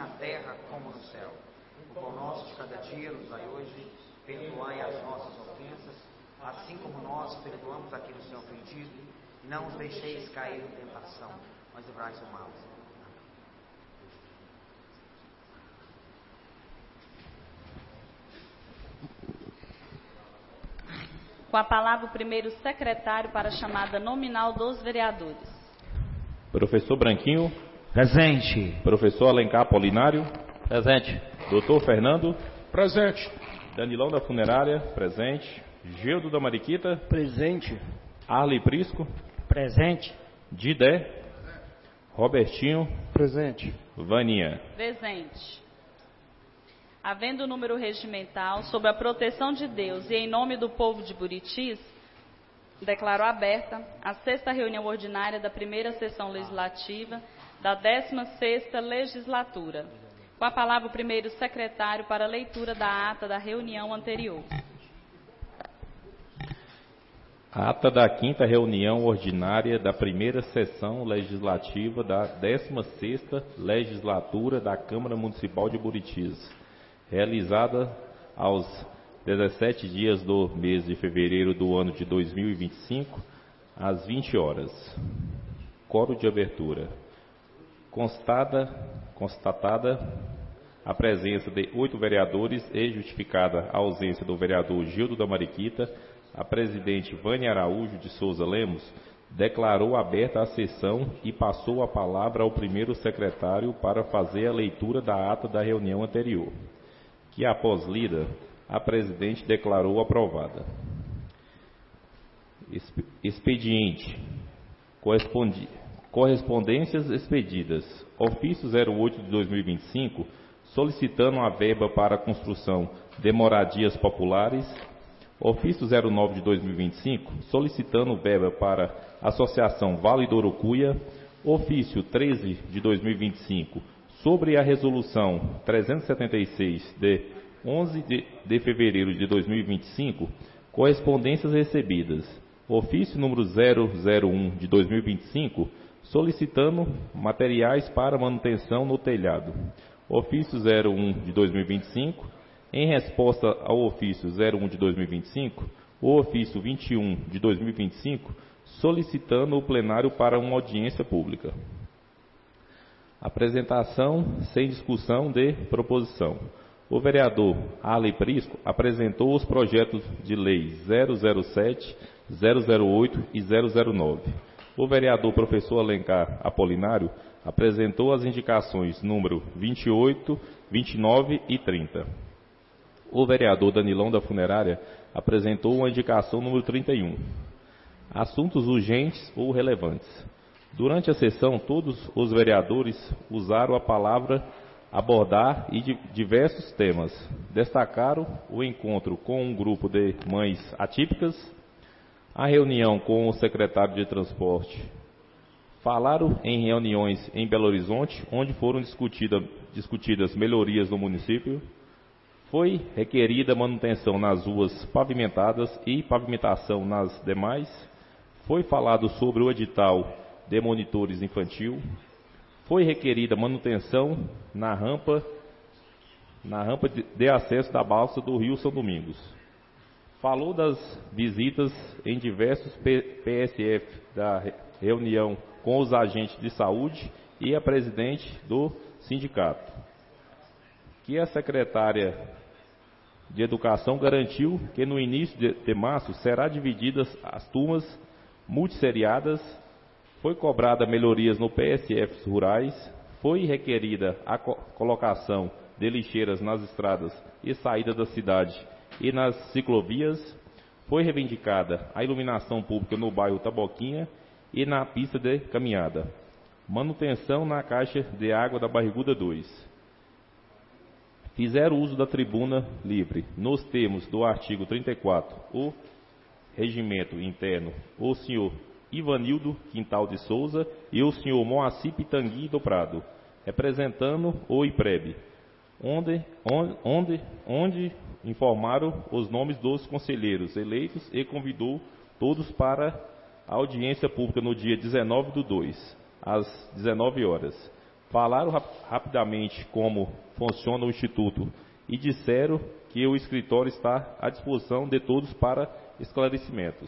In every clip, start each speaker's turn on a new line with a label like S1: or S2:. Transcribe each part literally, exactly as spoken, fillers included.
S1: na terra como no céu. O pão nosso de cada dia nos dai hoje, perdoai as nossas ofensas, assim como nós perdoamos a quem nos tem ofendido, e não os deixeis cair em tentação, mas livrai-nos do mal.
S2: Com a palavra o primeiro secretário para a chamada nominal dos vereadores.
S3: Professor Branquinho.
S4: Presente.
S3: Professor Alencar Apolinário.
S4: Presente.
S3: Doutor Fernando.
S5: Presente.
S3: Danilão da Funerária. Presente. Gildo da Mariquita.
S6: Presente.
S3: Arley Prisco.
S6: Presente.
S3: Didé. Robertinho.
S5: Presente.
S3: Vaninha.
S2: Presente. Havendo o número regimental, sob a proteção de Deus e em nome do povo de Buritis, declaro aberta a sexta reunião ordinária da primeira sessão legislativa da décima sexta legislatura. Com a palavra o primeiro secretário para a leitura da ata da reunião anterior.
S3: Ata da quinta reunião ordinária da primeira sessão legislativa da décima sexta legislatura da Câmara Municipal de Buritis, realizada aos dezessete dias do mês de fevereiro do ano de dois mil e vinte e cinco, às vinte horas. Coro de abertura. Constada, constatada a presença de oito vereadores e justificada a ausência do vereador Gildo da Mariquita, a presidente Vânia Araújo de Souza Lemos declarou aberta a sessão e passou a palavra ao primeiro secretário para fazer a leitura da ata da reunião anterior, que após lida, a presidente declarou aprovada. Expediente. Correspondi... Correspondências expedidas. Ofício zero oito de dois mil e vinte e cinco, solicitando a verba para a construção de moradias populares. Ofício zero nove de dois mil e vinte e cinco, solicitando verba para a Associação Vale do Urucuia. Ofício treze de dois mil e vinte e cinco, sobre a Resolução trezentos e setenta e seis, de onze de fevereiro de dois mil e vinte e cinco, correspondências recebidas. Ofício número zero zero um de dois mil e vinte e cinco, solicitando materiais para manutenção no telhado. Ofício zero um de dois mil e vinte e cinco, em resposta ao ofício zero um de dois mil e vinte e cinco, o ofício vinte e um de dois mil e vinte e cinco, solicitando o plenário para uma audiência pública. Apresentação sem discussão de proposição. O vereador Arley Prisco apresentou os projetos de lei zero zero sete, zero zero oito e zero zero nove. O vereador professor Alencar Apolinário apresentou as indicações número vinte e oito, vinte e nove e trinta. O vereador Danilão da Funerária apresentou a indicação número trinta e um. Assuntos urgentes ou relevantes. Durante a sessão, todos os vereadores usaram a palavra abordar e diversos temas. Destacaram o encontro com um grupo de mães atípicas, a reunião com o secretário de transporte. Falaram em reuniões em Belo Horizonte, onde foram discutida, discutidas melhorias no município. Foi requerida manutenção nas ruas pavimentadas e pavimentação nas demais. Foi falado sobre o edital de monitores infantil. Foi requerida manutenção na rampa, na rampa de, de acesso da balsa do Rio São Domingos. Falou das visitas em diversos P S F da reunião com os agentes de saúde e a presidente do sindicato. Que a secretária de Educação garantiu que no início de, de março será divididas as turmas multisseriadas. Foi cobrada melhorias no P S Fs rurais, foi requerida a co colocação de lixeiras nas estradas e saída da cidade e nas ciclovias, foi reivindicada a iluminação pública no bairro Taboquinha e na pista de caminhada, manutenção na caixa de água da Barriguda dois. Fizeram uso da tribuna livre, nos termos do artigo trinta e quatro, o regimento interno, o senhor Ivanildo Quintal de Souza e o senhor Moacir Pitangui do Prado, representando o IPREB, onde, onde, onde, onde informaram os nomes dos conselheiros eleitos e convidou todos para a audiência pública no dia dezenove do dois, às dezenove horas. falaram rap rapidamente como funciona o Instituto e disseram que o escritório está à disposição de todos para esclarecimentos.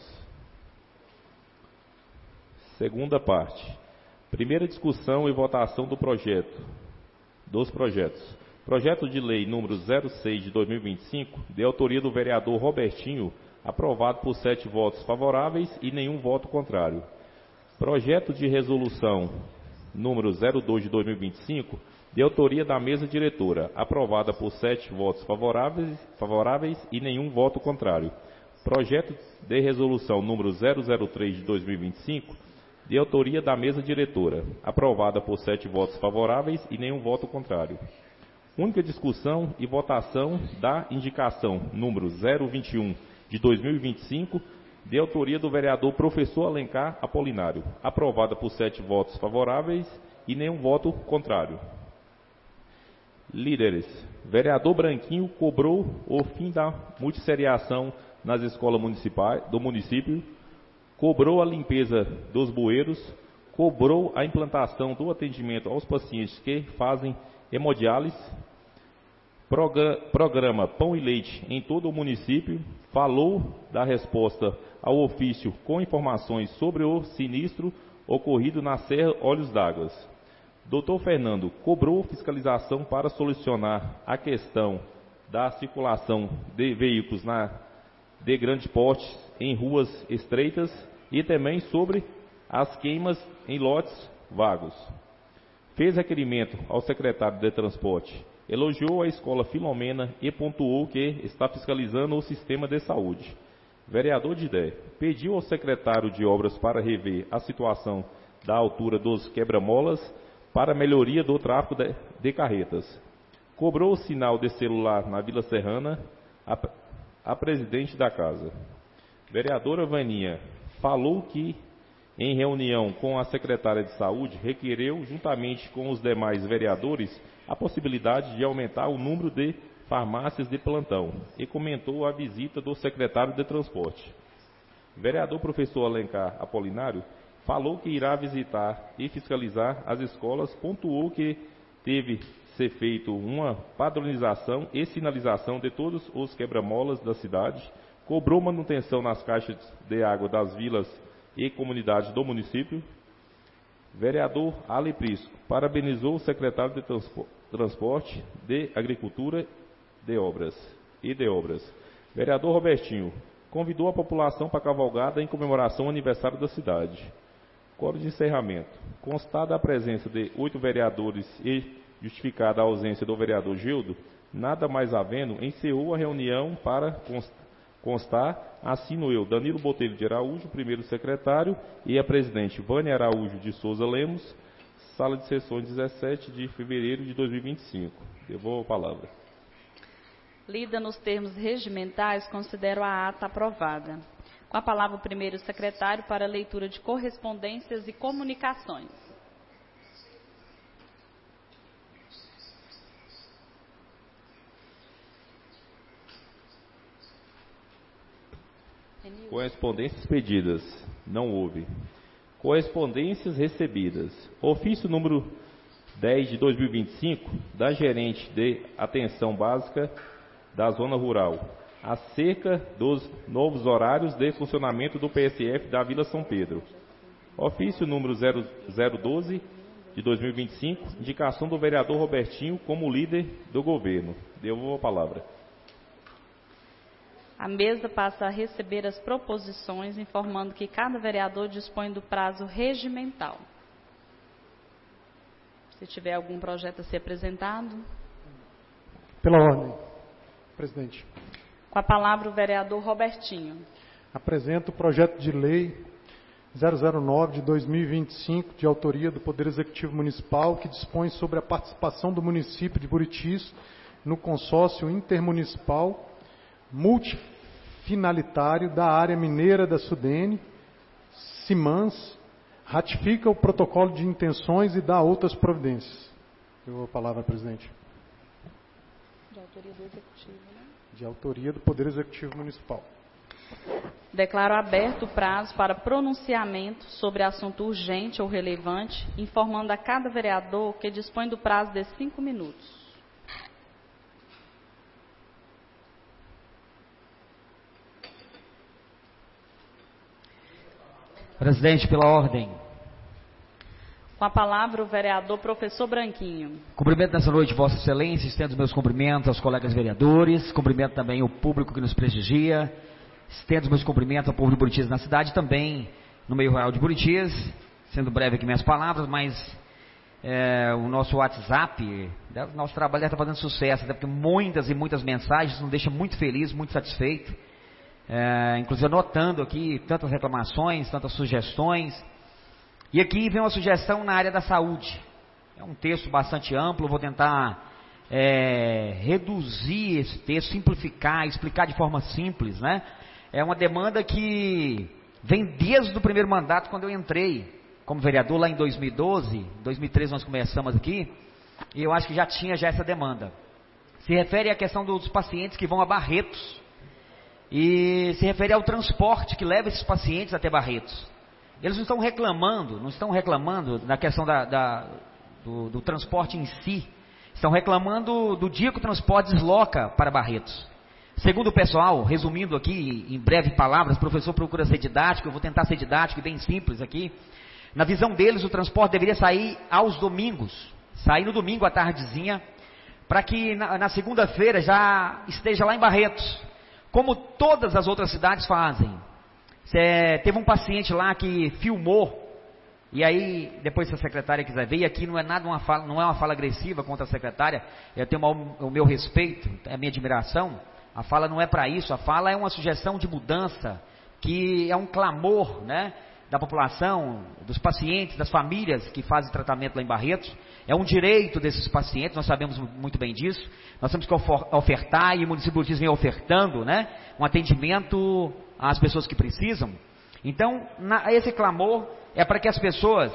S3: Segunda parte. Primeira discussão e votação do projeto. Dos projetos. Projeto de lei número zero seis de dois mil e vinte e cinco, de autoria do vereador Robertinho, aprovado por sete votos favoráveis e nenhum voto contrário. Projeto de resolução número zero dois de dois mil e vinte e cinco, de autoria da mesa diretora, aprovada por sete votos favoráveis, favoráveis e nenhum voto contrário. Projeto de resolução número zero zero três de dois mil e vinte e cinco, de autoria da mesa diretora, aprovada por sete votos favoráveis e nenhum voto contrário. Única discussão e votação da indicação número zero vinte e um de dois mil e vinte e cinco, de autoria do vereador professor Alencar Apolinário, aprovada por sete votos favoráveis e nenhum voto contrário. Líderes. Vereador Branquinho cobrou o fim da multisseriação nas escolas municipais do município, cobrou a limpeza dos bueiros, cobrou a implantação do atendimento aos pacientes que fazem hemodiálise, programa Pão e Leite em todo o município, falou da resposta ao ofício com informações sobre o sinistro ocorrido na Serra Olhos d'Água. doutor Fernando cobrou fiscalização para solucionar a questão da circulação de veículos na, de grande porte em ruas estreitas e também sobre as queimas em lotes vagos. Fez requerimento ao secretário de Transporte, elogiou a escola Filomena e pontuou que está fiscalizando o sistema de saúde. Vereador Didé pediu ao secretário de Obras para rever a situação da altura dos quebra-molas para melhoria do tráfego de, de carretas. Cobrou o sinal de celular na Vila Serrana a, a presidente da casa. Vereadora Vaninha falou que, em reunião com a secretária de Saúde, requereu, juntamente com os demais vereadores, a possibilidade de aumentar o número de farmácias de plantão e comentou a visita do secretário de Transporte. Vereador professor Alencar Apolinário falou que irá visitar e fiscalizar as escolas, pontuou que deve ser feito uma padronização e sinalização de todos os quebra-molas da cidade, cobrou manutenção nas caixas de água das vilas e comunidades do município. Vereador Ale Prisco parabenizou o secretário de Transporte, de Agricultura de Obras e de Obras. Vereador Robertinho convidou a população para a cavalgada em comemoração ao aniversário da cidade. Quórum de encerramento. Constada a presença de oito vereadores e justificada a ausência do vereador Gildo, nada mais havendo, encerrou a reunião para constar, assino eu, Danilo Botelho de Araújo, primeiro secretário, e a presidente Vânia Araújo de Souza Lemos, sala de sessões dezessete de fevereiro de dois mil e vinte e cinco. Devolvo a palavra.
S2: Lida nos termos regimentais, considero a ata aprovada. Com a palavra o primeiro secretário para a leitura de correspondências e comunicações.
S3: Correspondências pedidas. Não houve. Correspondências recebidas. Ofício número dez de dois mil e vinte e cinco, da gerente de atenção básica da zona rural, acerca dos novos horários de funcionamento do P S F da Vila São Pedro. Ofício número zero zero doze de dois mil e vinte e cinco, indicação do vereador Robertinho como líder do governo. Devolvo a palavra.
S2: A mesa passa a receber as proposições, informando que cada vereador dispõe do prazo regimental. Se tiver algum projeto a ser apresentado.
S5: Pela ordem, presidente.
S2: Com a palavra o vereador Robertinho.
S5: Apresento o projeto de lei zero zero nove de dois mil e vinte e cinco, de autoria do Poder Executivo Municipal, que dispõe sobre a participação do município de Buritis no consórcio intermunicipal multifinalitário da área mineira da Sudene, Simans, ratifica o protocolo de intenções e dá outras providências. Eu dou a palavra, presidente.
S2: De autoria do Executivo, né?
S5: De autoria do Poder Executivo Municipal.
S2: Declaro aberto o prazo para pronunciamento sobre assunto urgente ou relevante, informando a cada vereador que dispõe do prazo de cinco minutos.
S4: Presidente, pela ordem.
S2: Com a palavra o vereador professor Branquinho.
S4: Cumprimento nessa noite Vossa Excelência, estendo os meus cumprimentos aos colegas vereadores, cumprimento também o público que nos prestigia, estendo os meus cumprimentos ao povo de Buritis na cidade, também no meio rural de Buritis, sendo breve aqui minhas palavras, mas é, o nosso WhatsApp, né, nosso trabalho está fazendo sucesso, até porque muitas e muitas mensagens nos deixam muito feliz, muito satisfeito, é, inclusive anotando aqui tantas reclamações, tantas sugestões. E aqui vem uma sugestão na área da saúde. É um texto bastante amplo, vou tentar é, reduzir esse texto, simplificar, explicar de forma simples, né? É uma demanda que vem desde o primeiro mandato, quando eu entrei como vereador lá em dois mil e doze, dois mil e treze nós começamos aqui, e eu acho que já tinha já essa demanda. Se refere à questão dos pacientes que vão a Barretos, e se refere ao transporte que leva esses pacientes até Barretos. Eles não estão reclamando, não estão reclamando da questão da, da, do, do transporte em si, estão reclamando do dia que o transporte desloca para Barretos. Segundo o pessoal, resumindo aqui em breve palavras, o professor procura ser didático, eu vou tentar ser didático e bem simples aqui. Na visão deles, o transporte deveria sair aos domingos, sair no domingo à tardezinha, para que na, na segunda-feira já esteja lá em Barretos, como todas as outras cidades fazem. Cê, teve um paciente lá que filmou, e aí, depois se a secretária quiser ver, e aqui não é nada uma fala, não é uma fala agressiva contra a secretária, eu tenho uma, o meu respeito, a minha admiração, a fala não é para isso, a fala é uma sugestão de mudança, que é um clamor, né, da população, dos pacientes, das famílias que fazem tratamento lá em Barretos, é um direito desses pacientes, nós sabemos muito bem disso, nós temos que ofertar, e o município de Buritis vem ofertando, né, um atendimento às pessoas que precisam. Então, na, esse clamor é para que as pessoas,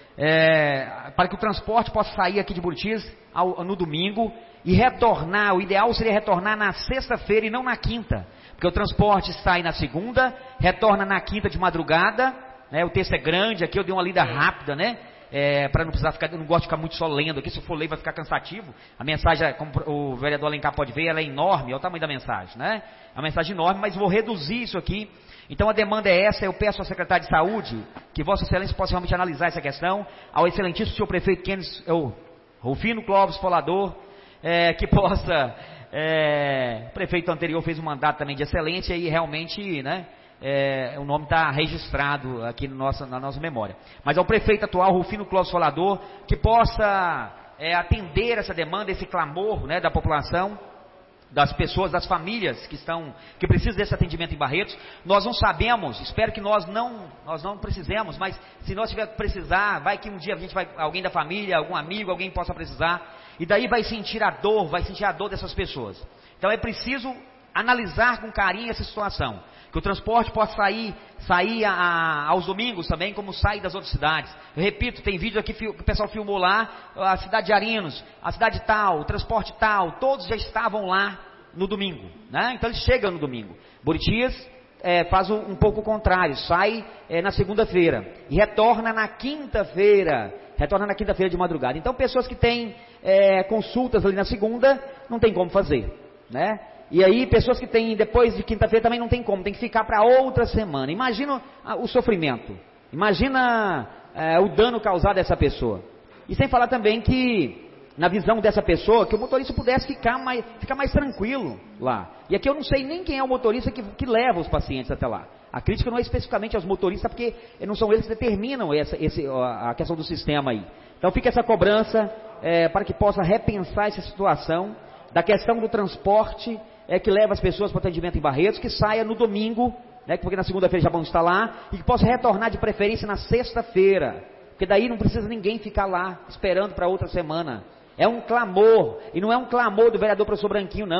S4: é, para que o transporte possa sair aqui de Buritis ao, no domingo e retornar, o ideal seria retornar na sexta-feira e não na quinta, porque o transporte sai na segunda, retorna na quinta de madrugada, né, o texto é grande, aqui eu dei uma lida rápida, né, é, para não precisar ficar, eu não gosto de ficar muito só lendo aqui, se eu for ler vai ficar cansativo, a mensagem, como o vereador Alencar pode ver, ela é enorme, é o tamanho da mensagem, né, é uma mensagem enorme, mas vou reduzir isso aqui. Então a demanda é essa, eu peço ao secretário de saúde, que Vossa Excelência possa realmente analisar essa questão, ao excelentíssimo senhor prefeito Kenneth, eu, Rufino Clóvis Folador, é, que possa, é, o prefeito anterior fez um mandato também de excelência e realmente, né, é, o nome está registrado aqui no nosso, na nossa memória. Mas ao prefeito atual, Rufino Clóvis Folador, que possa é, atender essa demanda, esse clamor, né, da população, das pessoas, das famílias que estão, que precisam desse atendimento em Barretos. Nós não sabemos, espero que nós não, nós não precisemos, mas se nós tiver que precisar, vai que um dia a gente vai, alguém da família, algum amigo, alguém possa precisar, e daí vai sentir a dor, vai sentir a dor dessas pessoas. Então é preciso analisar com carinho essa situação, que o transporte possa sair, sair a, a, aos domingos também, como sai das outras cidades. Eu repito, tem vídeo aqui que o pessoal filmou lá, a cidade de Arinos, a cidade tal, o transporte tal, todos já estavam lá no domingo, né? Então eles chegam no domingo. Buritis é, faz um, um pouco o contrário, sai é, na segunda-feira e retorna na quinta-feira, retorna na quinta-feira de madrugada. Então pessoas que têm é, consultas ali na segunda, não tem como fazer, né? E aí, pessoas que têm, depois de quinta-feira também não tem como, tem que ficar para outra semana. Imagina o sofrimento, imagina é, o dano causado a essa pessoa. E sem falar também que, na visão dessa pessoa, que o motorista pudesse ficar mais, ficar mais tranquilo lá. E aqui eu não sei nem quem é o motorista que, que leva os pacientes até lá. A crítica não é especificamente aos motoristas, porque não são eles que determinam essa, esse, a questão do sistema aí. Então fica essa cobrança é, para que possa repensar essa situação da questão do transporte, é que leva as pessoas para o atendimento em Barretos, que saia no domingo, né, porque na segunda-feira já vão estar lá, e que possa retornar de preferência na sexta-feira, porque daí não precisa ninguém ficar lá, esperando para outra semana. É um clamor, e não é um clamor do vereador professor Branquinho, não.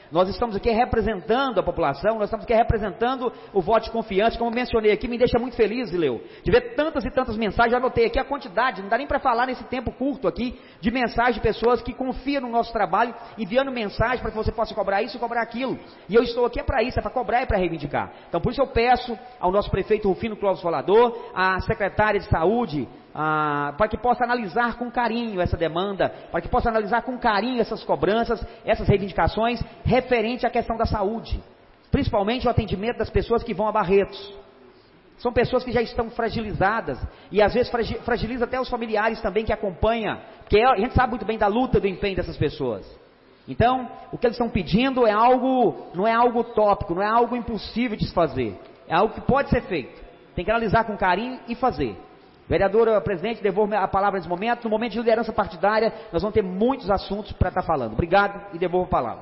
S4: Nós estamos aqui representando a população, nós estamos aqui representando o voto de confiança, como mencionei aqui, me deixa muito feliz, Ileu, de ver tantas e tantas mensagens. Já anotei aqui a quantidade, não dá nem para falar nesse tempo curto aqui, de mensagens de pessoas que confiam no nosso trabalho, enviando mensagem para que você possa cobrar isso e cobrar aquilo. E eu estou aqui é para isso, é para cobrar e para reivindicar. Então, por isso eu peço ao nosso prefeito Rufino Clóvis Folador, à secretária de saúde, Ah, para que possa analisar com carinho essa demanda, para que possa analisar com carinho essas cobranças, essas reivindicações referente à questão da saúde, principalmente o atendimento das pessoas que vão a Barretos. São pessoas que já estão fragilizadas e às vezes fragiliza até os familiares também que acompanham, porque a gente sabe muito bem da luta, do empenho dessas pessoas. Então, o que eles estão pedindo é algo, não é algo utópico, não é algo impossível de se fazer, é algo que pode ser feito. Tem que analisar com carinho e fazer. Vereadora presidente, devolvo a palavra nesse momento. No momento de liderança partidária, nós vamos ter muitos assuntos para estar falando. Obrigado e devolvo a palavra.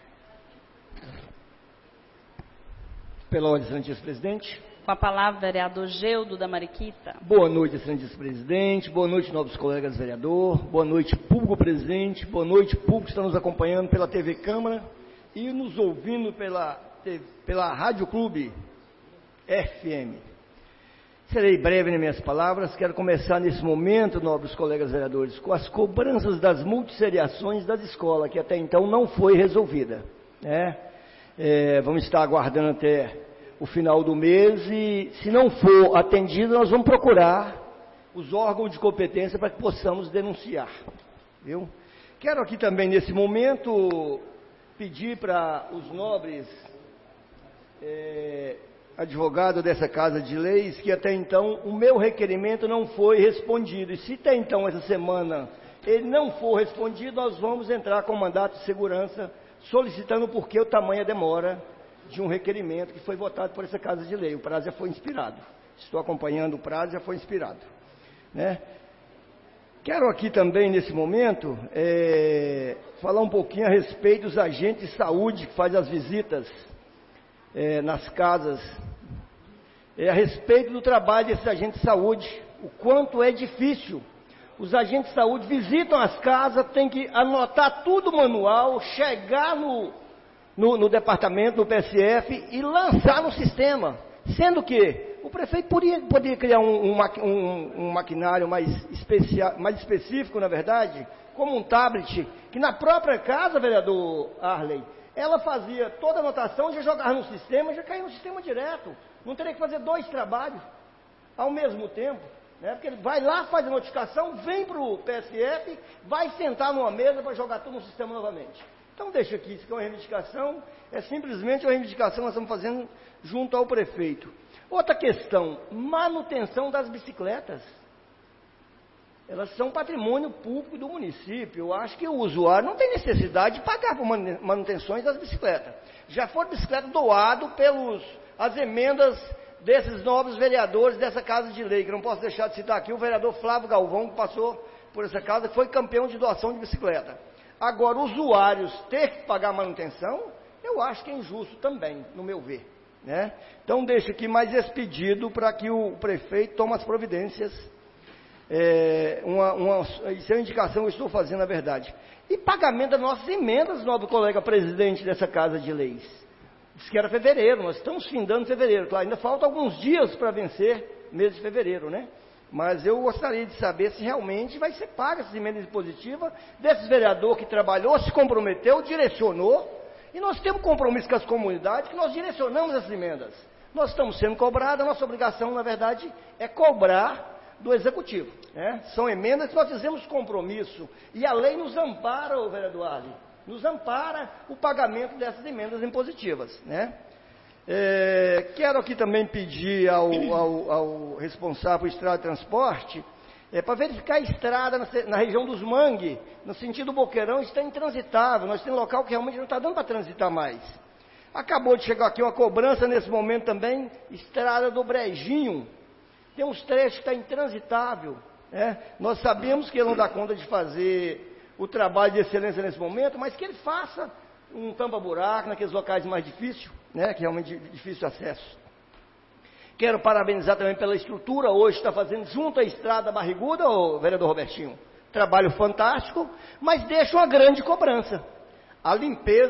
S6: Pela ordem, excelentíssimo presidente.
S2: Com a palavra, vereador Geudo da Mariquita.
S6: Boa noite, excelentíssimo presidente. Boa noite, nobres colegas vereador. Boa noite, público presente. Boa noite, público que está nos acompanhando pela T V Câmara e nos ouvindo pela, pela Rádio Clube F M. Serei breve nas minhas palavras. Quero começar nesse momento, nobres colegas vereadores, com as cobranças das multisseriações das escolas, que até então não foi resolvida, né? É, vamos estar aguardando até o final do mês e, se não for atendido, nós vamos procurar os órgãos de competência para que possamos denunciar, viu? Quero aqui também, nesse momento, pedir para os nobres é, advogado dessa Casa de Leis, que até então o meu requerimento não foi respondido. E se até então, essa semana, ele não for respondido, nós vamos entrar com mandato de segurança, solicitando por que o tamanho demora de um requerimento que foi votado por essa Casa de Lei. O prazo já foi inspirado. Estou acompanhando o prazo, já foi inspirado, né? Quero aqui também, nesse momento, é, falar um pouquinho a respeito dos agentes de saúde que fazem as visitas É, nas casas, é, a respeito do trabalho desses agentes de saúde, o quanto é difícil. Os agentes de saúde visitam as casas, tem que anotar tudo manual, chegar no, no, no departamento, no P S F e lançar no sistema, sendo que o prefeito poderia, poderia criar um, um, um, um maquinário mais, especia, mais específico, na verdade, como um tablet, que na própria casa, vereador Arley, ela fazia toda a anotação, já jogava no sistema, já caía no sistema direto. Não teria que fazer dois trabalhos ao mesmo tempo, né? Porque ele vai lá, faz a notificação, vem para o P S F, vai sentar numa mesa para jogar tudo no sistema novamente. Então deixa aqui, isso que é uma reivindicação, é simplesmente uma reivindicação que nós estamos fazendo junto ao prefeito. Outra questão, manutenção das bicicletas. Elas são patrimônio público do município. Eu acho que o usuário não tem necessidade de pagar por manutenções das bicicletas. Já foram bicicletas doadas pelas as emendas desses novos vereadores dessa Casa de Lei, que não posso deixar de citar aqui o vereador Flávio Galvão, que passou por essa casa, que foi campeão de doação de bicicleta. Agora, usuários ter que pagar manutenção, eu acho que é injusto também, no meu ver, né? Então, deixo aqui mais esse pedido para que o prefeito tome as providências. É, uma, uma, isso é uma indicação que eu estou fazendo, na verdade. E pagamento das nossas emendas, nobre colega presidente dessa Casa de Leis. Diz que era fevereiro, nós estamos findando fevereiro. Claro, ainda falta alguns dias para vencer mês de fevereiro, né? Mas eu gostaria de saber se realmente vai ser paga essa emenda impositiva desse vereador que trabalhou, se comprometeu, direcionou. E nós temos compromisso com as comunidades que nós direcionamos essas emendas. Nós estamos sendo cobrados, a nossa obrigação, na verdade, é cobrar do Executivo, né? São emendas que nós fizemos compromisso, e a lei nos ampara, o vereador Arley, nos ampara o pagamento dessas emendas impositivas, né? É, quero aqui também pedir ao, ao, ao responsável por estrada de transporte, é, para verificar a estrada na, na região dos Mangue, no sentido Boqueirão, está intransitável. Nós temos local que realmente não está dando para transitar mais. Acabou de chegar aqui uma cobrança nesse momento também, estrada do Brejinho, tem uns trechos que está intransitável, né? Nós sabemos que ele não dá conta de fazer o trabalho de excelência nesse momento, mas que ele faça um tampa-buraco naqueles locais mais difíceis, né? Que é realmente difícil acesso. Quero parabenizar também pela estrutura, hoje está fazendo junto à estrada barriguda, o vereador Robertinho, trabalho fantástico, mas deixa uma grande cobrança. A limpeza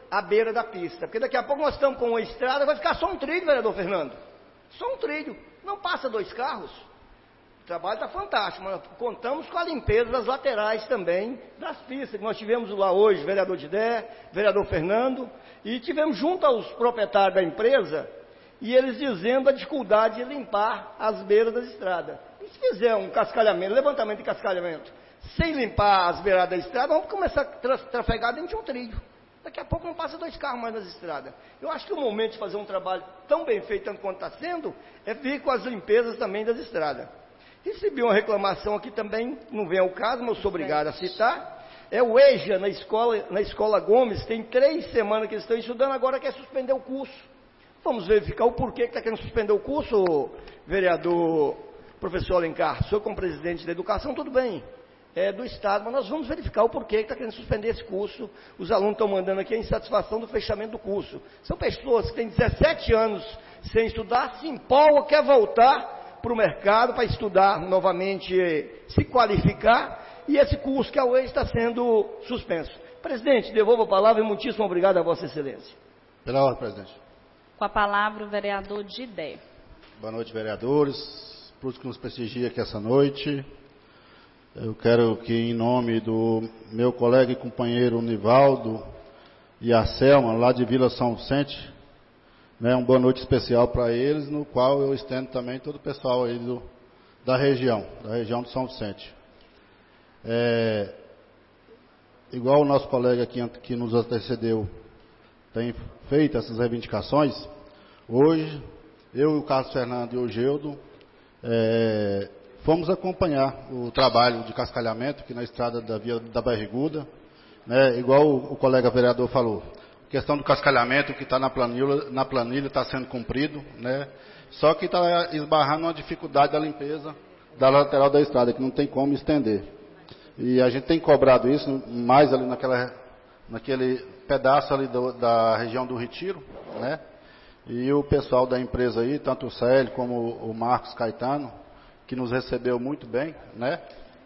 S6: à beira da pista. Porque daqui a pouco nós estamos com uma estrada, vai ficar só um trilho, vereador Fernando. Só um trilho. Não passa dois carros. O trabalho está fantástico, mas contamos com a limpeza das laterais também, das pistas, que nós tivemos lá hoje, vereador Didé, vereador Fernando, e tivemos junto aos proprietários da empresa, e eles dizendo a dificuldade de limpar as beiras das estradas. E se fizer um cascalhamento, levantamento de cascalhamento, sem limpar as beiradas da estrada, vamos começar a tra trafegar dentro de um trilho. Daqui a pouco não passa dois carros mais nas estradas. Eu acho que o momento de fazer um trabalho tão bem feito, tanto quanto está sendo, é vir com as limpezas também das estradas. Recebi uma reclamação aqui também, não vem ao caso, mas eu sou obrigado a citar. É o EJA, na escola, na escola Gomes, tem três semanas que eles estão estudando, agora quer suspender o curso. Vamos verificar o porquê que está querendo suspender o curso, vereador professor Alencar. O senhor, como presidente da educação, tudo bem, é do Estado, mas nós vamos verificar o porquê que está querendo suspender esse curso. Os alunos estão mandando aqui a insatisfação do fechamento do curso. São pessoas que têm dezessete anos sem estudar, se empolgam, quer voltar para o mercado, para estudar novamente, se qualificar, e esse curso que a U E está sendo suspenso. Presidente, devolvo a palavra e muitíssimo obrigado a Vossa Excelência.
S7: Pela ordem, presidente.
S2: Com a palavra o vereador Didé.
S7: Boa noite, vereadores, para os que nos prestigiam aqui essa noite. Eu quero que, em nome do meu colega e companheiro Nivaldo e a Selma, lá de Vila São Vicente, né, uma boa noite especial para eles, no qual eu estendo também todo o pessoal aí do, da região, da região do São Vicente. É, igual o nosso colega aqui que nos antecedeu tem feito essas reivindicações, hoje eu, o Carlos Fernando e o Geudo é, fomos acompanhar o trabalho de cascalhamento aqui na estrada da Via da Barriguda, né, igual o, o colega vereador falou. A questão do cascalhamento que está na planilha, na planilha está sendo cumprido, né? Só que está esbarrando uma dificuldade da limpeza da lateral da estrada, que não tem como estender. E a gente tem cobrado isso mais ali naquela, naquele pedaço ali do, da região do Retiro, né? E o pessoal da empresa aí, tanto o Célio como o Marcos Caetano, que nos recebeu muito bem, né?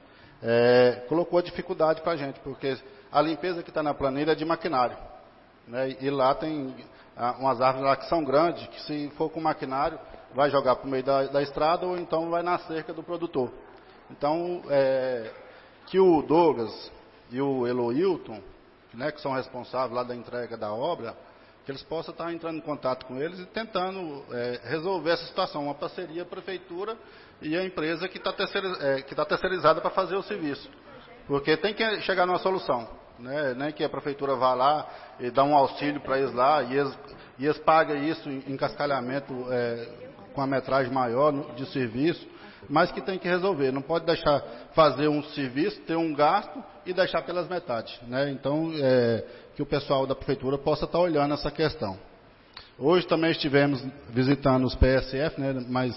S7: É, colocou a dificuldade para a gente, porque a limpeza que está na planilha é de maquinário. Né, e lá tem ah, umas árvores lá que são grandes, que se for com maquinário, vai jogar para o meio da, da estrada ou então vai na cerca do produtor. Então, é, que o Douglas e o Eloilton, né, que são responsáveis lá da entrega da obra, que eles possam estar entrando em contato com eles e tentando é, resolver essa situação, uma parceria prefeitura e a empresa que está terceiriz, é, que tá terceirizada para fazer o serviço. Porque tem que chegar numa solução. Né, nem que a prefeitura vá lá e dá um auxílio para eles lá, e eles, e eles pagam isso em, em cascalhamento é, com a metragem maior no, de serviço, mas que tem que resolver. Não pode deixar fazer um serviço, ter um gasto e deixar pelas metades. Né? Então, é, que o pessoal da prefeitura possa estar olhando essa questão. Hoje também estivemos visitando os P S F, né, mas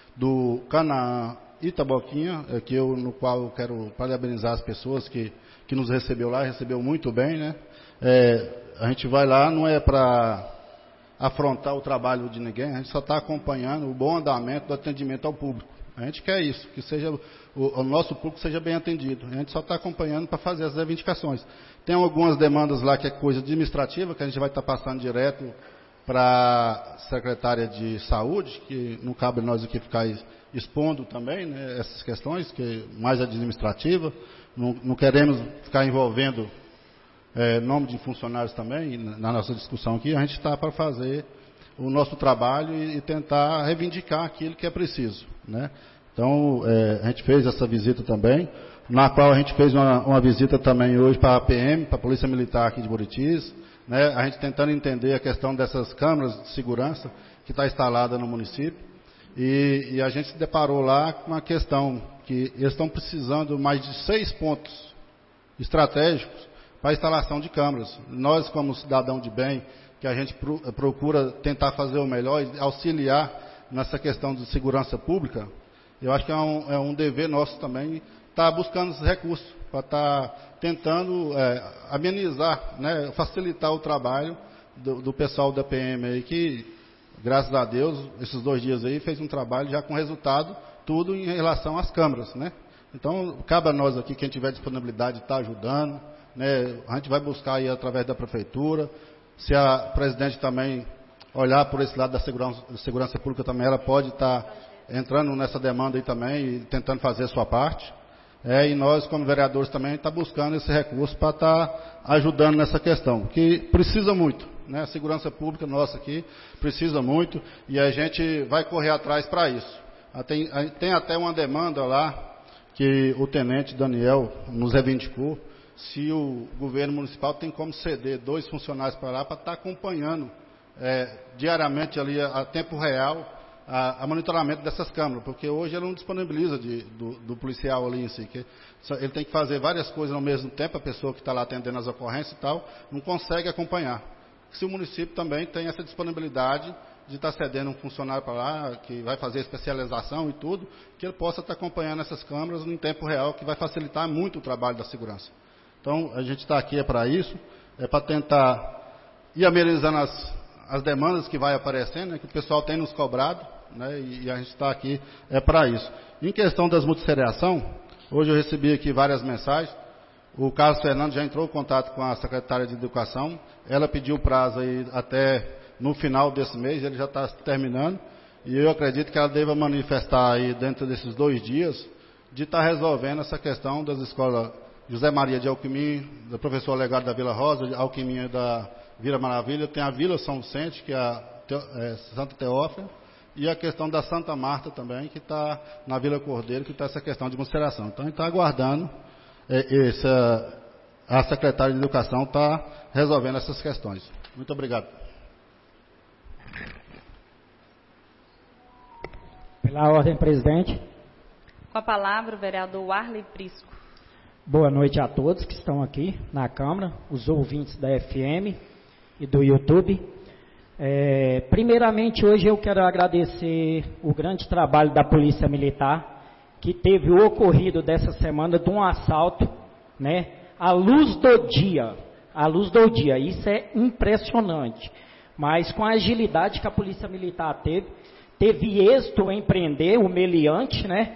S7: do Canaã Itaboquinha, que eu, no qual eu quero parabenizar as pessoas que que nos recebeu lá, recebeu muito bem, né? É, a gente vai lá, não é para afrontar o trabalho de ninguém, a gente só está acompanhando o bom andamento do atendimento ao público. A gente quer isso, que seja o, o nosso público seja bem atendido. A gente só está acompanhando para fazer as reivindicações. Tem algumas demandas lá que é coisa administrativa, que a gente vai estar tá passando direto para a secretária de saúde, que não cabe nós aqui ficar expondo também, né, essas questões, que é mais administrativa. Não, não queremos ficar envolvendo é, nome de funcionários também na nossa discussão aqui. A gente está para fazer o nosso trabalho e, e tentar reivindicar aquilo que é preciso. Né? Então, é, a gente fez essa visita também, na qual a gente fez uma, uma visita também hoje para a P M, para a Polícia Militar aqui de Buritis, né? A gente tentando entender a questão dessas câmeras de segurança que está instalada no município. E, e a gente se deparou lá com uma questão que eles estão precisando mais de seis pontos estratégicos para a instalação de câmeras. Nós, como cidadão de bem, que a gente pro, procura tentar fazer o melhor e auxiliar nessa questão de segurança pública, eu acho que é um, é um dever nosso também estar buscando esses recursos, para estar tentando é, amenizar, né, facilitar o trabalho do, do pessoal da P M aí, que, graças a Deus, esses dois dias aí, fez um trabalho já com resultado, tudo em relação às câmaras, né? Então, cabe a nós aqui, quem tiver disponibilidade, estar ajudando, né? A gente vai buscar aí através da prefeitura. se a presidente também olhar por esse lado da segurança, segurança pública também, ela pode estar entrando nessa demanda aí também e tentando fazer a sua parte. É, e nós, como vereadores, também está buscando esse recurso para estar tá ajudando nessa questão, que precisa muito, né? A segurança pública nossa aqui precisa muito e a gente vai correr atrás para isso. Tem, tem até uma demanda lá que o tenente Daniel nos reivindicou, se o governo municipal tem como ceder dois funcionários para lá para estar tá acompanhando é, diariamente ali a, a tempo real A, a monitoramento dessas câmeras, porque hoje ele não disponibiliza de, do, do policial ali em si, que ele tem que fazer várias coisas ao mesmo tempo, a pessoa que está lá atendendo as ocorrências e tal, não consegue acompanhar. Se o município também tem essa disponibilidade de estar cedendo um funcionário para lá, que vai fazer especialização e tudo, que ele possa estar acompanhando essas câmeras em tempo real, que vai facilitar muito o trabalho da segurança. Então, a gente está aqui é para isso, é para tentar ir amenizando as, as demandas que vai aparecendo, né, que o pessoal tem nos cobrado, né, e a gente está aqui é para isso. Em questão das multisseriação, hoje eu recebi aqui várias mensagens. O Carlos Fernando já entrou em contato com a secretária de Educação. Ela pediu prazo aí até no final desse mês, ele já está terminando. E eu acredito que ela deva manifestar aí dentro desses dois dias de estar tá resolvendo essa questão das escolas José Maria de Alquimim, do professor Legado da Vila Rosa, Alquimim da Vila Maravilha, tem a Vila São Vicente, que é a é, Santa Teófila, e a questão da Santa Marta também, que está na Vila Cordeiro, que está essa questão de multisseriação. Então, a gente está aguardando, é, essa, a secretária de Educação está resolvendo essas questões. Muito obrigado.
S8: Pela ordem, presidente.
S2: Com a palavra, o vereador Arley Prisco.
S8: Boa noite a todos que estão aqui na Câmara, os ouvintes da F M e do YouTube. É, primeiramente, hoje eu quero agradecer o grande trabalho da Polícia Militar, que teve o ocorrido dessa semana de um assalto, né, à luz do dia, à luz do dia, isso é impressionante, mas com a agilidade que a Polícia Militar teve, teve êxito em prender o meliante, né,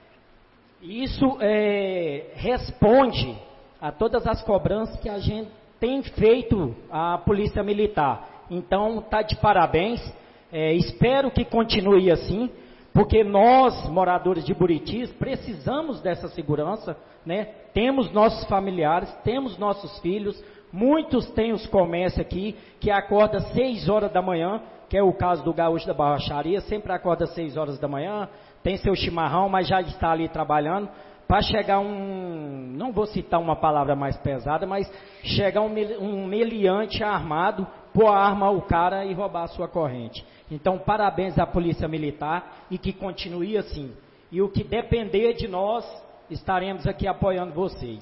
S8: isso é, responde a todas as cobranças que a gente tem feito à Polícia Militar. Então, está de parabéns, é, espero que continue assim, porque nós, moradores de Buritis, precisamos dessa segurança, né? Temos nossos familiares, temos nossos filhos, muitos têm os comércios aqui, que acordam às seis horas da manhã, que é o caso do gaúcho da borracharia, sempre acorda às seis horas da manhã, tem seu chimarrão, mas já está ali trabalhando, para chegar um, não vou citar uma palavra mais pesada, mas chegar um, um meliante armado, pôr a arma ao cara e roubar a sua corrente. Então, parabéns à Polícia Militar e que continue assim. E o que depender de nós, estaremos aqui apoiando vocês.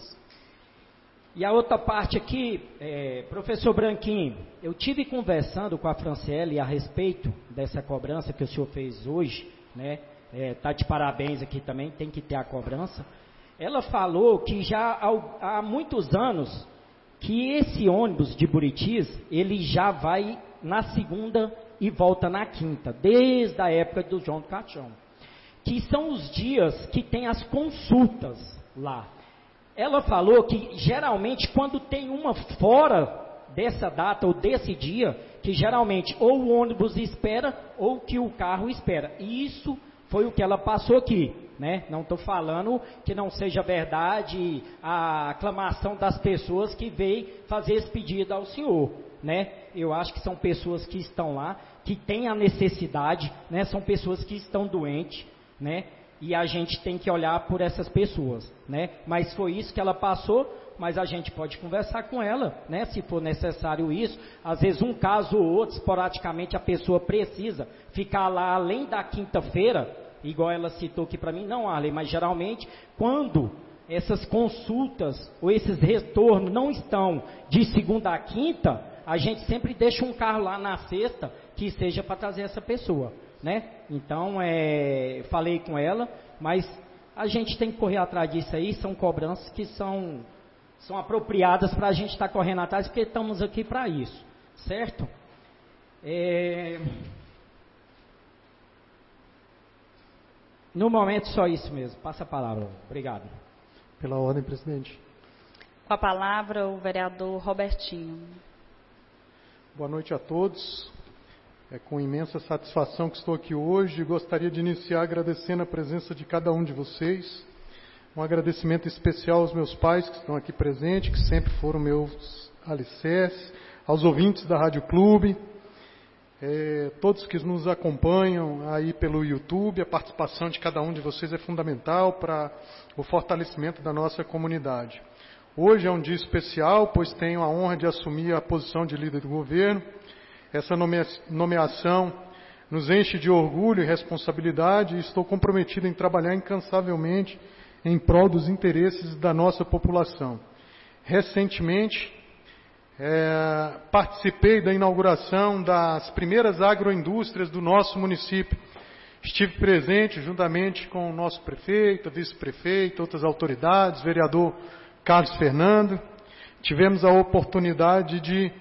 S8: E a outra parte aqui, é, professor Branquinho, eu tive conversando com a Franciele a respeito dessa cobrança que o senhor fez hoje, né? Está é, de parabéns aqui também, tem que ter a cobrança. Ela falou que já há, há muitos anos que esse ônibus de Buritis, ele já vai na segunda e volta na quinta, desde a época do João do Caixão, que são os dias que tem as consultas lá. Ela falou que geralmente quando tem uma fora dessa data ou desse dia, que geralmente ou o ônibus espera ou que o carro espera. E isso foi o que ela passou aqui, né? Não estou falando que não seja verdade a aclamação das pessoas que veio fazer esse pedido ao senhor, né? Eu acho que são pessoas que estão lá, que têm a necessidade, né? São pessoas que estão doentes, né? E a gente tem que olhar por essas pessoas, né? Mas foi isso que ela passou, mas a gente pode conversar com ela, né? Se for necessário isso, às vezes um caso ou outro, esporadicamente a pessoa precisa ficar lá além da quinta-feira, igual ela citou aqui para mim, não, Arley, mas geralmente quando essas consultas ou esses retornos não estão de segunda a quinta, a gente sempre deixa um carro lá na sexta que seja para trazer essa pessoa, né? Então, é, falei com ela, mas a gente tem que correr atrás disso aí, são cobranças que são, são apropriadas para a gente estar tá correndo atrás, porque estamos aqui para isso, certo? É... No momento, só isso mesmo. Passa a palavra. Obrigado.
S5: Pela ordem, presidente.
S2: Com a palavra, o vereador Robertinho.
S5: Boa noite a todos. É com imensa satisfação que estou aqui hoje. Gostaria de iniciar agradecendo a presença de cada um de vocês. Um agradecimento especial aos meus pais que estão aqui presentes, que sempre foram meus alicerces, aos ouvintes da Rádio Clube, é, todos que nos acompanham aí pelo YouTube. A participação de cada um de vocês é fundamental para o fortalecimento da nossa comunidade. Hoje é um dia especial, pois tenho a honra de assumir a posição de líder do governo. Essa nomeação nos enche de orgulho e responsabilidade e estou comprometido em trabalhar incansavelmente em prol dos interesses da nossa população. Recentemente, é, participei da inauguração das primeiras agroindústrias do nosso município. Estive presente juntamente com o nosso prefeito, vice-prefeito, outras autoridades, vereador Carlos Fernando. Tivemos a oportunidade de,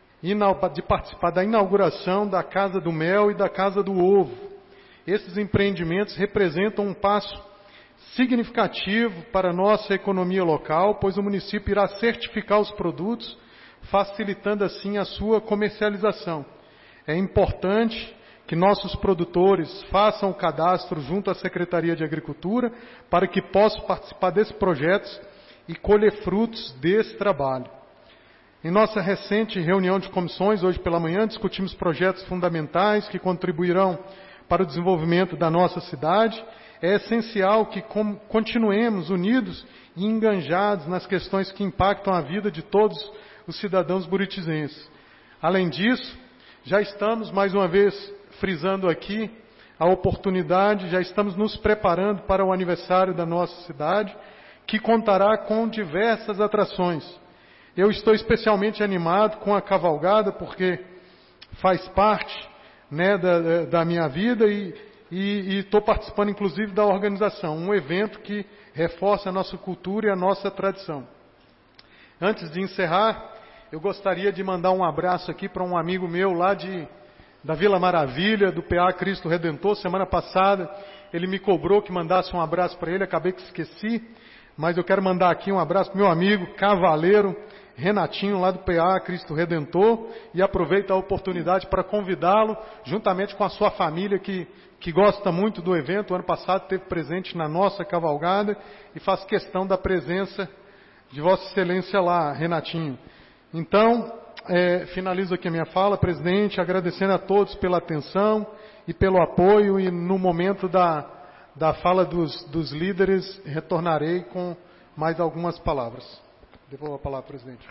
S5: de participar da inauguração da Casa do Mel e da Casa do Ovo. Esses empreendimentos representam um passo significativo para a nossa economia local, pois o município irá certificar os produtos, facilitando assim a sua comercialização. É importante que nossos produtores façam o cadastro junto à Secretaria de Agricultura para que possam participar desses projetos e colher frutos desse trabalho. Em nossa recente reunião de comissões, hoje pela manhã, discutimos projetos fundamentais que contribuirão para o desenvolvimento da nossa cidade. É essencial que continuemos unidos e enganjados nas questões que impactam a vida de todos os cidadãos buritizenses. Além disso, já estamos, mais uma vez, frisando aqui a oportunidade, já estamos nos preparando para o aniversário da nossa cidade, que contará com diversas atrações. Eu estou especialmente animado com a cavalgada, porque faz parte, né, da, da minha vida e e estou participando, inclusive, da organização, um evento que reforça a nossa cultura e a nossa tradição. Antes de encerrar, eu gostaria de mandar um abraço aqui para um amigo meu lá de, da Vila Maravilha, do P A Cristo Redentor. Semana passada ele me cobrou que mandasse um abraço para ele, acabei que esqueci, mas eu quero mandar aqui um abraço para meu amigo cavaleiro Renatinho, lá do P A Cristo Redentor, e aproveito a oportunidade para convidá-lo, juntamente com a sua família, que que gosta muito do evento. O ano passado esteve presente na nossa cavalgada e faz questão da presença de Vossa Excelência lá, Renatinho. Então, é, finalizo aqui a minha fala, presidente, agradecendo a todos pela atenção e pelo apoio, e no momento da, da fala dos, dos líderes, retornarei com mais algumas palavras. Devolvo a palavra, presidente.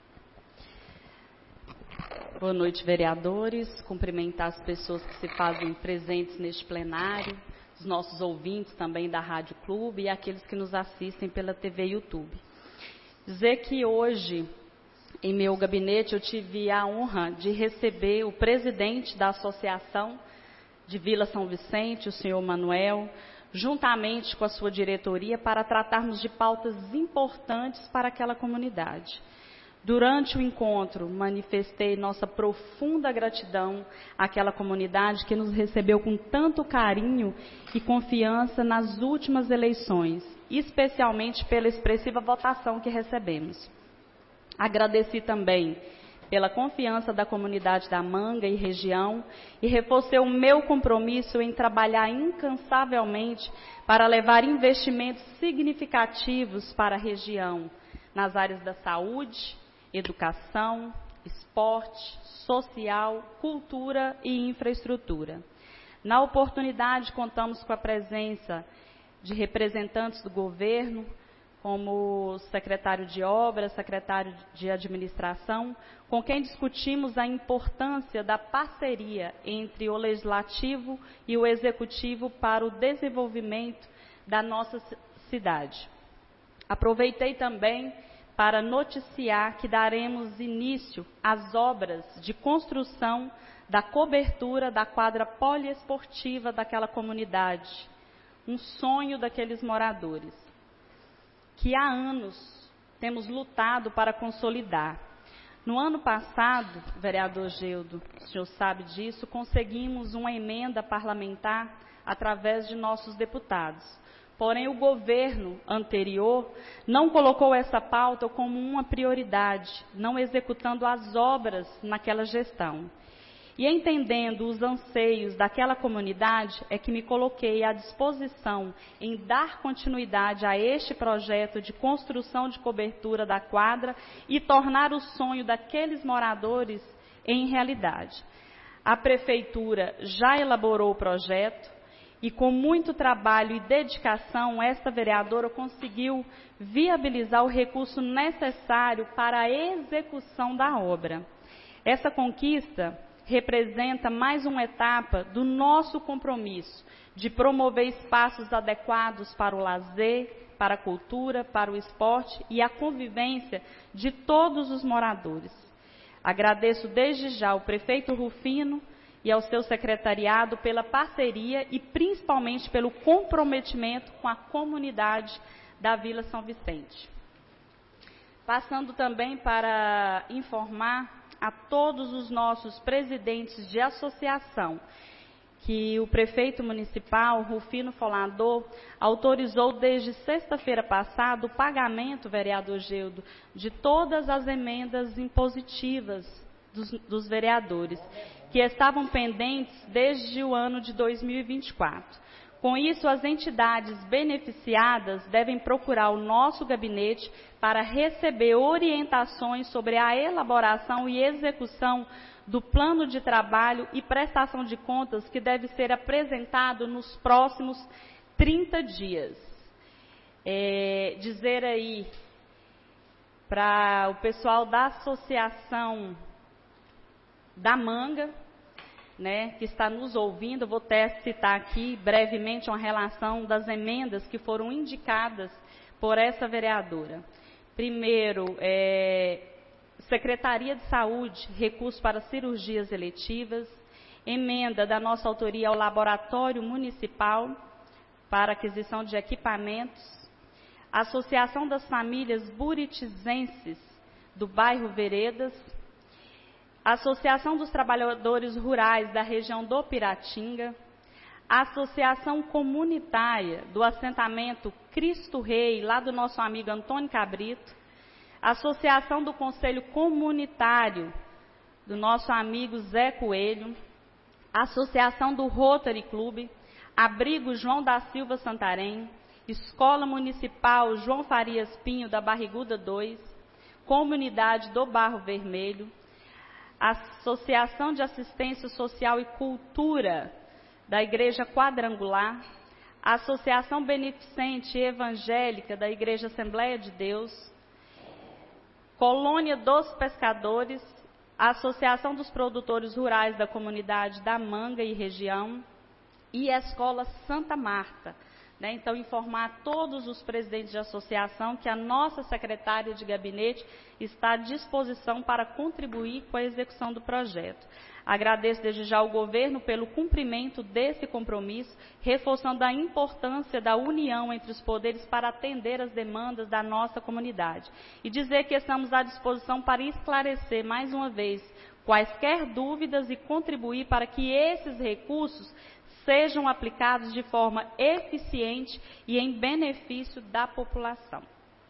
S2: Boa noite, vereadores. Cumprimentar as pessoas que se fazem presentes neste plenário, os nossos ouvintes também da Rádio Clube e aqueles que nos assistem pela T V e YouTube. Dizer que hoje, em meu gabinete, eu tive a honra de receber o presidente da Associação de Vila São Vicente, o senhor Manuel, juntamente com a sua diretoria, para tratarmos de pautas importantes para aquela comunidade. Durante o encontro, manifestei nossa profunda gratidão àquela comunidade que nos recebeu com tanto carinho e confiança nas últimas eleições, especialmente pela expressiva votação que recebemos. Agradeci também pela confiança da comunidade da Manga e região e reforcei o meu compromisso em trabalhar incansavelmente para levar investimentos significativos para a região, nas áreas da saúde, educação, esporte, social, cultura e infraestrutura. Na oportunidade, contamos com a presença de representantes do governo, como o secretário de Obras, secretário de Administração, com quem discutimos a importância da parceria entre o Legislativo e o Executivo para o desenvolvimento da nossa cidade. Aproveitei também para noticiar que daremos início às obras de construção da cobertura da quadra poliesportiva daquela comunidade, um sonho daqueles moradores, que há anos temos lutado para consolidar. No ano passado, vereador Geudo, o senhor sabe disso, conseguimos uma emenda parlamentar através de nossos deputados. Porém, o governo anterior não colocou essa pauta como uma prioridade, não executando as obras naquela gestão. E entendendo os anseios daquela comunidade, é que me coloquei à disposição em dar continuidade a este projeto de construção de cobertura da quadra e tornar o sonho daqueles moradores em realidade. A prefeitura já elaborou o projeto e, com muito trabalho e dedicação, esta vereadora conseguiu viabilizar o recurso necessário para a execução da obra. Essa conquista representa mais uma etapa do nosso compromisso de promover espaços adequados para o lazer, para a cultura, para o esporte e a convivência de todos os moradores. Agradeço desde já ao prefeito Rufino e ao seu secretariado pela parceria e principalmente pelo comprometimento com a comunidade da Vila São Vicente. Passando também para informar a todos os nossos presidentes de associação que o prefeito municipal, Rufino Folador, autorizou desde sexta-feira passada o pagamento, vereador Geudo, de todas as emendas impositivas dos, dos vereadores, que estavam pendentes desde o ano de dois mil e vinte e quatro. Com isso, as entidades beneficiadas devem procurar o nosso gabinete para receber orientações sobre a elaboração e execução do plano de trabalho e prestação de contas que deve ser apresentado nos próximos trinta dias. É, dizer aí para o pessoal da Associação da Manga, né, que está nos ouvindo, eu vou até citar aqui brevemente uma relação das emendas que foram indicadas por essa vereadora. Primeiro, é, Secretaria de Saúde, recurso para cirurgias eletivas, emenda da nossa autoria ao Laboratório Municipal para aquisição de equipamentos, Associação das Famílias Buritizenses do bairro Veredas, Associação dos Trabalhadores Rurais da região do Piratinga, Associação Comunitária do assentamento Cristo Rei, lá do nosso amigo Antônio Cabrito, Associação do Conselho Comunitário do nosso amigo Zé Coelho, Associação do Rotary Clube, Abrigo João da Silva Santarém, Escola Municipal João Farias Pinho da Barriguda dois, Comunidade do Barro Vermelho, Associação de Assistência Social e Cultura da Igreja Quadrangular, Associação Beneficente Evangélica da Igreja Assembleia de Deus, Colônia dos Pescadores, Associação dos Produtores Rurais da Comunidade da Manga e Região e a Escola Santa Marta. Né? Então, informar todos os presidentes de associação que a nossa secretária de gabinete está à disposição para contribuir com a execução do projeto. Agradeço desde já ao governo pelo cumprimento desse compromisso, reforçando a importância da união entre os poderes para atender as demandas da nossa comunidade. E dizer que estamos à disposição para esclarecer mais uma vez quaisquer dúvidas e contribuir para que esses recursos sejam aplicados de forma eficiente e em benefício da população.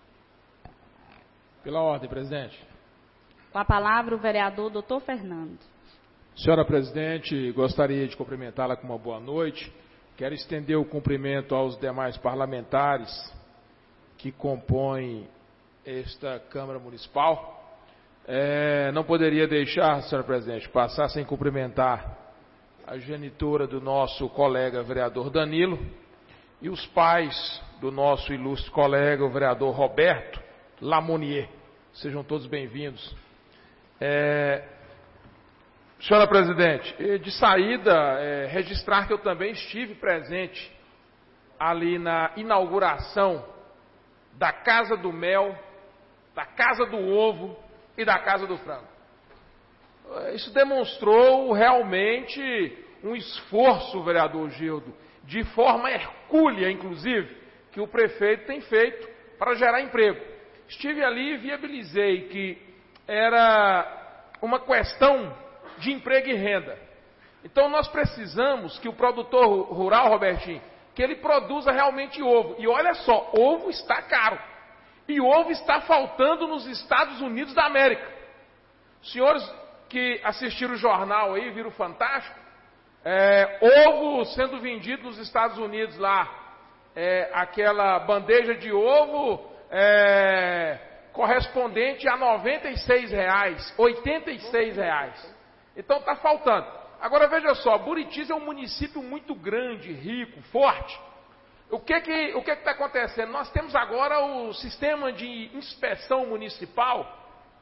S9: Pela ordem, presidente.
S2: Com a palavra o vereador doutor Fernando.
S9: Senhora presidente, gostaria de cumprimentá-la com uma boa noite. Quero estender o cumprimento aos demais parlamentares que compõem esta Câmara Municipal. É, não poderia deixar, senhora presidente, passar sem cumprimentar a genitora do nosso colega vereador Danilo e os pais do nosso ilustre colega, o vereador Roberto Lamonier. Sejam todos bem-vindos. É, senhora presidente, de saída, é, registrar que eu também estive presente ali na inauguração da Casa do Mel, da Casa do Ovo e da Casa do Frango. Isso demonstrou realmente um esforço, vereador Gildo, de forma hercúlea, inclusive, que o prefeito tem feito para gerar emprego. Estive ali e viabilizei que era uma questão de emprego e renda. Então nós precisamos que o produtor rural, Robertinho, que ele produza realmente ovo. E olha só, ovo está caro. E ovo está faltando nos Estados Unidos da América. Senhores que assistiram o jornal aí, viram o Fantástico, é, ovo sendo vendido nos Estados Unidos lá, é, aquela bandeja de ovo é, correspondente a noventa e seis reais, oitenta e seis reais. Então está faltando. Agora veja só, Buritis é um município muito grande, rico, forte. O que que o que está acontecendo? Nós temos agora o sistema de inspeção municipal.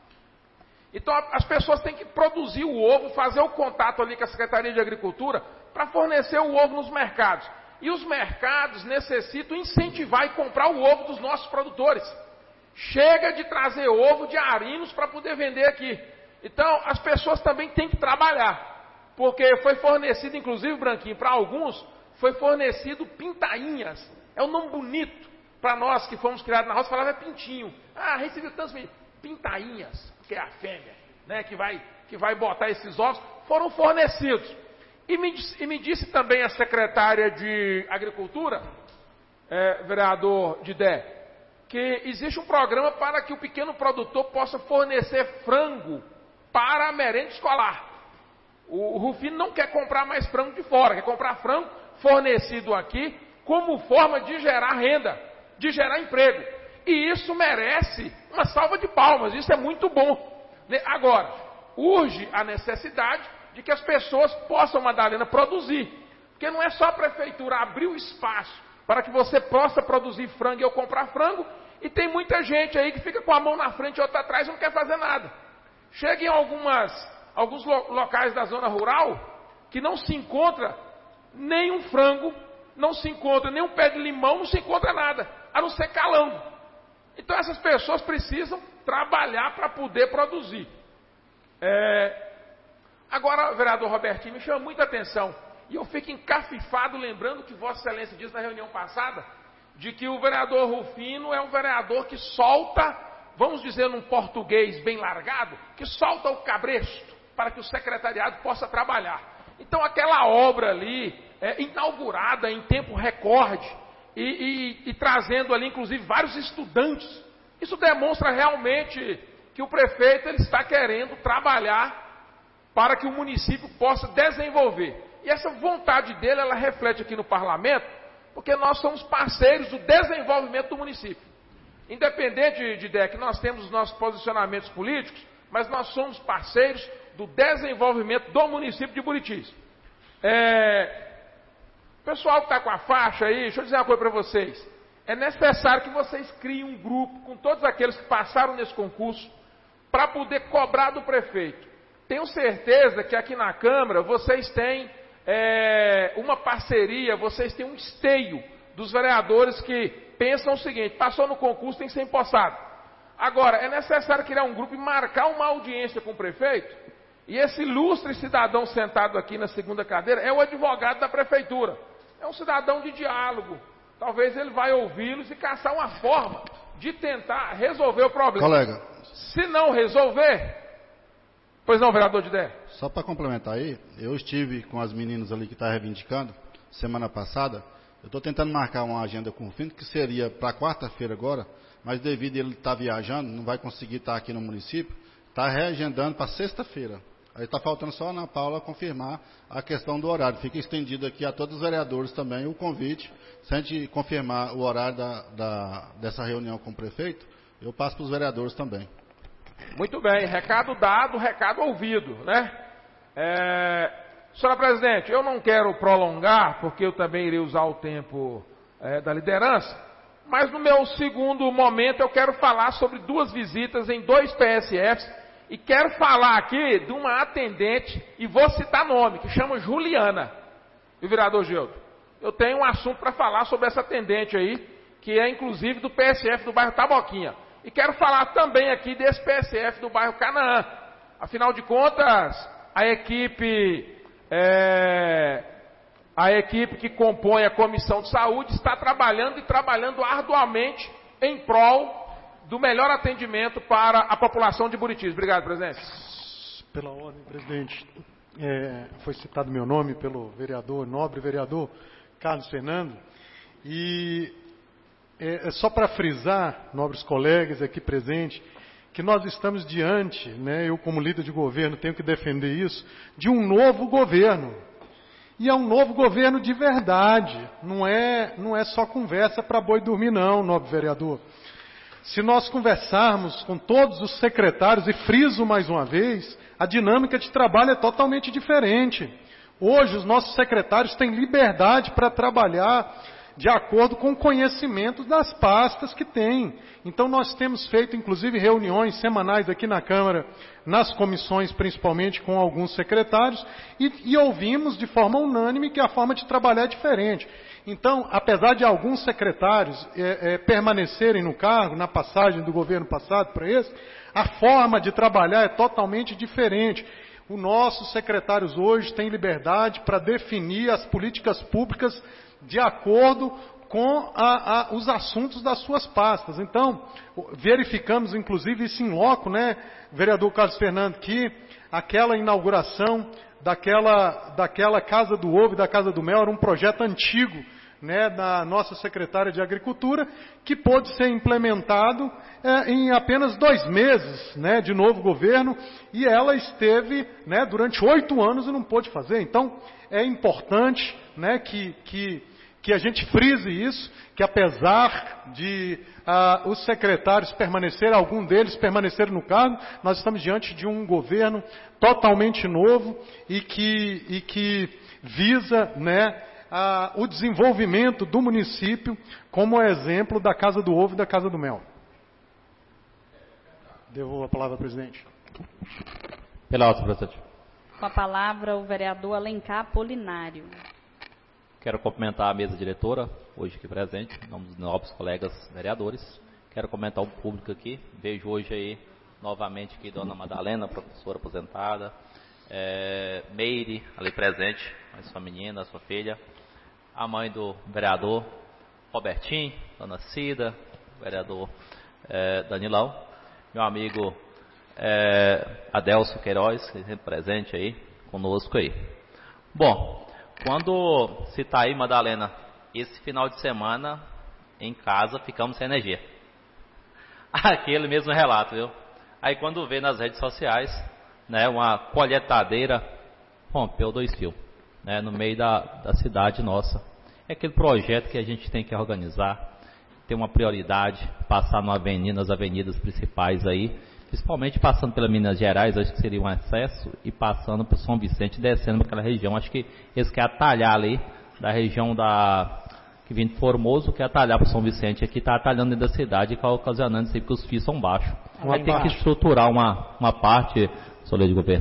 S9: Então as pessoas têm que produzir o ovo, fazer o contato ali com a Secretaria de Agricultura para fornecer o ovo nos mercados. E os mercados necessitam incentivar e comprar o ovo dos nossos produtores. Chega de trazer ovo de arinos para poder vender aqui. Então as pessoas também têm que trabalhar. Porque foi fornecido, inclusive, Branquinho, para alguns, foi fornecido pintainhas. É um nome bonito para nós que fomos criados na roça, falava é pintinho. Ah, recebi tantos pintainhas, que é a fêmea, né, que vai, que vai botar esses ovos, foram fornecidos. E me, e me disse também a secretária de Agricultura, é, vereador Didé, que existe um programa para que o pequeno produtor possa fornecer frango para a merenda escolar. O Rufino não quer comprar mais frango de fora, quer comprar frango fornecido aqui como forma de gerar renda, de gerar emprego. E isso merece uma salva de palmas, isso é muito bom. Agora, urge a necessidade de que as pessoas possam, Madalena, produzir. Porque não é só a prefeitura abrir o espaço para que você possa produzir frango e eu comprar frango, e tem muita gente aí que fica com a mão na frente e outra atrás e não quer fazer nada. Chega em algumas... Alguns locais da zona rural que não se encontra nem um frango, não se encontra nem um pé de limão, não se encontra nada, a não ser calango. Então essas pessoas precisam trabalhar para poder produzir. É... Agora, vereador Robertinho, me chama muita atenção, e eu fico encafifado lembrando que Vossa Excelência disse na reunião passada, de que o vereador Rufino é um vereador que solta, vamos dizer num português bem largado, que solta o cabresto, para que o secretariado possa trabalhar. Então aquela obra ali, é, inaugurada em tempo recorde, e, e, e trazendo ali inclusive vários estudantes, isso demonstra realmente que o prefeito ele está querendo trabalhar para que o município possa desenvolver. E essa vontade dele, ela reflete aqui no parlamento, porque nós somos parceiros do desenvolvimento do município. Independente de, de que nós temos os nossos posicionamentos políticos, mas nós somos parceiros do desenvolvimento do município de Buritis. É, pessoal que está com a faixa aí, deixa eu dizer uma coisa para vocês. É necessário que vocês criem um grupo com todos aqueles que passaram nesse concurso para poder cobrar do prefeito. Tenho certeza que aqui na Câmara vocês têm é, uma parceria, vocês têm um esteio dos vereadores que pensam o seguinte: passou no concurso, tem que ser empossado. Agora, é necessário criar um grupo e marcar uma audiência com o prefeito. E esse ilustre cidadão sentado aqui na segunda cadeira é o advogado da prefeitura. É um cidadão de diálogo. Talvez ele vai ouvi-los e caçar uma forma de tentar resolver o problema.
S7: Colega.
S9: Se não resolver... Pois não, vereador Didé?
S7: Só para complementar aí, eu estive com as meninas ali que estão reivindicando, semana passada. Eu estou tentando marcar uma agenda com o Fino, que seria para quarta-feira agora, mas devido a ele estar viajando, não vai conseguir estar aqui no município, está reagendando para sexta-feira. Aí está faltando só a Ana Paula confirmar a questão do horário. Fica estendido aqui a todos os vereadores também o convite. Se a gente confirmar o horário da, da, dessa reunião com o prefeito, eu passo para os vereadores também.
S9: Muito bem, recado dado, recado ouvido, né? É, senhora presidente, eu não quero prolongar, porque eu também irei usar o tempo é, da liderança, mas no meu segundo momento eu quero falar sobre duas visitas em dois P S Fs. E quero falar aqui de uma atendente, e vou citar nome, que chama Juliana. E o vereador Gildo, eu tenho um assunto para falar sobre essa atendente aí, que é inclusive do P S F do bairro Taboquinha. E quero falar também aqui desse P S F do bairro Canaã. Afinal de contas, a equipe, é, a equipe que compõe a Comissão de Saúde está trabalhando e trabalhando arduamente em prol do melhor atendimento para a população de Buritis. Obrigado, presidente.
S5: Pela ordem, presidente, é, foi citado meu nome pelo vereador, nobre vereador Carlos Fernando. E é, é só para frisar, nobres colegas aqui presentes, que nós estamos diante, né, eu como líder de governo tenho que defender isso, de um novo governo. E é um novo governo de verdade, não é, não é só conversa para boi dormir não, nobre vereador. Se nós conversarmos com todos os secretários, e friso mais uma vez, a dinâmica de trabalho é totalmente diferente. Hoje os nossos secretários têm liberdade para trabalhar de acordo com o conhecimento das pastas que têm. Então nós temos feito inclusive reuniões semanais aqui na Câmara, nas comissões principalmente com alguns secretários, e, e ouvimos de forma unânime que a forma de trabalhar é diferente. Então, apesar de alguns secretários é, é, permanecerem no cargo, na passagem do governo passado para esse, a forma de trabalhar é totalmente diferente. Os nossos secretários hoje têm liberdade para definir as políticas públicas de acordo com a, a, os assuntos das suas pastas. Então, verificamos inclusive isso em loco, né, vereador Carlos Fernando, que aquela inauguração daquela, daquela Casa do Ovo e da Casa do Mel era um projeto antigo, né, da nossa secretária de Agricultura, que pôde ser implementado é, em apenas dois meses, né, de novo governo, e ela esteve, né, durante oito anos e não pôde fazer. Então, é importante, né, que, que, que a gente frise isso, que apesar de ah, os secretários permanecerem, algum deles permanecerem no cargo, nós estamos diante de um governo totalmente novo e que, e que visa, né, a, o desenvolvimento do município como exemplo da Casa do Ovo e da Casa do Mel. Devolvo a palavra ao presidente.
S3: Pela ordem, presidente.
S2: Com a palavra o vereador Alencar Apolinário.
S3: Quero cumprimentar a mesa diretora, hoje aqui presente, em nome dos nobres colegas vereadores. Quero comentar o público aqui. Vejo hoje aí, novamente, aqui Dona Madalena, professora aposentada, é, Meire, ali presente, a sua menina, a sua filha, a mãe do vereador Robertinho, Dona Cida, vereador é, Danilão, meu amigo é, Adelso Queiroz, que é sempre presente aí, conosco aí. Bom, quando se está aí, Madalena, esse final de semana, em casa, ficamos sem energia. Aquele mesmo relato, viu? Aí quando vê nas redes sociais, né, uma colheitadeira rompeu dois fios, né, no meio da, da cidade nossa. É aquele projeto que a gente tem que organizar, ter uma prioridade, passar no avenida, nas avenidas principais aí, principalmente passando pela Minas Gerais, acho que seria um acesso, e passando para São Vicente, descendo para aquela região. Acho que eles querem atalhar ali, da região da que vem de Formoso, quer atalhar para São Vicente, aqui está atalhando dentro da cidade e ocasionando isso aí, porque os fios são baixos. Vai ter que estruturar uma, uma parte, senhor de governo.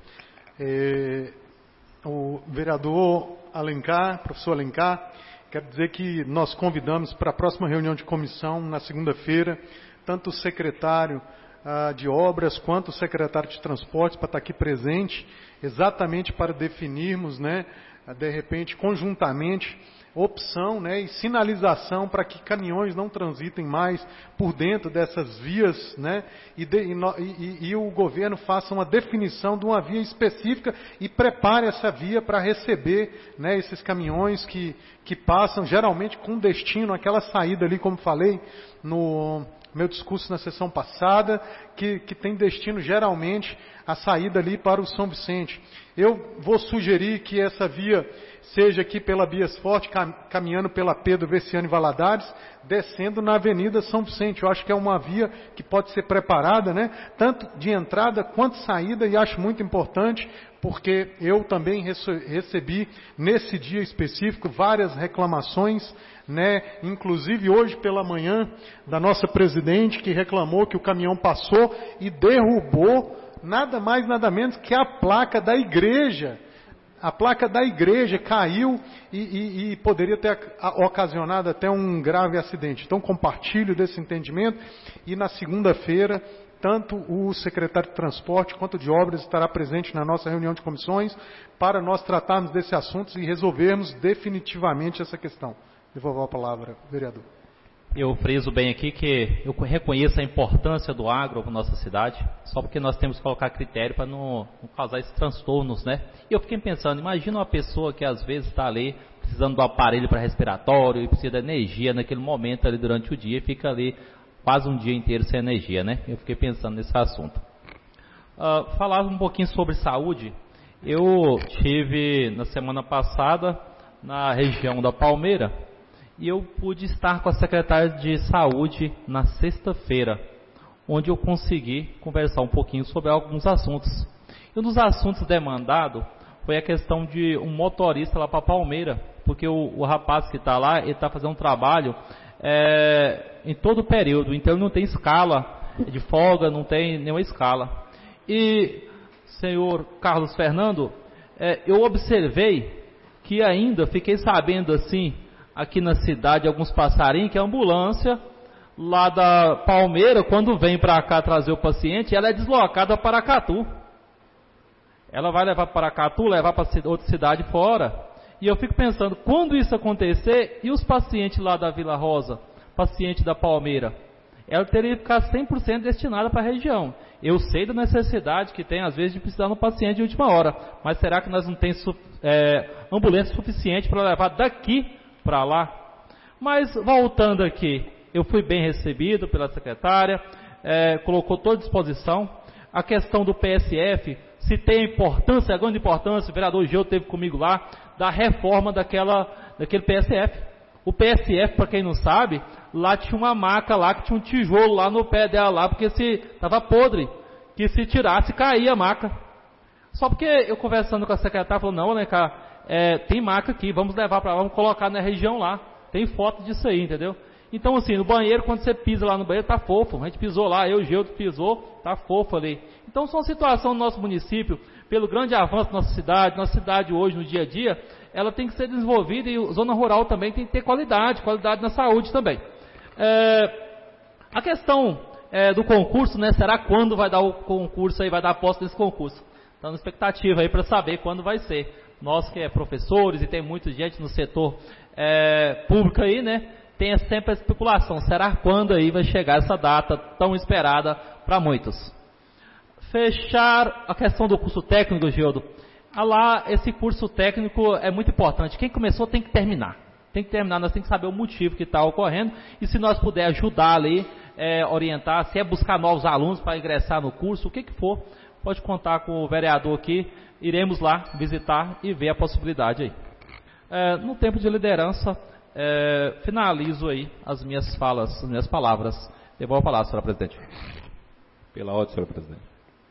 S5: É, o vereador Alencar, professor Alencar, quero dizer que nós convidamos para a próxima reunião de comissão, na segunda-feira, tanto o secretário ah, de obras quanto o secretário de transportes para estar aqui presente, exatamente para definirmos, né, de repente, conjuntamente, opção, né, e sinalização para que caminhões não transitem mais por dentro dessas vias, né, e, de, e, e, e o governo faça uma definição de uma via específica e prepare essa via para receber, né, esses caminhões que, que passam geralmente com destino àquela saída ali, como falei no meu discurso na sessão passada, que, que tem destino geralmente a saída ali para o São Vicente. Eu vou sugerir que essa via seja aqui pela Bias Forte, caminhando pela Pedro Veciano e Valadares, descendo na Avenida São Vicente. Eu acho que é uma via que pode ser preparada, né, tanto de entrada quanto saída, e acho muito importante, porque eu também recebi, nesse dia específico, várias reclamações, né, inclusive hoje pela manhã, da nossa presidente, que reclamou que o caminhão passou e derrubou nada mais, nada menos que a placa da igreja. A placa da igreja caiu e, e, e poderia ter ocasionado até um grave acidente. Então, compartilho desse entendimento, e na segunda-feira, tanto o secretário de Transporte quanto de Obras estará presente na nossa reunião de comissões para nós tratarmos desse assunto e resolvermos definitivamente essa questão. Devolvo a palavra, vereador.
S10: Eu friso bem aqui que eu reconheço a importância do agro para a nossa cidade, só porque nós temos que colocar critério para não, não causar esses transtornos, né? E eu fiquei pensando, imagina uma pessoa que às vezes está ali precisando do aparelho para respiratório e precisa de energia naquele momento ali durante o dia e fica ali quase um dia inteiro sem energia, né? Eu fiquei pensando nesse assunto. Uh, falava um pouquinho sobre saúde. Eu tive na semana passada na região da Palmeira e eu pude estar com a secretária de saúde na sexta-feira, onde eu consegui conversar um pouquinho sobre alguns assuntos. E um dos assuntos demandado foi a questão de um motorista lá para Palmeira, porque o, o rapaz que está lá, ele está fazendo um trabalho é, em todo o período, então ele não tem escala de folga, não tem nenhuma escala. E, senhor Carlos Fernando, é, eu observei que ainda, fiquei sabendo assim, aqui na cidade, alguns passarinhos, que a ambulância lá da Palmeira, quando vem para cá trazer o paciente, ela é deslocada para Paracatu. Ela vai levar para Paracatu, levar para outra cidade fora. E eu fico pensando, quando isso acontecer, e os pacientes lá da Vila Rosa, paciente da Palmeira? Ela teria que ficar cem por cento destinada para a região. Eu sei da necessidade que tem, às vezes, de precisar de um paciente de última hora. Mas será que nós não temos é, ambulância suficiente para levar daqui para lá? Mas, voltando aqui, eu fui bem recebido pela secretária, é, colocou toda à disposição. A questão do P S F, se tem importância, a grande importância, o vereador Geu esteve comigo lá, da reforma daquela, daquele P S F. O P S F, para quem não sabe, lá tinha uma maca lá, que tinha um tijolo lá no pé dela lá, porque se estava podre, que se tirasse, caía a maca. Só porque eu conversando com a secretária, falou, não, né, cara, é, tem maca aqui, vamos levar para lá, vamos colocar na região lá. Tem foto disso aí, entendeu? Então, assim, no banheiro, quando você pisa lá no banheiro, tá fofo. A gente pisou lá, eu e o Geu pisou, tá fofo ali. Então, são situações do nosso município, pelo grande avanço da nossa cidade, nossa cidade hoje, no dia a dia, ela tem que ser desenvolvida e a zona rural também tem que ter qualidade, qualidade na saúde também. É, a questão é, do concurso, né? Será quando vai dar o concurso aí, vai dar a posse desse concurso? Estamos na expectativa aí para saber quando vai ser. Nós que é professores e tem muita gente no setor é, público aí, né? Tem sempre a especulação, será quando aí vai chegar essa data tão esperada para muitos? Fechar a questão do curso técnico, Gildo. Ah lá, esse curso técnico é muito importante. Quem começou tem que terminar. Tem que terminar, nós temos que saber o motivo que está ocorrendo. E se nós puder ajudar ali, é, orientar, se é buscar novos alunos para ingressar no curso, o que que for, pode contar com o vereador aqui. Iremos lá visitar e ver a possibilidade aí. É, no tempo de liderança, é, finalizo aí as minhas falas, as minhas palavras. Devolvo a palavra, senhora presidente.
S3: Pela ordem, senhora presidente.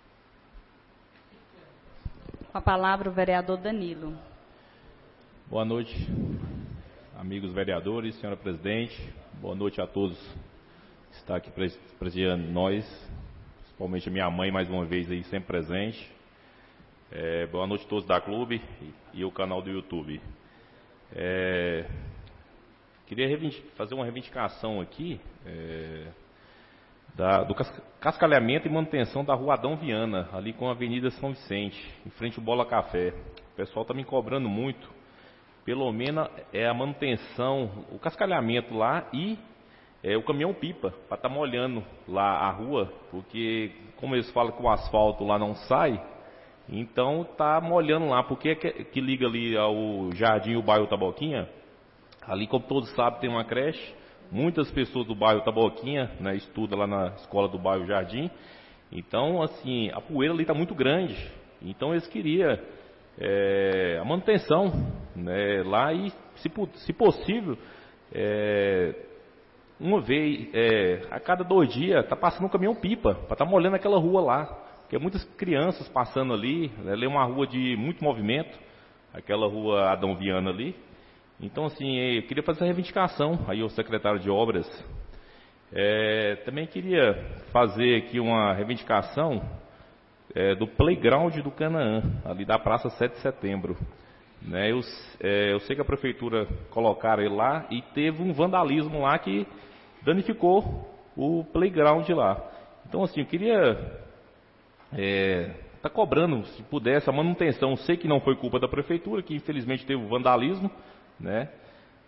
S2: Com a palavra o vereador Danilo.
S3: Boa noite, amigos vereadores, senhora presidente. Boa noite a todos que estão aqui presidindo nós, principalmente a minha mãe, mais uma vez aí, sempre presente. É, boa noite a todos da clube e, e o canal do YouTube. É, queria fazer uma reivindicação aqui é, da, do cascalhamento e manutenção da rua Adão Viana, ali com a Avenida São Vicente, em frente ao Bola Café. O pessoal está me cobrando muito, pelo menos é a manutenção, o cascalhamento lá e é, o caminhão-pipa, para estar tá molhando lá a rua, porque como eles falam que o asfalto lá não sai, então tá molhando lá, porque é que, que liga ali ao Jardim e o bairro Taboquinha, ali como todos sabem tem uma creche, muitas pessoas do bairro Taboquinha, né, estudam lá na escola do bairro Jardim, então assim, a poeira ali está muito grande, então eles queriam é, a manutenção, né, lá e se, se possível, é, uma vez, é, a cada dois dias tá passando um caminhão-pipa, para estar tá molhando aquela rua lá. Porque muitas crianças passando ali, né, ali é uma rua de muito movimento, aquela rua Adão Viana ali. Então, assim, eu queria fazer essa reivindicação aí ao secretário de Obras. É, também queria fazer aqui uma reivindicação é, do playground do Canaã, ali da Praça sete de Setembro. Né, eu, é, eu sei que a prefeitura colocaram ele lá e teve um vandalismo lá que danificou o playground lá. Então, assim, eu queria... É, tá cobrando, se pudesse, a manutenção. Sei que não foi culpa da prefeitura, que infelizmente teve o vandalismo, né?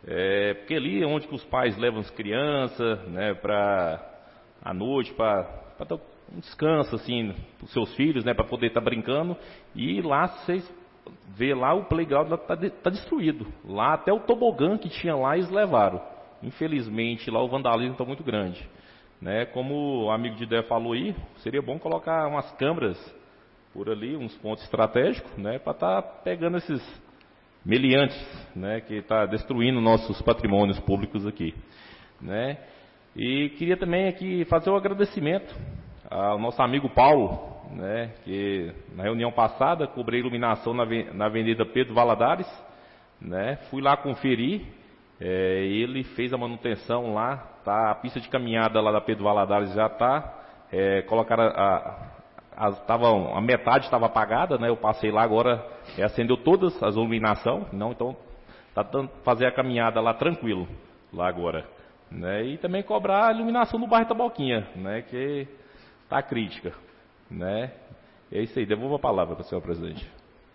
S3: É, porque ali é onde que os pais levam as crianças, né, para à noite, para dar um descanso assim para os seus filhos, né, para poder estar tá brincando. E lá vocês vê lá o playground está tá destruído. Lá até o tobogã que tinha lá eles levaram. Infelizmente lá o vandalismo está muito grande, né? Como o amigo de Dé falou aí, seria bom colocar umas câmeras por ali, uns pontos estratégicos, né, para estar tá pegando esses meliantes, né, que está destruindo nossos patrimônios públicos aqui, né? E queria também aqui fazer um agradecimento ao nosso amigo Paulo, né, que na reunião passada cobrei iluminação na, na Avenida Pedro Valadares, né? Fui lá conferir, é, ele fez a manutenção lá, tá, a pista de caminhada lá da Pedro Valadares já está, é, colocaram a, a, a, tava, a metade estava apagada, né? Eu passei lá agora, é, acendeu todas as iluminações, não, então tá dando fazer a caminhada lá tranquilo, lá agora, né? E também cobrar a iluminação no bairro Taboquinha, né, que está crítica, né? É isso aí, devolvo a palavra para o senhor presidente.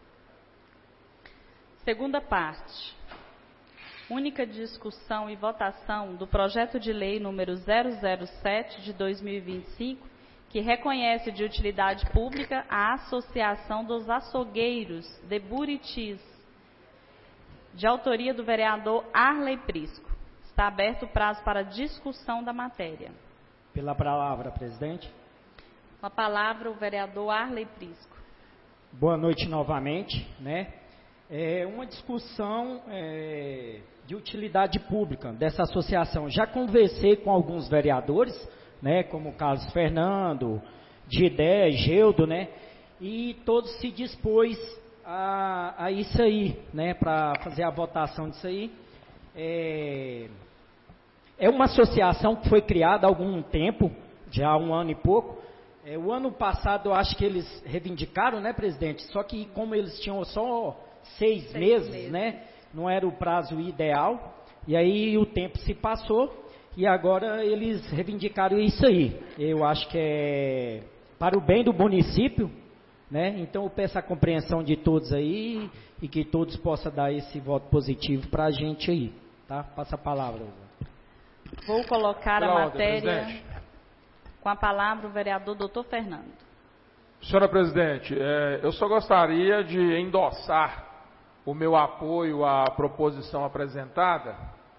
S2: Segunda parte. Única discussão e votação do projeto de lei número zero zero sete de dois mil e vinte e cinco, que reconhece de utilidade pública a Associação dos Açougueiros de Buritis, de autoria do vereador Arley Prisco. Está aberto o prazo para discussão da matéria.
S8: Pela palavra, presidente.
S2: Com a palavra, o vereador Arley Prisco.
S8: Boa noite novamente, né? É uma discussão é, de utilidade pública dessa associação. Já conversei com alguns vereadores, né, como Carlos Fernando, Didé, Geudo, né? E todos se dispôs a, a isso aí, né? Para fazer a votação disso aí. É, é uma associação que foi criada há algum tempo, já há um ano e pouco. É, o ano passado eu acho que eles reivindicaram, né, presidente? Só que como eles tinham só seis, seis meses, meses, né? Não era o prazo ideal. E aí o tempo se passou e agora eles reivindicaram isso aí. Eu acho que é para o bem do município, né? Então eu peço a compreensão de todos aí e que todos possam dar esse voto positivo para a gente aí, tá? Passa a palavra.
S2: Vou colocar
S9: Pela
S2: a
S9: ordem,
S2: matéria
S9: presidente.
S2: Com a palavra o vereador doutor Fernando.
S9: Senhora presidente, é, eu só gostaria de endossar o meu apoio à proposição apresentada,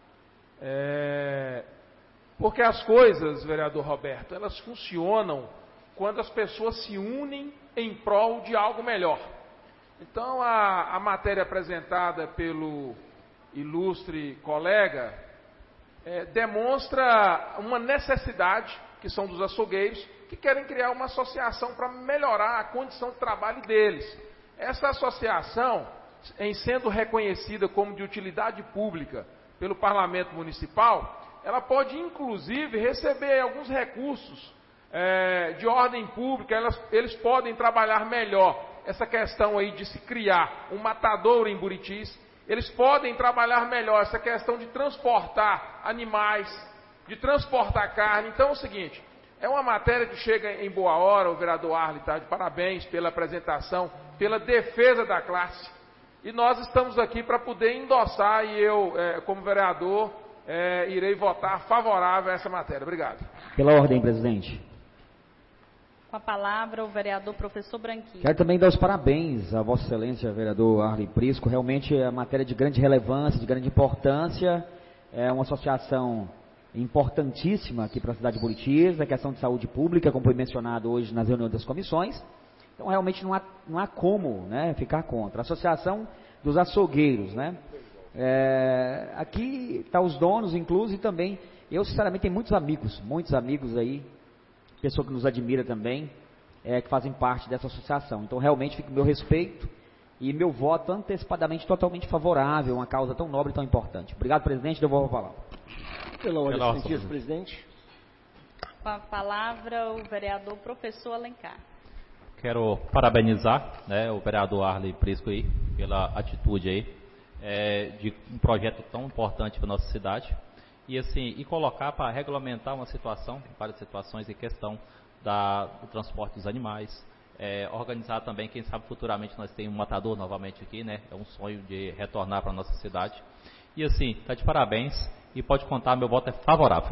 S9: é, porque as coisas, vereador Roberto, elas funcionam quando as pessoas se unem em prol de algo melhor. Então, a, a matéria apresentada pelo ilustre colega é, demonstra uma necessidade, que são dos açougueiros, que querem criar uma associação para melhorar a condição de trabalho deles. Essa associação, em sendo reconhecida como de utilidade pública pelo Parlamento Municipal, ela pode inclusive receber alguns recursos é, de ordem pública, elas, eles podem trabalhar melhor essa questão aí de se criar um matadouro em Buritis, eles podem trabalhar melhor essa questão de transportar animais, de transportar carne. Então é o seguinte, é uma matéria que chega em boa hora, o vereador Arley está de parabéns pela apresentação, pela defesa da classe. E nós estamos aqui para poder endossar, e eu, é, como vereador, é, irei votar favorável a essa matéria. Obrigado.
S4: Pela ordem, presidente.
S2: Com a palavra, o vereador professor Branquinho.
S4: Quero também dar os parabéns a Vossa Excelência, vereador Arley Prisco. Realmente é uma matéria de grande relevância, de grande importância. É uma associação importantíssima aqui para a cidade de Buritis, a questão de saúde pública, como foi mencionado hoje nas reuniões das comissões. Então, realmente não há, não há como, né, ficar contra. A Associação dos Açougueiros, né? É, aqui está os donos, inclusive, e também, eu sinceramente tenho muitos amigos, muitos amigos aí, pessoa que nos admira também, é, que fazem parte dessa associação. Então, realmente, fica o meu respeito e meu voto antecipadamente totalmente favorável a uma causa tão nobre e tão importante. Obrigado, presidente, devolvo a palavra.
S6: Pela ordem, senhor presidente.
S2: Com a palavra, o vereador professor Alencar.
S10: Quero parabenizar, né, o vereador Arley Prisco aí, pela atitude aí, é, de um projeto tão importante para a nossa cidade. E assim, e colocar para regulamentar uma situação, várias situações em questão da, do transporte dos animais. É, organizar também, quem sabe futuramente nós tenhamos um matador novamente aqui, né? É um sonho de retornar para a nossa cidade. E assim, está de parabéns e pode contar, meu voto é favorável.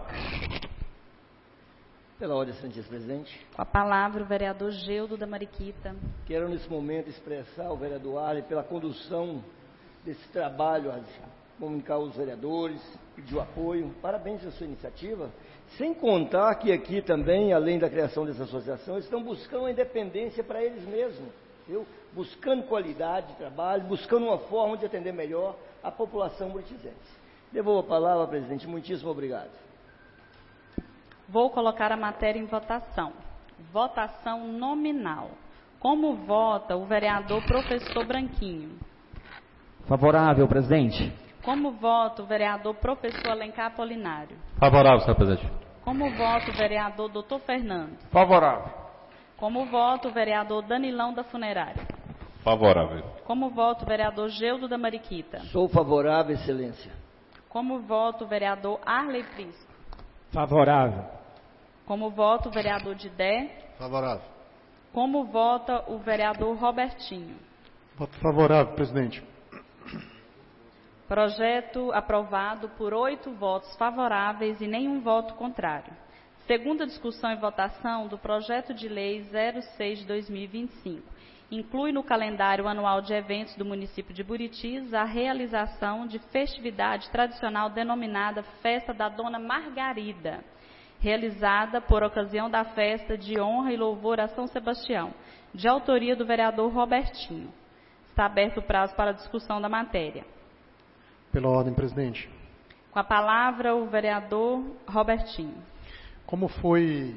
S6: Pela ordem, excelentíssimo presidente.
S2: Com a palavra, o vereador Geudo da Mariquita.
S6: Quero, nesse momento, expressar ao vereador Arley pela condução desse trabalho, comunicar aos vereadores, pedir o apoio. Parabéns pela sua iniciativa. Sem contar que aqui também, além da criação dessa associação, eles estão buscando a independência para eles mesmos, viu? Buscando qualidade de trabalho, buscando uma forma de atender melhor a população buritizense. Devolvo a palavra, presidente. Muitíssimo obrigado.
S2: Vou colocar a matéria em votação. Votação nominal. Como vota o vereador professor Branquinho?
S4: Favorável, presidente.
S2: Como vota o vereador professor Alencar Apolinário?
S10: Favorável, senhor presidente.
S2: Como vota o vereador doutor Fernando?
S9: Favorável.
S2: Como vota o vereador Danilão da Funerária?
S3: Favorável.
S2: Como vota o vereador Geudo da Mariquita?
S6: Sou favorável, excelência.
S2: Como vota o vereador Arley Prisco?
S8: Favorável.
S2: Como vota o vereador Didé?
S7: Favorável.
S2: Como vota o vereador Robertinho?
S5: Voto favorável, presidente.
S2: Projeto aprovado por oito votos favoráveis e nenhum voto contrário. Segunda discussão e votação do projeto de lei zero seis de dois mil e vinte e cinco. Inclui no calendário anual de eventos do município de Buritis a realização de festividade tradicional denominada Festa da Dona Margarida, realizada por ocasião da festa de honra e louvor a São Sebastião, de autoria do vereador Robertinho. Está aberto o prazo para a discussão da matéria.
S5: Pela ordem, presidente.
S2: Com a palavra, o vereador Robertinho.
S5: Como foi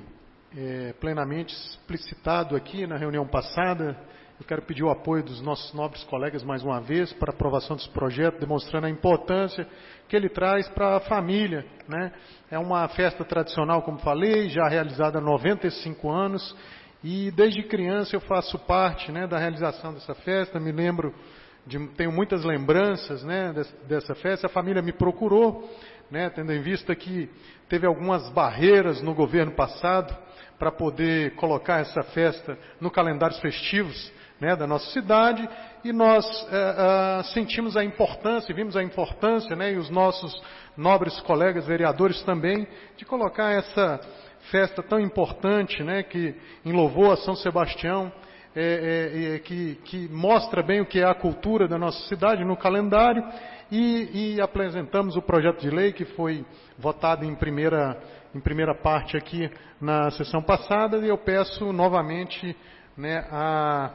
S5: é, plenamente explicitado aqui na reunião passada, eu quero pedir o apoio dos nossos nobres colegas mais uma vez para a aprovação desse projeto, demonstrando a importância que ele traz para a família, né? É uma festa tradicional, como falei, já realizada há noventa e cinco anos, e desde criança eu faço parte, né, da realização dessa festa. Me lembro, de, tenho muitas lembranças, né, dessa, dessa festa. A família me procurou, né, tendo em vista que teve algumas barreiras no governo passado para poder colocar essa festa no calendários festivos, né, da nossa cidade, e nós é, é, sentimos a importância, vimos a importância, né, e os nossos nobres colegas vereadores também, de colocar essa festa tão importante, né, que em louvor a São Sebastião, é, é, é, que, que mostra bem o que é a cultura da nossa cidade no calendário, e, e apresentamos o projeto de lei que foi votado em primeira, em primeira parte aqui na sessão passada, e eu peço novamente, né, a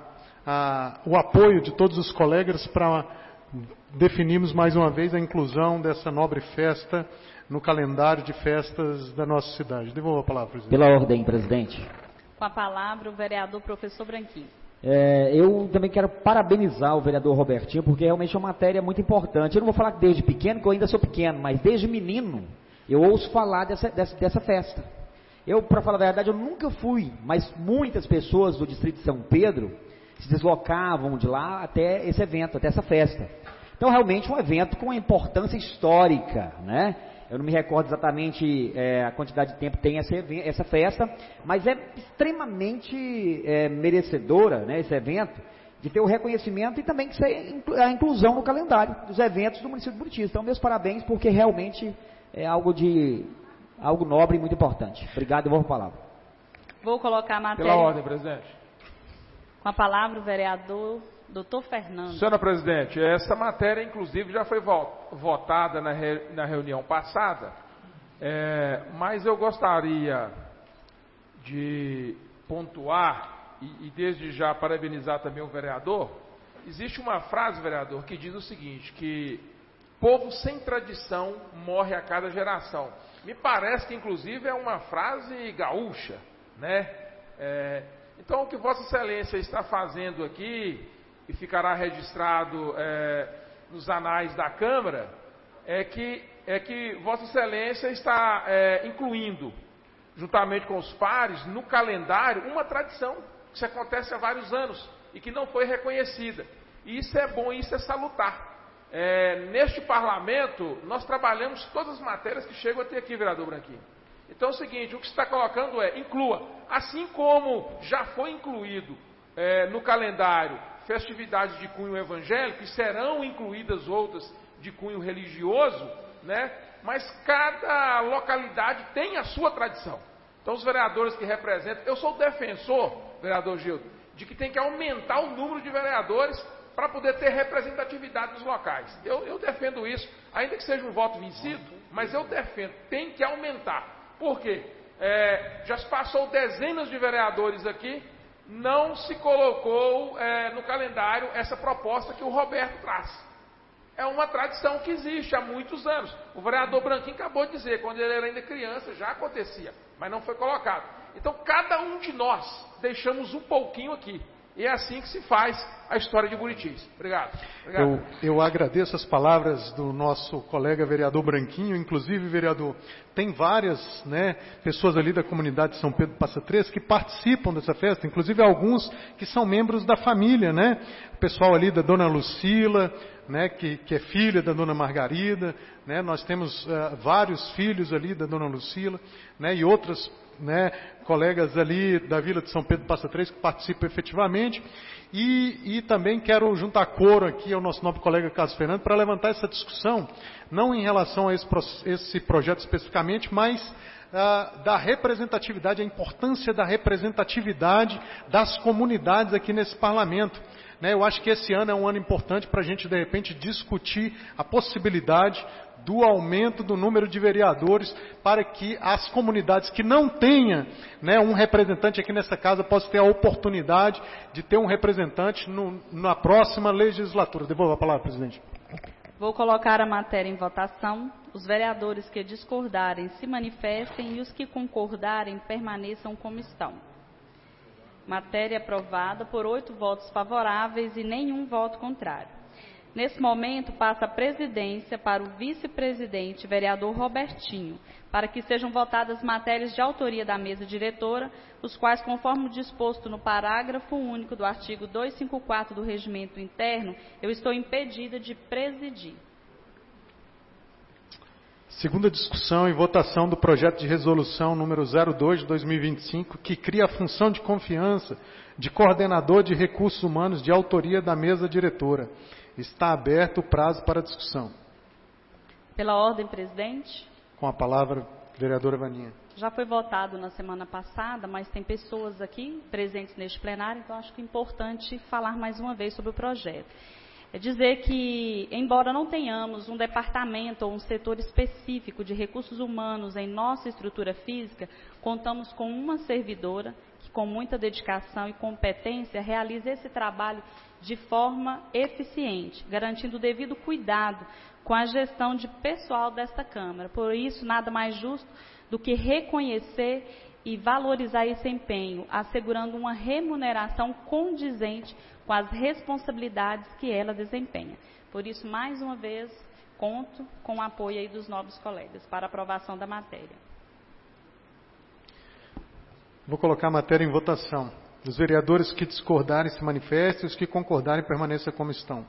S5: A, o apoio de todos os colegas para definirmos mais uma vez a inclusão dessa nobre festa no calendário de festas da nossa cidade. Devolvo a palavra, presidente.
S4: Pela ordem, presidente.
S2: Com a palavra, o vereador professor Branquinho.
S4: É, eu também quero parabenizar o vereador Robertinho, porque realmente é uma matéria muito importante. Eu não vou falar desde pequeno, porque eu ainda sou pequeno, mas desde menino eu ouço falar dessa, dessa, dessa festa. Eu, para falar a verdade, eu nunca fui, mas muitas pessoas do distrito de São Pedro se deslocavam de lá até esse evento, até essa festa. Então, realmente, um evento com uma importância histórica, né? Eu não me recordo exatamente é, a quantidade de tempo que tem essa, essa festa, mas é extremamente é, merecedora, né, esse evento, de ter o reconhecimento e também que ser a inclusão no calendário dos eventos do município de Buritis. Então, meus parabéns, porque realmente é algo de algo nobre e muito importante. Obrigado, eu vou para a palavra.
S2: Vou colocar a matéria.
S9: Pela ordem, presidente.
S2: Com a palavra, o vereador doutor Fernando.
S9: Senhora presidente, essa matéria, inclusive, já foi votada na, re, na reunião passada, é, mas eu gostaria de pontuar, e, e desde já parabenizar também o vereador. Existe uma frase, vereador, que diz o seguinte, que povo sem tradição morre a cada geração. Me parece que, inclusive, é uma frase gaúcha, né? É, então, o que Vossa Excelência está fazendo aqui, e ficará registrado é, nos anais da Câmara, é que, é que Vossa Excelência está é, incluindo, juntamente com os pares, no calendário, uma tradição que se acontece há vários anos e que não foi reconhecida. E isso é bom, isso é salutar. É, neste parlamento, nós trabalhamos todas as matérias que chegam até aqui, vereador Branquinho. Então é o seguinte, o que se está colocando é, inclua, assim como já foi incluído é, no calendário festividades de cunho evangélico, e serão incluídas outras de cunho religioso, né? Mas cada localidade tem a sua tradição. Então os vereadores que representam, eu sou defensor, vereador Gildo, de que tem que aumentar o número de vereadores para poder ter representatividade nos locais. Eu, eu defendo isso, ainda que seja um voto vencido, mas eu defendo, tem que aumentar. Por quê? É, já se passou dezenas de vereadores aqui, não se colocou é, no calendário essa proposta que o Roberto traz. É uma tradição que existe há muitos anos. O vereador Branquinho acabou de dizer, quando ele era ainda criança, já acontecia, mas não foi colocado. Então, cada um de nós deixamos um pouquinho aqui. E é assim que se faz a história de Buritis. Obrigado. Obrigado.
S5: Eu, eu agradeço as palavras do nosso colega vereador Branquinho. Inclusive, vereador, tem várias, né, pessoas ali da comunidade de São Pedro Passa Três que participam dessa festa, inclusive alguns que são membros da família, né? O pessoal ali da Dona Lucila, né, que, que é filha da Dona Margarida, né? Nós temos uh, vários filhos ali da Dona Lucila, né, e outras, né, colegas ali da Vila de São Pedro Passa Três que participam efetivamente. E, e também quero juntar coro aqui ao nosso nobre colega Carlos Fernando para levantar essa discussão, não em relação a esse, esse projeto especificamente, mas uh, da representatividade, a importância da representatividade das comunidades aqui nesse parlamento. Né, eu acho que esse ano é um ano importante para a gente, de repente, discutir a possibilidade do aumento do número de vereadores para que as comunidades que não tenham, né, um representante aqui nessa casa possam ter a oportunidade de ter um representante no, na próxima legislatura. Devolvo a palavra, presidente.
S2: Vou colocar a matéria em votação. Os vereadores que discordarem se manifestem e os que concordarem permaneçam como estão. Matéria aprovada por oito votos favoráveis e nenhum voto contrário. Nesse momento, passa a presidência para o vice-presidente, vereador Robertinho, para que sejam votadas matérias de autoria da mesa diretora, os quais, conforme disposto no parágrafo único do artigo duzentos e cinquenta e quatro do Regimento Interno, eu estou impedida de presidir.
S5: Segunda discussão e votação do projeto de resolução número zero dois de dois mil e vinte e cinco, que cria a função de confiança de coordenador de recursos humanos de autoria da mesa diretora. Está aberto o prazo para discussão.
S2: Pela ordem, presidente.
S5: Com a palavra, vereadora Vaninha.
S2: Já foi votado na semana passada, mas tem pessoas aqui presentes neste plenário, então acho que é importante falar mais uma vez sobre o projeto. É dizer que, embora não tenhamos um departamento ou um setor específico de recursos humanos em nossa estrutura física, contamos com uma servidora que, com muita dedicação e competência, realiza esse trabalho de forma eficiente, garantindo o devido cuidado com a gestão de pessoal desta Câmara. Por isso, nada mais justo do que reconhecer e valorizar esse empenho, assegurando uma remuneração condizente com as responsabilidades que ela desempenha. Por isso, mais uma vez, conto com o apoio aí dos nobres colegas para aprovação da matéria.
S5: Vou colocar a matéria em votação. Os vereadores que discordarem se manifestem, os que concordarem permaneçam como estão.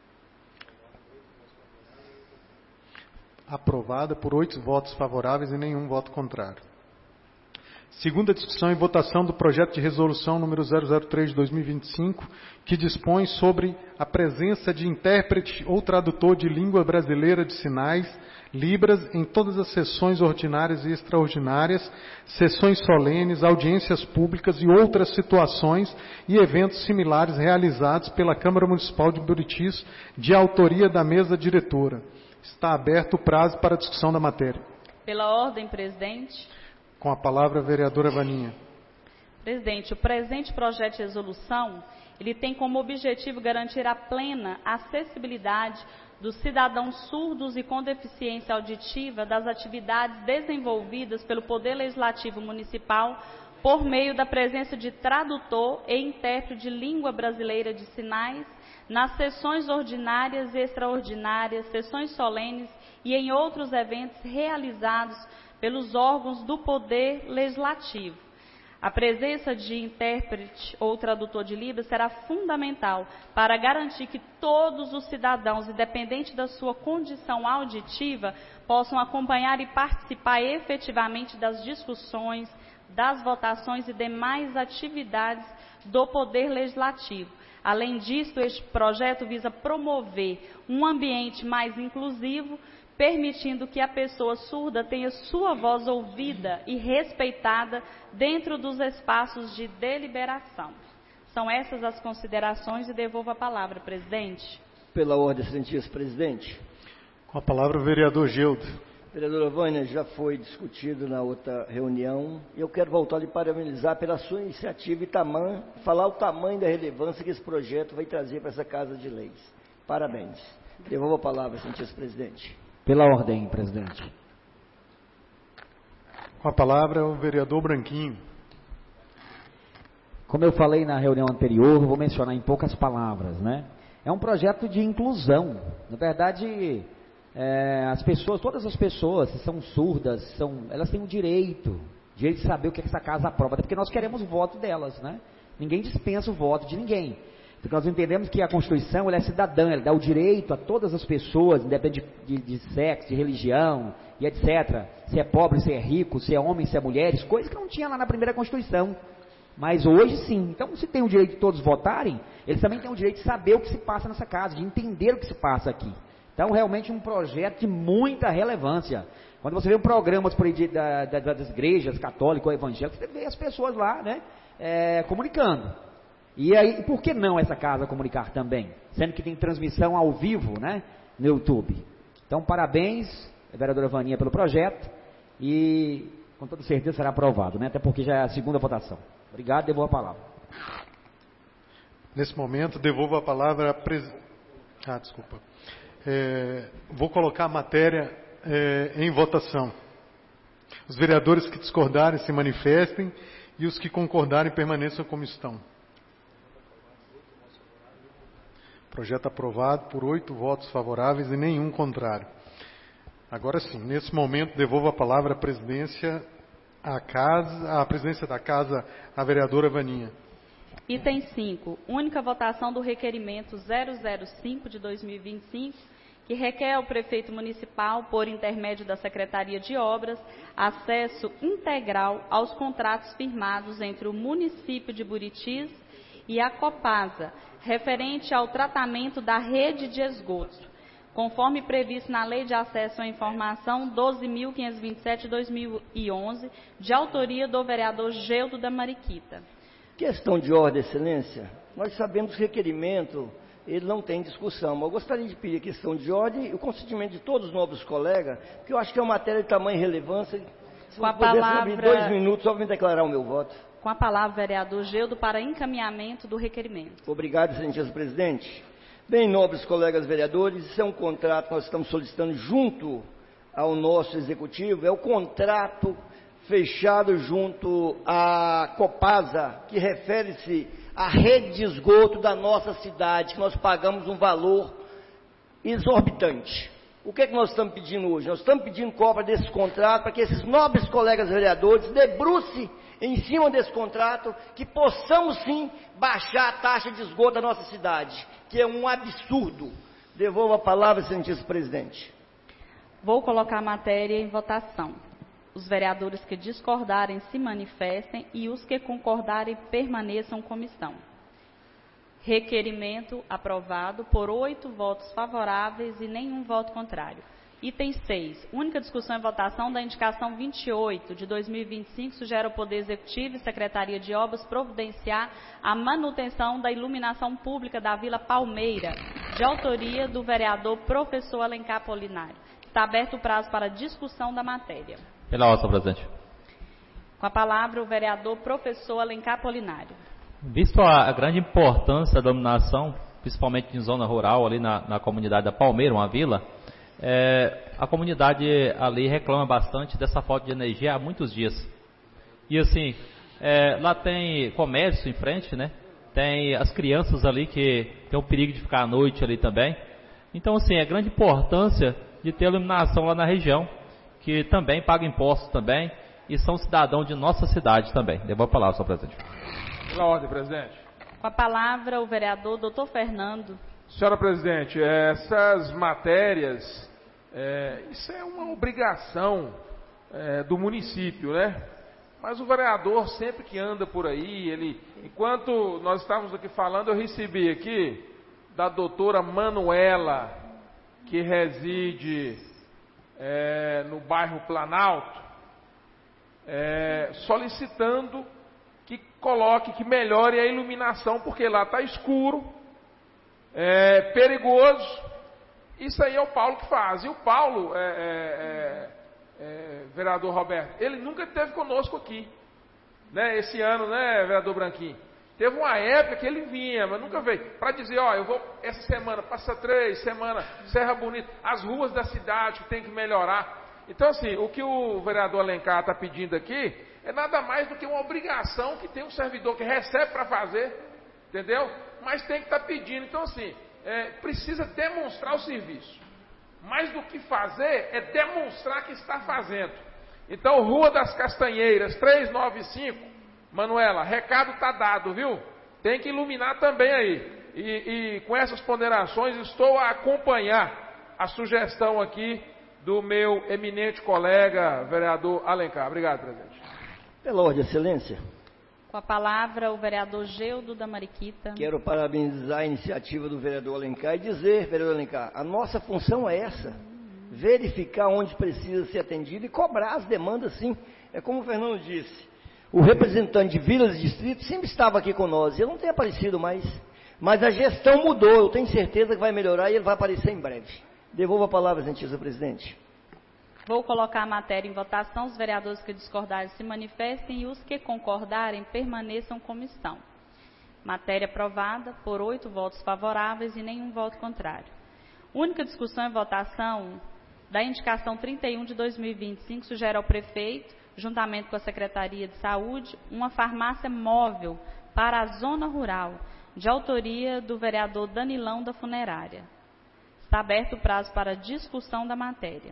S5: Aprovada por oito votos favoráveis e nenhum voto contrário. Segunda discussão e votação do projeto de resolução número zero zero três de dois mil e vinte e cinco, que dispõe sobre a presença de intérprete ou tradutor de língua brasileira de sinais, Libras, em todas as sessões ordinárias e extraordinárias, sessões solenes, audiências públicas e outras situações e eventos similares realizados pela Câmara Municipal de Buritis, de autoria da mesa diretora. Está aberto o prazo para a discussão da matéria.
S2: Pela ordem, presidente.
S5: Com a palavra, a vereadora Vaninha.
S2: Presidente, o presente projeto de resolução, ele tem como objetivo garantir a plena acessibilidade dos cidadãos surdos e com deficiência auditiva das atividades desenvolvidas pelo Poder Legislativo Municipal por meio da presença de tradutor e intérprete de língua brasileira de sinais nas sessões ordinárias e extraordinárias, sessões solenes e em outros eventos realizados pelos órgãos do Poder Legislativo. A presença de intérprete ou tradutor de Libras será fundamental para garantir que todos os cidadãos, independente da sua condição auditiva, possam acompanhar e participar efetivamente das discussões, das votações e demais atividades do Poder Legislativo, Além disso, este projeto visa promover um ambiente mais inclusivo, permitindo que a pessoa surda tenha sua voz ouvida e respeitada dentro dos espaços de deliberação. São essas as considerações e devolvo a palavra, presidente.
S6: Pela ordem, excelentíssimo presidente.
S5: Com a palavra o vereador Geudo.
S6: Vereadora Vânia, já foi discutido na outra reunião e eu quero voltar a lhe parabenizar pela sua iniciativa e tamanho, falar o tamanho da relevância que esse projeto vai trazer para essa Casa de Leis. Parabéns. Devolvo a palavra, excelentíssimo presidente.
S4: Pela ordem, presidente.
S5: Com a palavra o vereador Branquinho.
S4: Como eu falei na reunião anterior, vou mencionar em poucas palavras, né? É um projeto de inclusão. Na verdade, é, as pessoas, todas as pessoas, se são surdas, são, elas têm o direito, direito de saber o que essa casa aprova, até porque nós queremos o voto delas, né? Ninguém dispensa o voto de ninguém. Porque nós entendemos que a Constituição ela é cidadã, ela dá o direito a todas as pessoas, independente de, de, de sexo, de religião e etcétera. Se é pobre, se é rico, se é homem, se é mulheres, coisas que não tinha lá na primeira Constituição. Mas hoje sim. Então, se tem o direito de todos votarem, eles também têm o direito de saber o que se passa nessa casa, de entender o que se passa aqui. Então, realmente um projeto de muita relevância. Quando você vê um programa por aí de, da, da, das igrejas católicas ou evangélicas, você vê as pessoas lá, né, é, comunicando. E aí, por que não essa casa comunicar também? Sendo que tem transmissão ao vivo, né, no YouTube. Então, parabéns, vereadora Vaninha, pelo projeto. E com toda certeza será aprovado, né, até porque já é a segunda votação. Obrigado, devolvo a palavra.
S5: Nesse momento, devolvo a palavra a pres... Ah, desculpa. É, vou colocar a matéria é, em votação. Os vereadores que discordarem se manifestem e os que concordarem permaneçam como estão. Projeto aprovado por oito votos favoráveis e nenhum contrário. Agora sim, nesse momento, devolvo a palavra à presidência, à casa, à presidência da casa, à vereadora Vaninha.
S2: Item cinco. Única votação do requerimento zero zero cinco de dois mil e vinte e cinco, que requer ao prefeito municipal, por intermédio da Secretaria de Obras, acesso integral aos contratos firmados entre o município de Buritis e a Copasa, referente ao tratamento da rede de esgoto, conforme previsto na Lei de Acesso à Informação doze mil quinhentos e vinte e sete de dois mil e onze, de autoria do vereador Geudo da Mariquita.
S6: Questão de ordem, excelência. Nós sabemos que o requerimento, ele não tem discussão, mas eu gostaria de pedir a questão de ordem e o consentimento de todos os novos colegas, porque eu acho que é uma matéria de tamanho e relevância. Se
S2: Com
S6: eu
S2: a
S6: pudesse
S2: palavra...
S6: abrir dois minutos, só vim declarar o meu voto.
S2: Com a palavra, vereador Geudo, para encaminhamento do requerimento.
S6: Obrigado, excelentíssimo presidente. Bem, nobres colegas vereadores, isso é um contrato que nós estamos solicitando junto ao nosso executivo, é o contrato fechado junto à Copasa, que refere-se à rede de esgoto da nossa cidade, que nós pagamos um valor exorbitante. O que é que nós estamos pedindo hoje? Nós estamos pedindo cópia desse contrato para que esses nobres colegas vereadores debrucem em cima desse contrato, que possamos sim baixar a taxa de esgoto da nossa cidade, que é um absurdo. Devolvo a palavra, excelentíssimo presidente.
S2: Vou colocar a matéria em votação. Os vereadores que discordarem se manifestem e os que concordarem permaneçam como estão. Requerimento aprovado por oito votos favoráveis e nenhum voto contrário. Item seis. Única discussão e votação da indicação vinte e oito de dois mil e vinte e cinco sugere ao Poder Executivo e Secretaria de Obras providenciar a manutenção da iluminação pública da Vila Palmeira, de autoria do vereador professor Alencar Polinário. Está aberto o prazo para discussão da matéria.
S10: Pela ordem, presidente.
S2: Com a palavra, o vereador professor Alencar Polinário.
S10: Visto a, a grande importância da iluminação, principalmente em zona rural, ali na, na comunidade da Palmeira, uma vila, é, a comunidade ali reclama bastante dessa falta de energia há muitos dias. E assim, é, lá tem comércio em frente, né? Tem as crianças ali que tem o perigo de ficar à noite ali também. Então, assim, é grande importância de ter iluminação lá na região, que também paga impostos também, e são cidadãos de nossa cidade também. Devolvo a palavra, senhor presidente.
S9: Pela ordem, presidente.
S2: Com a palavra, o vereador doutor Fernando.
S9: Senhora presidente, essas matérias, é, isso é uma obrigação é, do município, né? Mas o vereador sempre que anda por aí, ele, enquanto nós estávamos aqui falando, eu recebi aqui da doutora Manuela, que reside é, no bairro Planalto, é, solicitando que coloque, que melhore a iluminação, porque lá está escuro, é perigoso. Isso aí é o Paulo que faz. E o Paulo, é, é, é, vereador Roberto, ele nunca esteve conosco aqui, né? Esse ano, né, vereador Branquinho? Teve uma época que ele vinha, mas nunca veio, para dizer, ó, eu vou essa semana, passa três, semana, Serra Bonita, as ruas da cidade que tem que melhorar. Então, assim, o que o vereador Alencar está pedindo aqui é nada mais do que uma obrigação que tem um servidor que recebe para fazer, entendeu? Mas tem que estar tá pedindo. Então, assim, é, precisa demonstrar o serviço. Mais do que fazer, é demonstrar que está fazendo. Então, Rua das Castanheiras, trezentos e noventa e cinco, Manuela, recado está dado, viu? Tem que iluminar também aí. E, e com essas ponderações, estou a acompanhar a sugestão aqui do meu eminente colega, vereador Alencar. Obrigado, presidente.
S6: Pela ordem, excelência.
S2: Com a palavra, o vereador Geudo da Mariquita.
S6: Quero parabenizar a iniciativa do vereador Alencar e dizer, vereador Alencar, a nossa função é essa, verificar onde precisa ser atendido e cobrar as demandas, sim. É como o Fernando disse, o representante de vilas e distritos sempre estava aqui com nós, ele não tem aparecido mais, mas a gestão mudou, eu tenho certeza que vai melhorar e ele vai aparecer em breve. Devolvo a palavra, excelentíssimo presidente.
S2: Vou colocar a matéria em votação. Os vereadores que discordarem se manifestem e os que concordarem permaneçam como estão. Matéria aprovada por oito votos favoráveis e nenhum voto contrário. Única discussão e votação da indicação trinta e um de dois mil e vinte e cinco sugere ao prefeito, juntamente com a Secretaria de Saúde, uma farmácia móvel para a zona rural, de autoria do vereador Danilão da Funerária. Está aberto o prazo para discussão da matéria.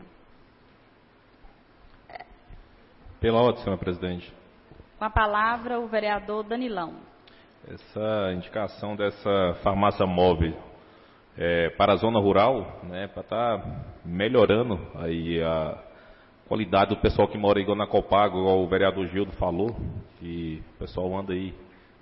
S3: Pela ordem, senhora presidente.
S2: Com a palavra, o vereador Danilão.
S3: Essa indicação dessa farmácia móvel é, para a zona rural, né, para estar tá melhorando aí a qualidade do pessoal que mora igual na Copago, igual o vereador Gildo falou, que o pessoal anda aí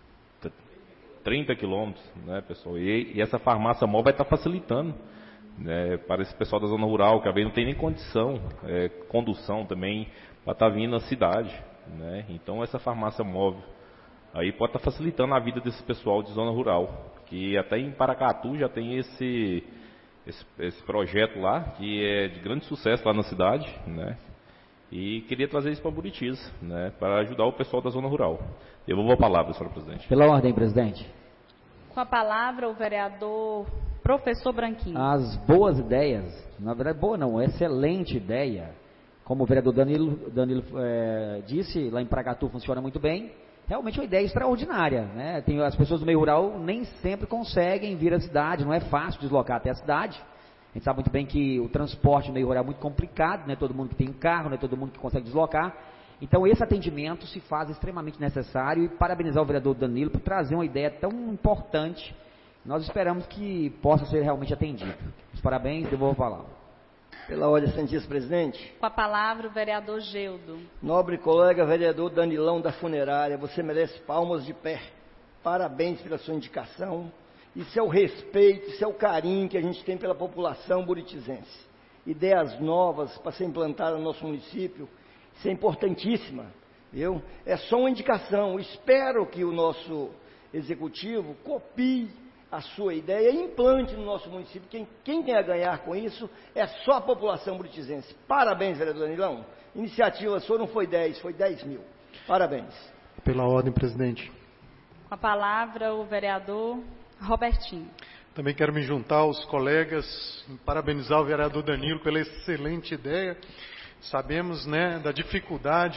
S3: trinta quilômetros, né, pessoal, e, e essa farmácia móvel vai estar tá facilitando, né, para esse pessoal da zona rural, que às vezes não tem nem condição, é, condução também, para estar tá vindo na cidade, né, então essa farmácia móvel aí pode estar tá facilitando a vida desse pessoal de zona rural, que até em Paracatu já tem esse, esse, esse projeto lá, que é de grande sucesso lá na cidade, né, e queria trazer isso para Buritis, né, para ajudar o pessoal da zona rural. Eu vou a palavra, senhora presidente.
S4: Pela ordem, presidente.
S2: Com a palavra, o vereador professor Branquinho.
S4: As boas ideias, na verdade, boa não, excelente ideia, como o vereador Danilo, Danilo é, disse, lá em Paracatu funciona muito bem, realmente é uma ideia extraordinária, né? Tem, as pessoas do meio rural nem sempre conseguem vir à cidade, não é fácil deslocar até a cidade. A gente sabe muito bem que o transporte no meio rural é muito complicado, não é todo mundo que tem um carro, não é todo mundo que consegue deslocar. Então esse atendimento se faz extremamente necessário e parabenizar o vereador Danilo por trazer uma ideia tão importante. Nós esperamos que possa ser realmente atendido. Os parabéns, devolvo a palavra.
S6: Pela ordem, excelentíssimo presidente.
S2: Com a palavra, o vereador Geudo.
S6: Nobre colega vereador Danilão da Funerária, você merece palmas de pé. Parabéns pela sua indicação. Isso é o respeito, isso é o carinho que a gente tem pela população buritizense. Ideias novas para ser implantadas no nosso município, isso é importantíssima, viu? É só uma indicação. Espero que o nosso executivo copie a sua ideia e implante no nosso município. Quem, quem tem a ganhar com isso é só a população buritizense. Parabéns, vereador Danilão. Iniciativa sua não foi dez, foi dez mil. Parabéns.
S5: Pela ordem, presidente.
S2: Com a palavra, o vereador Robertinho.
S5: Também quero me juntar aos colegas em parabenizar o vereador Danilo pela excelente ideia. Sabemos, né, da dificuldade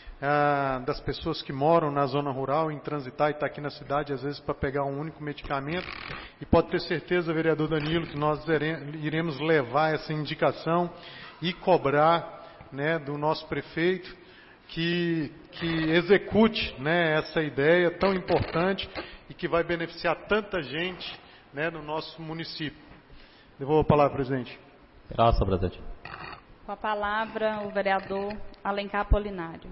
S5: ah, das pessoas que moram na zona rural em transitar e estar aqui na cidade, às vezes para pegar um único medicamento. E pode ter certeza, vereador Danilo, que nós iremos levar essa indicação e cobrar, né, do nosso prefeito que, que execute, né, essa ideia tão importante e que vai beneficiar tanta gente, né, no nosso município. Devolvo a palavra, presidente.
S10: Graças, presidente.
S2: Com a palavra, o vereador Alencar Apolinário.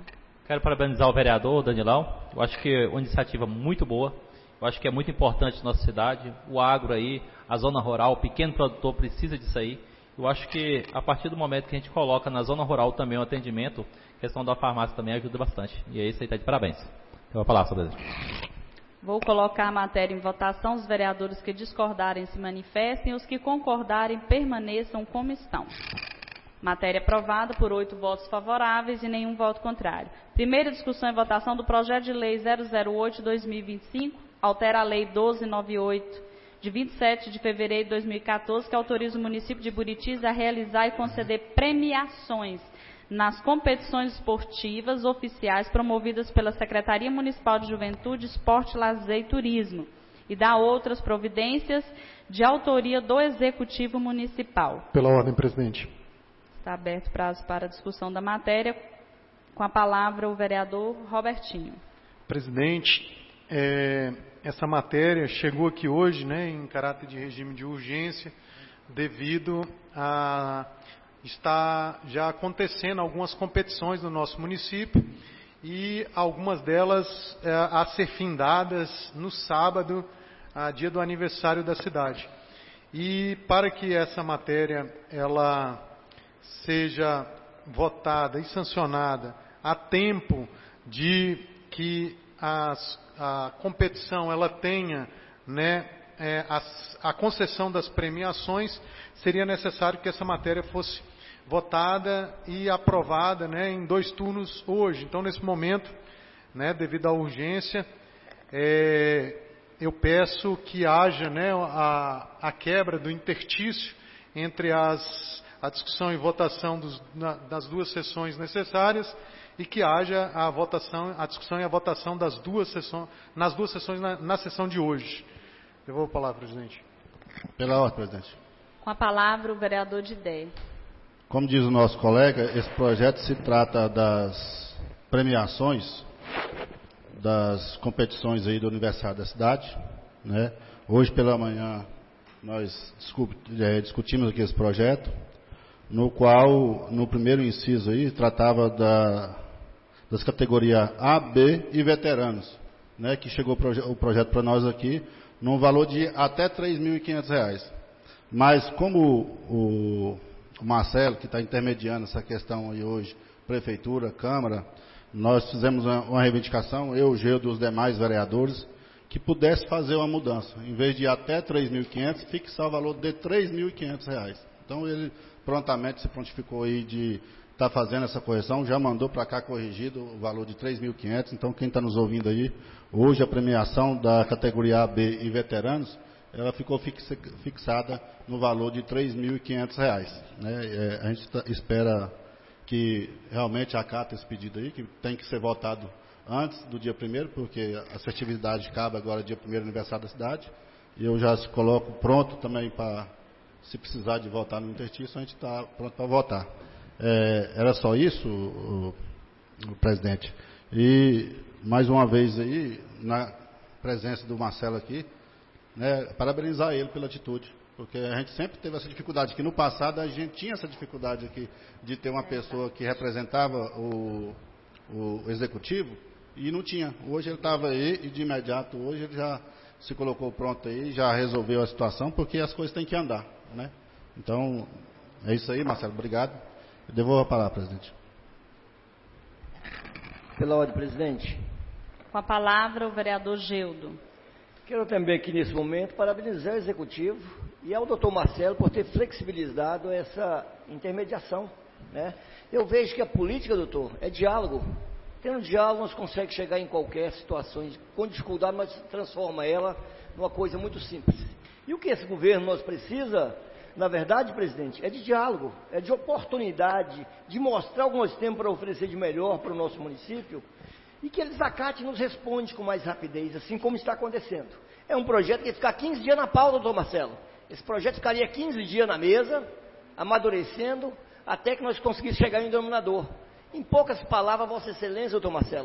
S10: Quero parabenizar o vereador Danilão. Eu acho que é uma iniciativa muito boa. Eu acho que é muito importante na nossa cidade. O agro aí, a zona rural, o pequeno produtor precisa disso aí. Eu acho que a partir do momento que a gente coloca na zona rural também o atendimento, a questão da farmácia também ajuda bastante. E é isso aí, está de parabéns. Eu vou falar sobre isso.
S2: Vou colocar a matéria em votação. Os vereadores que discordarem se manifestem, os que concordarem permaneçam como estão. Matéria aprovada por oito votos favoráveis e nenhum voto contrário. Primeira discussão e votação do projeto de lei zero zero oito barra dois mil e vinte e cinco, altera a lei doze noventa e oito, de vinte e sete de fevereiro de dois mil e quatorze, que autoriza o município de Buritis a realizar e conceder premiações nas competições esportivas oficiais promovidas pela Secretaria Municipal de Juventude, Esporte, Lazer e Turismo, e dá outras providências de autoria do Executivo Municipal.
S5: Pela ordem, presidente.
S2: Está aberto prazo para a discussão da matéria. Com a palavra o vereador Robertinho.
S5: Presidente, é, essa matéria chegou aqui hoje, né, em caráter de regime de urgência, devido a estar já acontecendo algumas competições no nosso município e algumas delas é, a ser findadas no sábado, a dia do aniversário da cidade. E para que essa matéria ela seja votada e sancionada a tempo de que as, a competição ela tenha, né, é, a, a concessão das premiações, seria necessário que essa matéria fosse votada e aprovada, né, em dois turnos hoje. Então, nesse momento, né, devido à urgência, é, eu peço que haja, né, a, a quebra do interstício entre as, a discussão e votação dos, na, das duas sessões necessárias e que haja a votação, a discussão e a votação das duas sessões, nas duas sessões na, na sessão de hoje. Devolvo a palavra, presidente.
S7: Pela ordem, presidente.
S2: Com a palavra o vereador Didé.
S7: Como diz o nosso colega, esse projeto se trata das premiações das competições aí do aniversário da cidade, né? Hoje pela manhã nós discutimos aqui esse projeto, no qual, no primeiro inciso aí, tratava da, das categorias A, B e veteranos, né? Que chegou o, proje o projeto para nós aqui, num valor de até três mil e quinhentos reais. Mas como o, o Marcelo, que está intermediando essa questão aí hoje, Prefeitura, Câmara, nós fizemos uma, uma reivindicação, eu, Geudo e os demais vereadores, que pudesse fazer uma mudança. Em vez de até três mil e quinhentos, fixar o valor de três mil e quinhentos reais. Então ele prontamente se prontificou aí de estar tá fazendo essa correção, já mandou para cá corrigido o valor de três mil e quinhentos. Então quem está nos ouvindo aí, hoje a premiação da categoria A, B e veteranos, ela ficou fixa, fixada no valor de três mil e quinhentos reais. Né? É, a gente tá, espera que realmente acata esse pedido aí, que tem que ser votado antes do dia primeiro, porque a festividade acaba agora dia primeiro, aniversário da cidade, e eu já se coloco pronto também para, se precisar de votar no interstício, a gente está pronto para votar. É, era só isso, o, o presidente. E, mais uma vez aí, na presença do Marcelo aqui, né, parabenizar ele pela atitude, porque a gente sempre teve essa dificuldade, que no passado a gente tinha essa dificuldade aqui de ter uma pessoa que representava o, o executivo e não tinha. Hoje ele estava aí e de imediato hoje ele já se colocou pronto aí, já resolveu a situação, porque as coisas têm que andar, né? Então, é isso aí, Marcelo, obrigado. Eu devolvo a palavra, presidente.
S6: Pela ordem, presidente.
S2: Com a palavra o vereador Geudo.
S6: Quero também aqui nesse momento parabenizar o Executivo e ao doutor Marcelo por ter flexibilizado essa intermediação, né? Eu vejo que a política, doutor, é diálogo. Tendo diálogo, nós conseguimos chegar em qualquer situação. Com dificuldade, nós transforma ela numa coisa muito simples. E o que esse governo nós precisa, na verdade, presidente, é de diálogo, é de oportunidade, de mostrar o que nós temos para oferecer de melhor para o nosso município, e que eles acatem e nos responde com mais rapidez, assim como está acontecendo. É um projeto que ia ficar quinze dias na pauta, doutor Marcelo. Esse projeto ficaria quinze dias na mesa, amadurecendo, até que nós conseguíssemos chegar em um denominador. Em poucas palavras, Vossa Excelência, doutor Marcelo,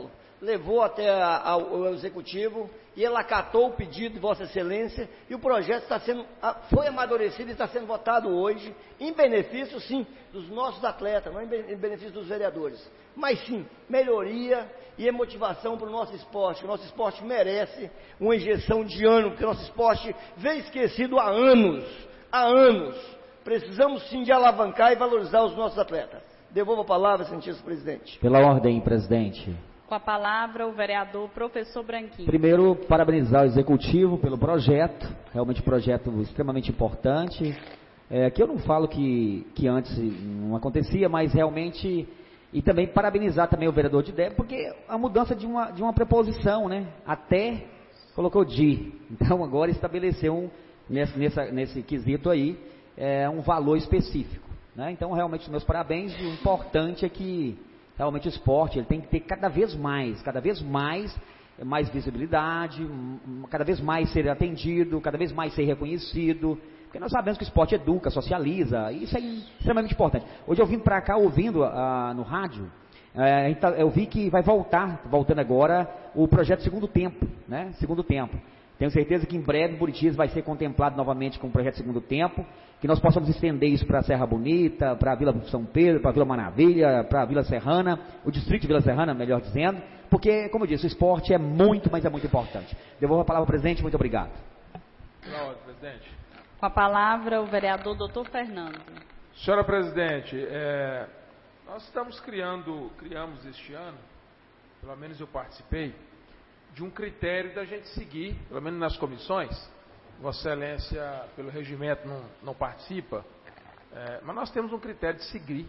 S6: levou até a, ao, ao Executivo e ele acatou o pedido de Vossa Excelência e o projeto está sendo, foi amadurecido e está sendo votado hoje em benefício, sim, dos nossos atletas, não em benefício dos vereadores, mas sim, melhoria e motivação para o nosso esporte. O nosso esporte merece uma injeção de ânimo, porque o nosso esporte vem esquecido há anos, há anos. Precisamos sim de alavancar e valorizar os nossos atletas. Devolvo a palavra, senhor presidente.
S4: Pela ordem, presidente.
S2: Com a palavra, o vereador professor Branquinho.
S4: Primeiro, parabenizar o Executivo pelo projeto, realmente um projeto extremamente importante. É, aqui eu não falo que, que antes não acontecia, mas realmente... E também parabenizar também o vereador de Débora, porque a mudança de uma, de uma preposição, né? Até colocou de. Então agora estabeleceu um, nesse, nessa, nesse quesito aí é, um valor específico. Né? Então realmente meus parabéns. O importante é que realmente o esporte ele tem que ter cada vez mais, cada vez mais, mais visibilidade, cada vez mais ser atendido, cada vez mais ser reconhecido. Porque nós sabemos que o esporte educa, socializa, e isso é extremamente importante. Hoje eu vim para cá ouvindo uh, no rádio, uh, eu vi que vai voltar, voltando agora, o projeto Segundo Tempo, né? Segundo Tempo. Tenho certeza que em breve Buritis vai ser contemplado novamente com o projeto Segundo Tempo, que nós possamos estender isso para a Serra Bonita, para a Vila São Pedro, para a Vila Maravilha, para a Vila Serrana, o distrito de Vila Serrana, melhor dizendo, porque, como eu disse, o esporte é muito, mas é muito importante. Devolvo a palavra ao presidente, muito obrigado.
S9: Não, presidente.
S2: Com a palavra, o vereador doutor Fernando.
S9: Senhora presidente, é, nós estamos criando, criamos este ano, pelo menos eu participei, de um critério da gente seguir, pelo menos nas comissões. Vossa Excelência, pelo regimento, não, não participa, é, mas nós temos um critério de seguir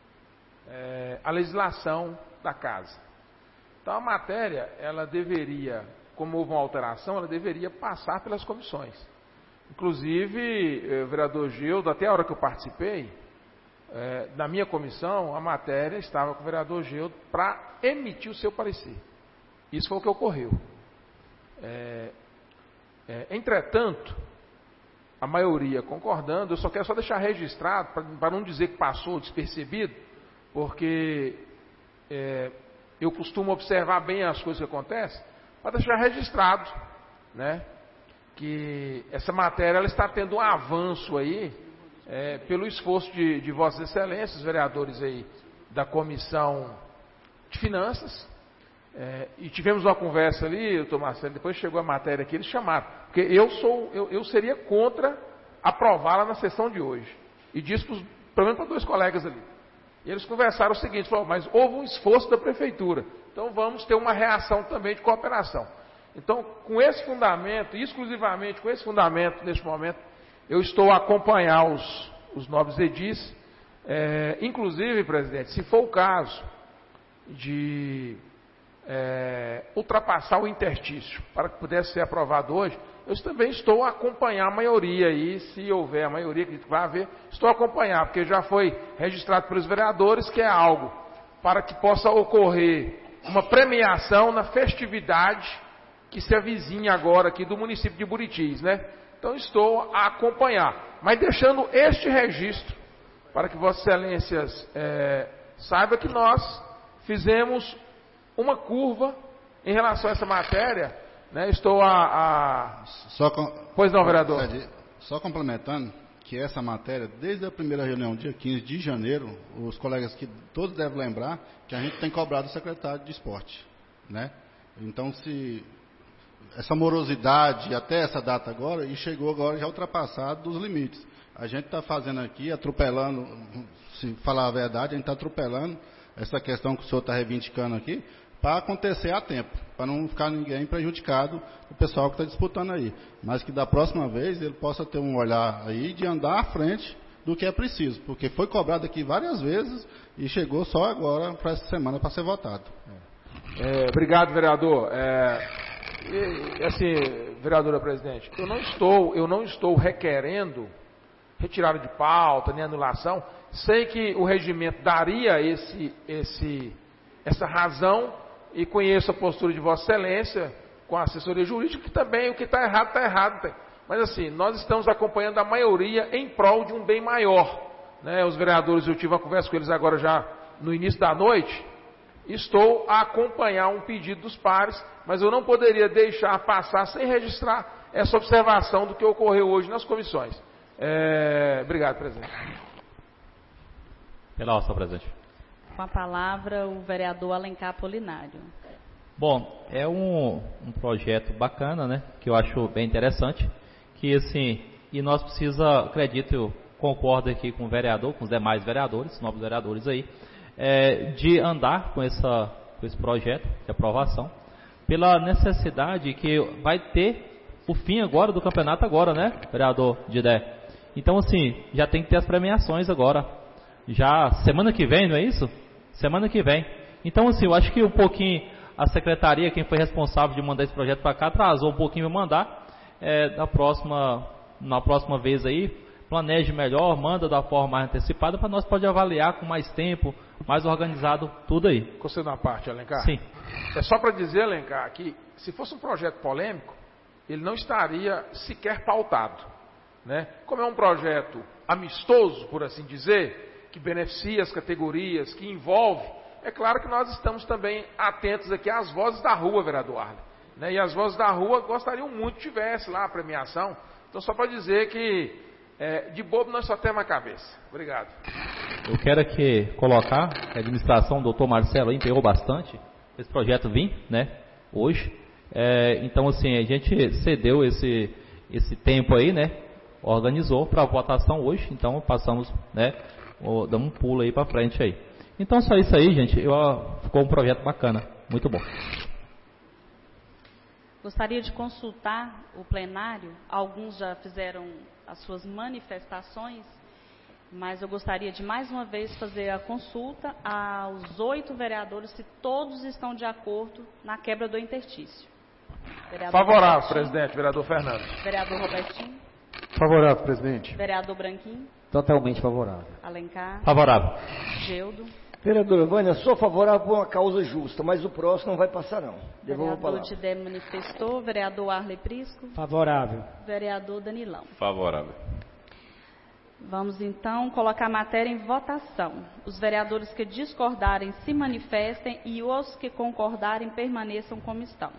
S9: é, a legislação da casa. Então a matéria, ela deveria, como houve uma alteração, ela deveria passar pelas comissões. Inclusive, o vereador Gildo, até a hora que eu participei, é, na minha comissão, a matéria estava com o vereador Gildo para emitir o seu parecer. Isso foi o que ocorreu. É, é, entretanto, a maioria concordando, eu só quero só deixar registrado, para não dizer que passou despercebido, porque é, eu costumo observar bem as coisas que acontecem, para deixar registrado, né? Que essa matéria ela está tendo um avanço aí, é, pelo esforço de, de Vossas Excelências, vereadores aí da Comissão de Finanças, é, e tivemos uma conversa ali, doutor Marcelo, depois chegou a matéria aqui, eles chamaram, porque eu, sou, eu, eu seria contra aprová-la na sessão de hoje, e disse, pros, pelo menos para dois colegas ali, e eles conversaram o seguinte, falaram, mas houve um esforço da Prefeitura, então vamos ter uma reação também de cooperação. Então, com esse fundamento, exclusivamente com esse fundamento, neste momento, eu estou a acompanhar os, os nobres edis, é, inclusive, presidente, se for o caso de é, ultrapassar o interstício para que pudesse ser aprovado hoje, eu também estou a acompanhar a maioria aí, se houver a maioria, acredito que vai haver, estou a acompanhar, porque já foi registrado pelos vereadores que é algo para que possa ocorrer uma premiação na festividade que se avizinha agora aqui do município de Buritis, né? Então estou a acompanhar, mas deixando este registro para que Vossas Excelências é, saibam que nós fizemos uma curva em relação a essa matéria, né? Estou a, a...
S7: Só com...
S9: Pois não, vereador.
S7: Só complementando que essa matéria, desde a primeira reunião, dia quinze de janeiro, os colegas que todos devem lembrar que a gente tem cobrado o secretário de esporte, né? Então se essa morosidade até essa data agora, e chegou agora já ultrapassado dos limites. A gente está fazendo aqui, atropelando, se falar a verdade, a gente está atropelando essa questão que o senhor está reivindicando aqui, para acontecer a tempo, para não ficar ninguém prejudicado, o pessoal que está disputando aí. Mas que da próxima vez ele possa ter um olhar aí de andar à frente do que é preciso, porque foi cobrado aqui várias vezes e chegou só agora para essa semana para ser votado.
S9: É, obrigado, vereador. É... E, assim, vereadora presidente, eu não estou, eu não estou requerendo retirada de pauta, nem anulação. Sei que o regimento daria esse, esse, essa razão e conheço a postura de Vossa Excelência com a assessoria jurídica, que também o que está errado, está errado. Mas assim, nós estamos acompanhando a maioria em prol de um bem maior. Né? Os vereadores, eu tive uma conversa com eles agora já no início da noite, estou a acompanhar um pedido dos pares, mas eu não poderia deixar passar sem registrar essa observação do que ocorreu hoje nas comissões. É... Obrigado, presidente.
S10: Pela ordem, senhor presidente.
S2: Com a palavra, o vereador Alencar Apolinário.
S10: Bom, é um, um projeto bacana, né, que eu acho bem interessante, que assim, e nós precisa, acredito, eu concordo aqui com o vereador, com os demais vereadores, novos vereadores aí, é, de andar com, essa, com esse projeto de aprovação, pela necessidade que vai ter o fim agora do campeonato agora, né, vereador Didé? Então, assim, já tem que ter as premiações agora, já semana que vem, não é isso? Semana que vem. Então, assim, eu acho que um pouquinho a secretaria, quem foi responsável de mandar esse projeto para cá, atrasou um pouquinho para mandar. É, da próxima, na próxima vez aí, planeje melhor, manda da forma mais antecipada para nós poder avaliar com mais tempo, mais organizado, tudo aí.
S9: Você na parte, Alencar?
S10: Sim.
S9: É só para dizer, Alencar, que se fosse um projeto polêmico, ele não estaria sequer pautado, né? Como é um projeto amistoso, por assim dizer, que beneficia as categorias, que envolve, é claro que nós estamos também atentos aqui às vozes da rua, vereador Arlen, né? E as vozes da rua gostariam muito que tivesse lá a premiação. Então, só para dizer que é, de bobo nós só temos a cabeça. Obrigado.
S10: Eu quero aqui colocar que a administração, o doutor Marcelo, empenhou bastante esse projeto vir, né, hoje. É, então, assim, a gente cedeu esse, esse tempo aí, né, organizou para a votação hoje, então passamos, né, damos um pulo aí para frente aí. Então, só isso aí, gente, eu, ficou um projeto bacana, muito bom.
S2: Gostaria de consultar o plenário, alguns já fizeram as suas manifestações, mas eu gostaria de mais uma vez fazer a consulta aos oito vereadores se todos estão de acordo na quebra do interstício. Vereador
S9: Favorável,
S2: Robertinho.
S9: presidente, vereador Fernando.
S2: Vereador Robertinho.
S5: Favorável, presidente.
S2: Vereador Branquinho.
S4: Totalmente favorável.
S2: Alencar.
S10: Favorável.
S2: Geudo.
S6: Vereadora Vânia, sou favorável por uma causa justa, mas o próximo não vai passar não. Devolvo a
S2: Vereador
S6: palavra.
S2: Tidé manifestou. Vereador Arley Prisco.
S8: Favorável.
S2: Vereador Danilão.
S3: Favorável.
S2: Vamos então colocar a matéria em votação. Os vereadores que discordarem se manifestem e os que concordarem permaneçam como estão.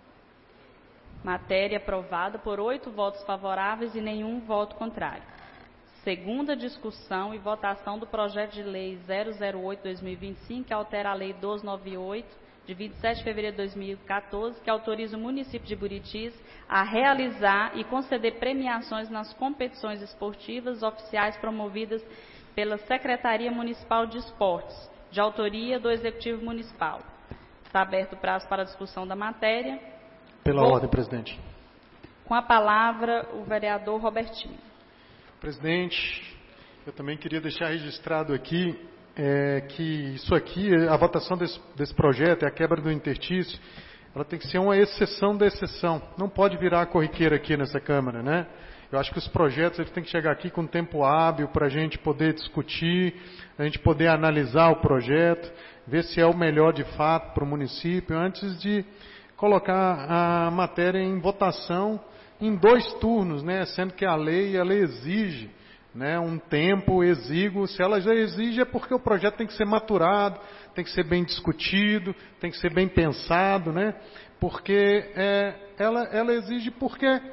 S2: Matéria aprovada por oito votos favoráveis e nenhum voto contrário. Segunda discussão e votação do projeto de lei zero zero oito barra dois mil e vinte e cinco, que altera a lei duzentos e noventa e oito, de vinte e sete de fevereiro de dois mil e quatorze, que autoriza o município de Buritis a realizar e conceder premiações nas competições esportivas oficiais promovidas pela Secretaria Municipal de Esportes, de autoria do Executivo Municipal. Está aberto o prazo para a discussão da matéria.
S5: Pela
S2: Vou...
S5: ordem, presidente.
S2: Com a palavra, o vereador Robertinho.
S5: Presidente, eu também queria deixar registrado aqui é, que isso aqui, a votação desse, desse projeto, é a quebra do interstício, ela tem que ser uma exceção da exceção. Não pode virar corriqueira aqui nessa Câmara, né? Eu acho que os projetos eles têm que chegar aqui com tempo hábil para a gente poder discutir, a gente poder analisar o projeto, ver se é o melhor de fato para o município, antes de colocar a matéria em votação em dois turnos, né? Sendo que a lei, ela exige, né, um tempo exíguo. Se ela já exige é porque o projeto tem que ser maturado, tem que ser bem discutido, tem que ser bem pensado, né? Porque é, ela, ela exige porque a,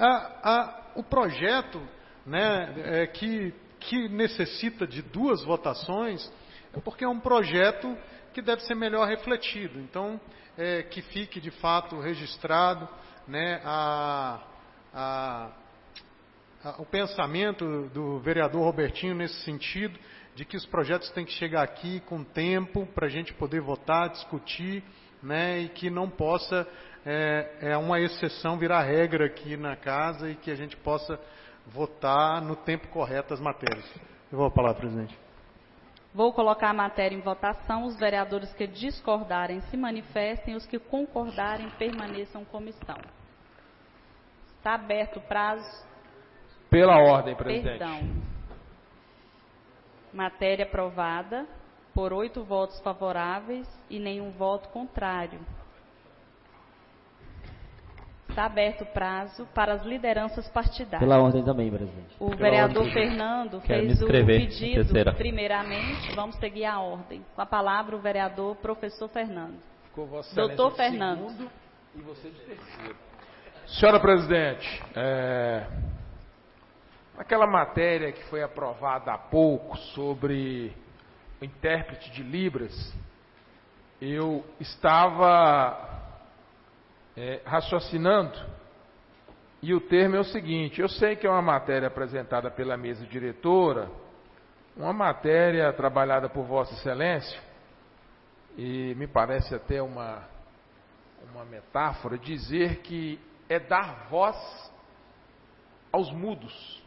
S5: a, o projeto, né, é, que, que necessita de duas votações é porque é um projeto que deve ser melhor refletido. Então, é, que fique de fato registrado, né, a A, a, o pensamento do vereador Robertinho nesse sentido, de que os projetos têm que chegar aqui com tempo para a gente poder votar, discutir, né, e que não possa, é, é uma exceção virar regra aqui na casa e que a gente possa votar no tempo correto as matérias. Eu vou a palavra, presidente.
S2: Vou colocar a matéria em votação. Os vereadores que discordarem se manifestem, os que concordarem permaneçam como estão. Está aberto o prazo.
S9: Pela ordem, presidente.
S2: Perdão. Matéria aprovada por oito votos favoráveis e nenhum voto contrário. Está aberto o prazo para as lideranças partidárias.
S11: Pela ordem também, presidente.
S2: O
S11: Pela
S2: vereador
S11: ordem.
S2: Fernando
S10: Quero
S2: fez
S10: me
S2: o
S10: inscrever,
S2: pedido
S10: terceira.
S2: primeiramente. Vamos seguir a ordem. Com a palavra o vereador professor Fernando.
S9: Ficou Vossa Excelência
S2: Doutor
S9: de
S2: Fernando.
S9: segundo e você de terceiro. Senhora presidente, é, aquela matéria que foi aprovada há pouco sobre o intérprete de Libras, eu estava é, raciocinando, e o termo é o seguinte: eu sei que é uma matéria apresentada pela mesa diretora, uma matéria trabalhada por Vossa Excelência, e me parece até uma, uma metáfora, dizer que é dar voz aos mudos.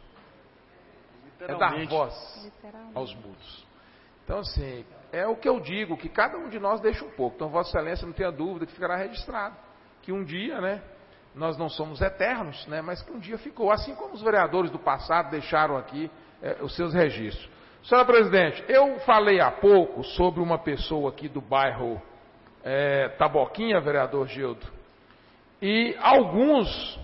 S9: É dar voz aos mudos. Então, assim, é o que eu digo, que cada um de nós deixa um pouco. Então, Vossa Excelência, não tenha dúvida que ficará registrado. Que um dia, né, nós não somos eternos, né, mas que um dia ficou, assim como os vereadores do passado deixaram aqui é, os seus registros. Senhora presidente, eu falei há pouco sobre uma pessoa aqui do bairro é, Taboquinha, vereador Gildo, e alguns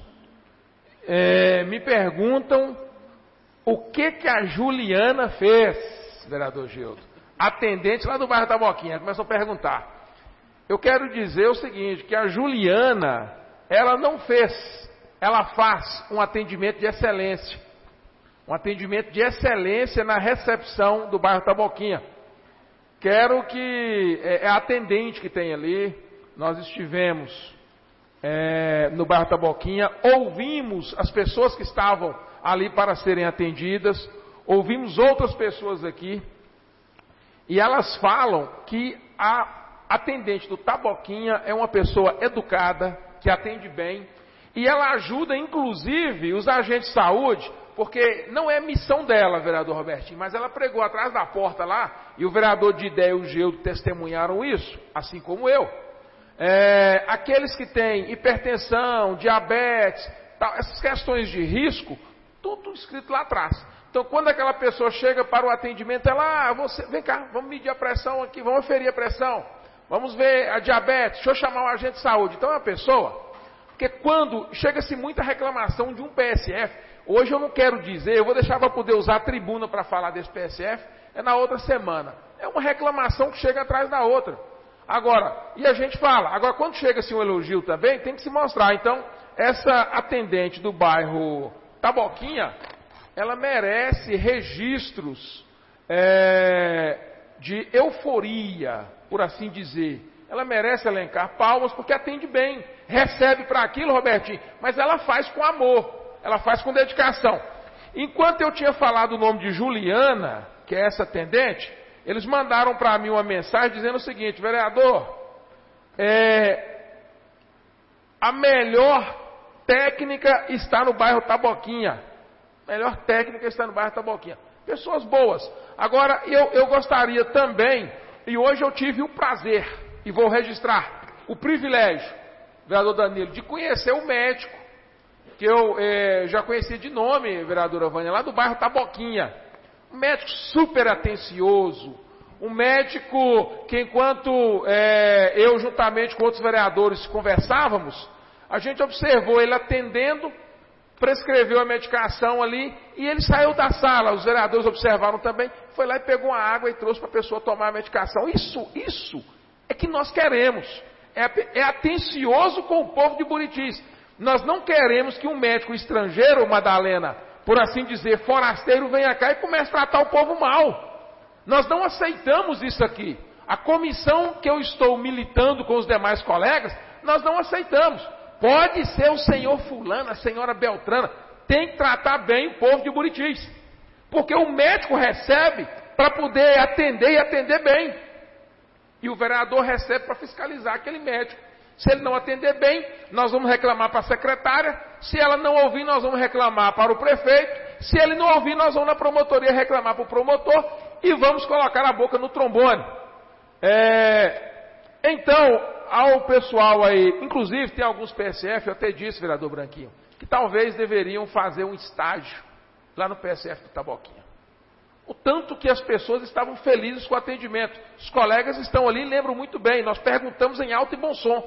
S9: é, me perguntam o que que a Juliana fez, vereador Gildo, atendente lá do bairro Taboquinha, começam a perguntar. Eu quero dizer o seguinte, que a Juliana, ela não fez, ela faz um atendimento de excelência. Um atendimento de excelência na recepção do bairro Taboquinha. Quero que, é, é a atendente que tem ali, nós estivemos é, no bairro Taboquinha, ouvimos as pessoas que estavam ali para serem atendidas, ouvimos outras pessoas aqui, e elas falam que a atendente do Taboquinha é uma pessoa educada, que atende bem, e ela ajuda inclusive os agentes de saúde, porque não é missão dela, vereador Robertinho, mas ela pregou atrás da porta lá, e o vereador de Ideia e o Gildo testemunharam isso, assim como eu. É, aqueles que têm hipertensão, diabetes, tal, essas questões de risco, tudo escrito lá atrás. Então, quando aquela pessoa chega para o atendimento, ela, ah, você, vem cá, vamos medir a pressão aqui, vamos aferir a pressão. Vamos ver a diabetes, deixa eu chamar o agente de saúde. Então é uma pessoa, porque quando chega-se muita reclamação de um P S F, hoje eu não quero dizer, eu vou deixar para poder usar a tribuna para falar desse P S F, é na outra semana. É uma reclamação que chega atrás da outra. Agora, e a gente fala, agora quando chega-se um elogio também, tem que se mostrar. Então, essa atendente do bairro Taboquinha, ela merece registros é, de euforia, por assim dizer. Ela merece elencar palmas porque atende bem, recebe para aquilo, Robertinho, mas ela faz com amor, ela faz com dedicação. Enquanto eu tinha falado o nome de Juliana, que é essa atendente, eles mandaram para mim uma mensagem dizendo o seguinte: vereador, é, a melhor técnica está no bairro Taboquinha. A melhor técnica está no bairro Taboquinha. Pessoas boas. Agora, eu, eu gostaria também, e hoje eu tive o prazer, e vou registrar, o privilégio, vereador Danilo, de conhecer o médico, que eu é, já conhecia de nome, vereadora Vânia, lá do bairro Taboquinha. Um médico super atencioso, um médico que enquanto é, eu juntamente com outros vereadores conversávamos, a gente observou ele atendendo, prescreveu a medicação ali, e ele saiu da sala, os vereadores observaram também, foi lá e pegou uma água e trouxe para a pessoa tomar a medicação. Isso, isso é que nós queremos, é, é atencioso com o povo de Buritis. Nós não queremos que um médico estrangeiro, Madalena, por assim dizer, forasteiro, venha cá e comece a tratar o povo mal. Nós não aceitamos isso aqui. A comissão que eu estou militando com os demais colegas, nós não aceitamos. Pode ser o senhor fulano, a senhora Beltrana, tem que tratar bem o povo de Buritis. Porque o médico recebe para poder atender e atender bem. E o vereador recebe para fiscalizar aquele médico. Se ele não atender bem, nós vamos reclamar para a secretária. Se ela não ouvir, nós vamos reclamar para o prefeito. Se ele não ouvir, nós vamos na promotoria reclamar para o promotor. E vamos colocar a boca no trombone. É... Então, ao pessoal aí, inclusive tem alguns P S F, eu até disse, vereador Branquinho, que talvez deveriam fazer um estágio lá no P S F do Taboquinha. O tanto que as pessoas estavam felizes com o atendimento. Os colegas estão ali, lembram muito bem, nós perguntamos em alto e bom som.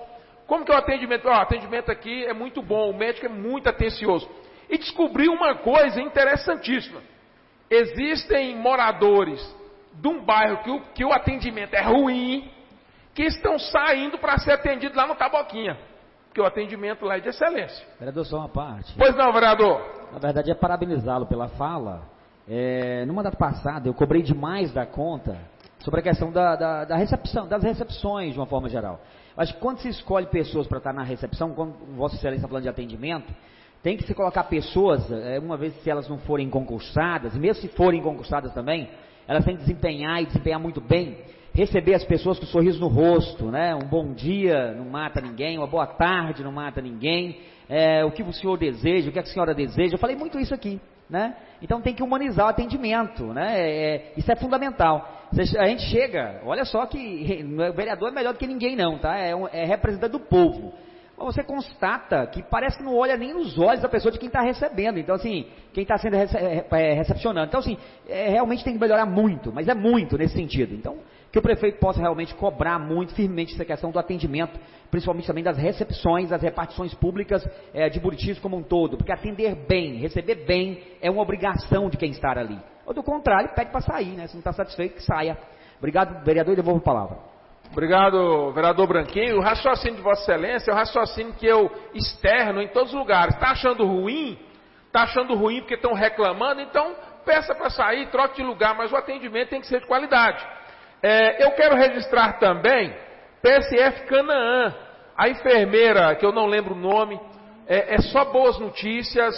S9: Como que é o atendimento? Ó, o atendimento aqui é muito bom, o médico é muito atencioso. E descobri uma coisa interessantíssima. Existem moradores de um bairro que o, que o atendimento é ruim, que estão saindo para ser atendidos lá no Taboquinha. Porque o atendimento lá é de excelência.
S4: Vereador, só uma parte.
S9: Pois não, vereador.
S4: Na verdade, é parabenizá-lo pela fala. É, no mandato passado, eu cobrei demais da conta sobre a questão da, da, da recepção, das recepções, de uma forma geral. Acho que quando se escolhe pessoas para estar na recepção, quando Vossa Excelência está falando de atendimento, tem que se colocar pessoas, uma vez se elas não forem concursadas, e mesmo se forem concursadas também, elas têm que desempenhar e desempenhar muito bem, receber as pessoas com um sorriso no rosto, né? Um bom dia não mata ninguém, uma boa tarde não mata ninguém, é, o que o senhor deseja, o que a senhora deseja, eu falei muito isso aqui, né? Então tem que humanizar o atendimento, né? É, isso é fundamental. A gente chega, olha só que o vereador é melhor do que ninguém não, tá? É, um, é representante do povo. Mas você constata que parece que não olha nem nos olhos da pessoa de quem está recebendo. Então, assim, quem está sendo rece é, recepcionando. Então, assim, é, realmente tem que melhorar muito, mas é muito nesse sentido. Então, que o prefeito possa realmente cobrar muito firmemente essa questão do atendimento, principalmente também das recepções, das repartições públicas é, de Buritis como um todo. Porque atender bem, receber bem, é uma obrigação de quem está ali. Ou do contrário, pede para sair, né? Se não está satisfeito, que saia. Obrigado, vereador, e devolvo a palavra.
S9: Obrigado, vereador Branquinho. O raciocínio de Vossa Excelência é o raciocínio que eu externo em todos os lugares. Está achando ruim? Está achando ruim porque estão reclamando? Então, peça para sair, troque de lugar, mas o atendimento tem que ser de qualidade. É, eu quero registrar também P S F Canaã, a enfermeira, que eu não lembro o nome, é, é só boas notícias.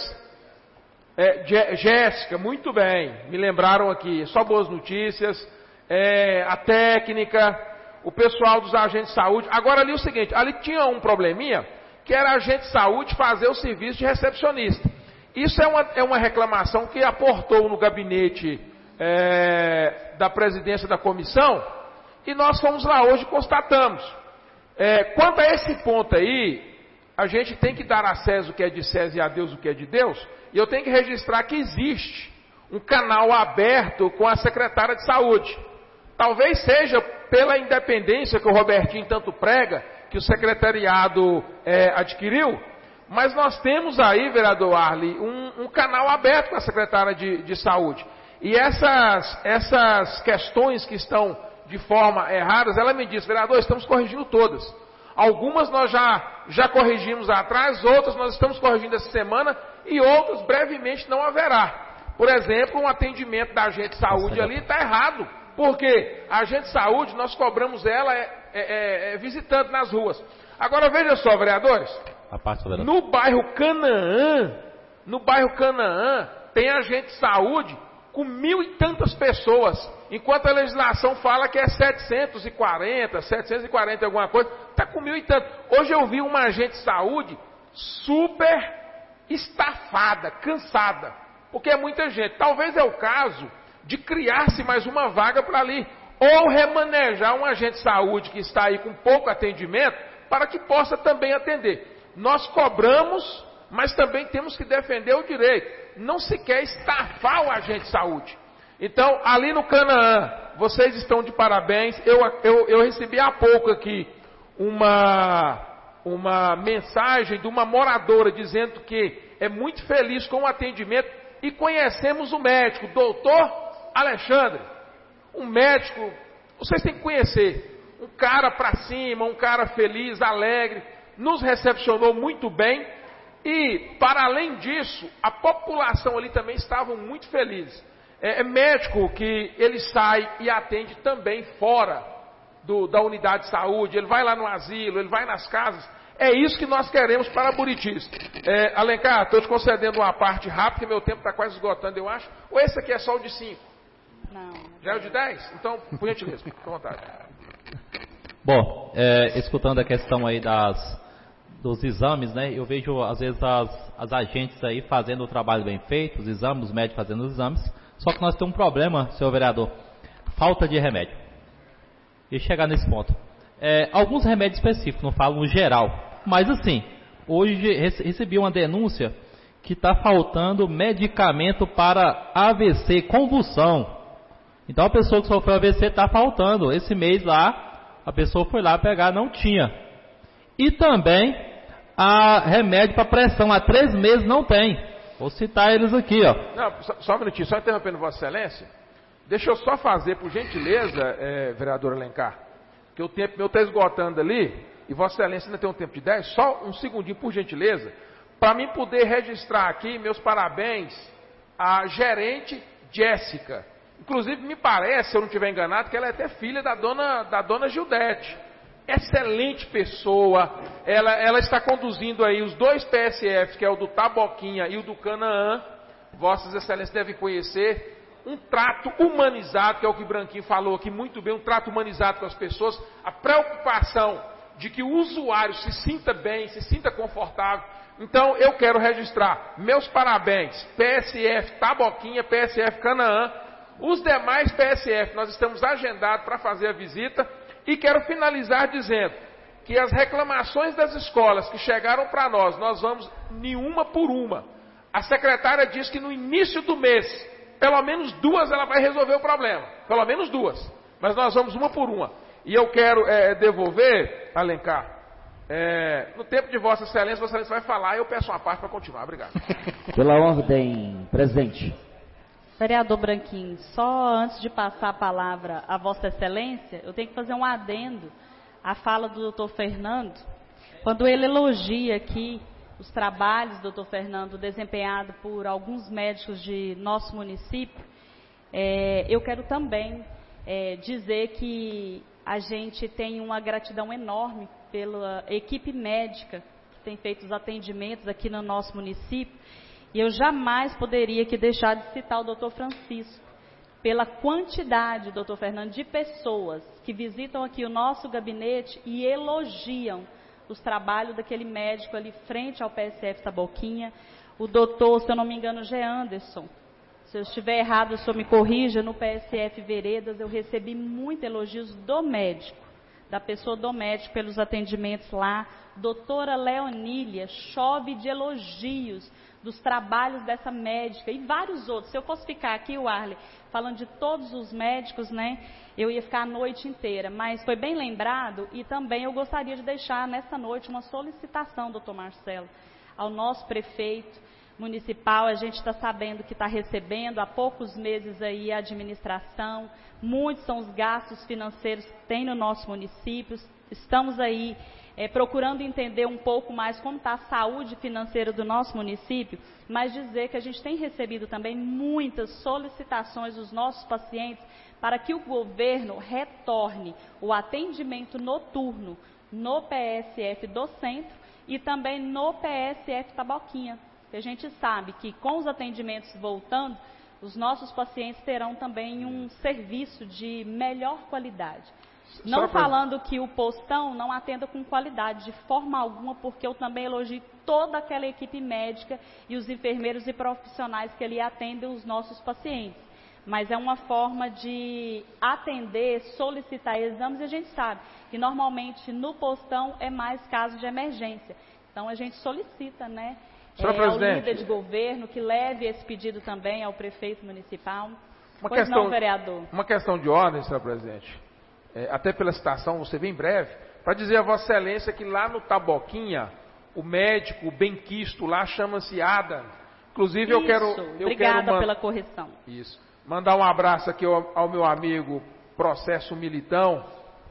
S9: É, Jéssica, muito bem, me lembraram aqui, só boas notícias, é, a técnica, o pessoal dos agentes de saúde. Agora ali é o seguinte, ali tinha um probleminha, que era agente de saúde fazer o serviço de recepcionista. Isso é uma, é uma reclamação que aportou no gabinete é, da presidência da comissão, e nós fomos lá hoje e constatamos. É, quanto a esse ponto aí, a gente tem que dar a César o que é de César e a Deus o que é de Deus, e eu tenho que registrar que existe um canal aberto com a secretária de saúde. Talvez seja pela independência que o Robertinho tanto prega, que o secretariado é, adquiriu, mas nós temos aí, vereador Arley, um, um canal aberto com a secretária de, de saúde. E essas, essas questões que estão de forma erradas, ela me disse, vereador, estamos corrigindo todas. Algumas nós já, já corrigimos atrás, outras nós estamos corrigindo essa semana e outras brevemente não haverá. Por exemplo, um atendimento da agente de saúde ali está errado. Porque a agente de saúde, nós cobramos ela é, é, é, visitante nas ruas. Agora veja só, vereadores,
S10: a parte, vereador.
S9: No bairro Canaã, no bairro Canaã, tem agente de saúde com mil e tantas pessoas, enquanto a legislação fala que é setecentos e quarenta, setecentos e quarenta alguma coisa, está com mil e tanto. Hoje eu vi uma agente de saúde super estafada, cansada, porque é muita gente. Talvez é o caso de criar-se mais uma vaga para ali, ou remanejar um agente de saúde que está aí com pouco atendimento, para que possa também atender. Nós cobramos, mas também temos que defender o direito. Não se quer estafar o agente de saúde. Então, ali no Canaã, vocês estão de parabéns. Eu, eu, eu recebi há pouco aqui uma, uma mensagem de uma moradora dizendo que é muito feliz com o atendimento e conhecemos o médico, doutor Alexandre, um médico, vocês têm que conhecer, um cara para cima, um cara feliz, alegre, nos recepcionou muito bem e, para além disso, a população ali também estava muito feliz. É, é médico que ele sai e atende também fora do, da unidade de saúde, ele vai lá no asilo, ele vai nas casas. É isso que nós queremos para Buritis. É, Alencar, estou te concedendo uma parte rápida, meu tempo está quase esgotando, eu acho. Ou esse aqui é só o de cinco?
S2: Não.
S9: Já é o de dez? Então, por gentileza, fique à vontade.
S10: Bom, é, escutando a questão aí das, dos exames, né? Eu vejo, às vezes, as, as agentes aí fazendo o trabalho bem feito, os exames, os médicos fazendo os exames. Só que nós temos um problema, senhor vereador, falta de remédio. E chegar nesse ponto. É, alguns remédios específicos, não falo no geral. Mas assim, hoje recebi uma denúncia que está faltando medicamento para A V C, convulsão. Então a pessoa que sofreu A V C está faltando. Esse mês lá, a pessoa foi lá pegar, não tinha. E também a remédio para pressão, há três meses não tem. Vou citar eles aqui, ó.
S9: Não, só, só um minutinho, só interrompendo Vossa Excelência. Deixa eu só fazer, por gentileza, é, vereador Alencar, que o tempo meu está esgotando ali, e Vossa Excelência ainda tem um tempo de dez, só um segundinho, por gentileza, para mim poder registrar aqui meus parabéns à gerente Jéssica. Inclusive, me parece, se eu não estiver enganado, que ela é até filha da dona, da dona Gildete. Excelente pessoa, ela, ela está conduzindo aí os dois P S F, que é o do Taboquinha e o do Canaã. Vossas Excelências devem conhecer. Um trato humanizado, que é o que Branquinho falou aqui muito bem, um trato humanizado com as pessoas, a preocupação de que o usuário se sinta bem, se sinta confortável. Então, eu quero registrar meus parabéns, P S F Taboquinha, P S F Canaã, os demais P S F, nós estamos agendados para fazer a visita, e quero finalizar dizendo que as reclamações das escolas que chegaram para nós, nós vamos nenhuma por uma. A secretária disse que no início do mês, pelo menos duas ela vai resolver o problema. Pelo menos duas. Mas nós vamos uma por uma. E eu quero é, devolver, Alencar, é, no tempo de Vossa Excelência, Vossa Excelência vai falar e eu peço uma parte para continuar. Obrigado.
S11: Pela ordem, presidente.
S2: Vereador Branquinho, só antes de passar a palavra a Vossa Excelência, eu tenho que fazer um adendo à fala do doutor Fernando, quando ele elogia aqui os trabalhos do doutor Fernando desempenhado por alguns médicos de nosso município. É, eu quero também é, dizer que a gente tem uma gratidão enorme pela equipe médica que tem feito os atendimentos aqui no nosso município. E eu jamais poderia que deixar de citar o doutor Francisco, pela quantidade, doutor Fernando, de pessoas que visitam aqui o nosso gabinete e elogiam os trabalhos daquele médico ali frente ao P S F Taboquinha. O doutor, se eu não me engano, G. Anderson, se eu estiver errado, o senhor me corrija, no P S F Veredas eu recebi muitos elogios do médico, da pessoa do médico pelos atendimentos lá. Doutora Leonília, chove de elogios dos trabalhos dessa médica e vários outros. Se eu fosse ficar aqui, o Arley, falando de todos os médicos, né, eu ia ficar a noite inteira. Mas foi bem lembrado e também eu gostaria de deixar nessa noite uma solicitação, doutor Marcelo, ao nosso prefeito municipal. A gente está sabendo que está recebendo há poucos meses aí a administração. Muitos são os gastos financeiros que tem no nosso município. Estamos aí É, procurando entender um pouco mais como está a saúde financeira do nosso município, mas dizer que a gente tem recebido também muitas solicitações dos nossos pacientes para que o governo retorne o atendimento noturno no P S F do Centro e também no P S F Taboquinha. A gente sabe que com os atendimentos voltando, os nossos pacientes terão também um serviço de melhor qualidade. Não falando que o postão não atenda com qualidade, de forma alguma, porque eu também elogio toda aquela equipe médica e os enfermeiros e profissionais que ali atendem os nossos pacientes. Mas é uma forma de atender, solicitar exames, e a gente sabe que normalmente no postão é mais caso de emergência. Então a gente solicita, né, é, ao líder de governo que leve esse pedido também ao prefeito municipal.
S9: Uma
S2: pois
S9: questão,
S2: não, vereador.
S9: Uma questão de ordem, senhor presidente. É, até pela citação, você vem em breve, para dizer a Vossa Excelência que lá no Taboquinha, o médico, o benquisto lá, chama-se Adam. Inclusive,
S2: Isso,
S9: eu quero... Eu
S2: obrigada
S9: quero
S2: pela correção.
S9: Isso. Mandar um abraço aqui ao, ao meu amigo Processo Militão,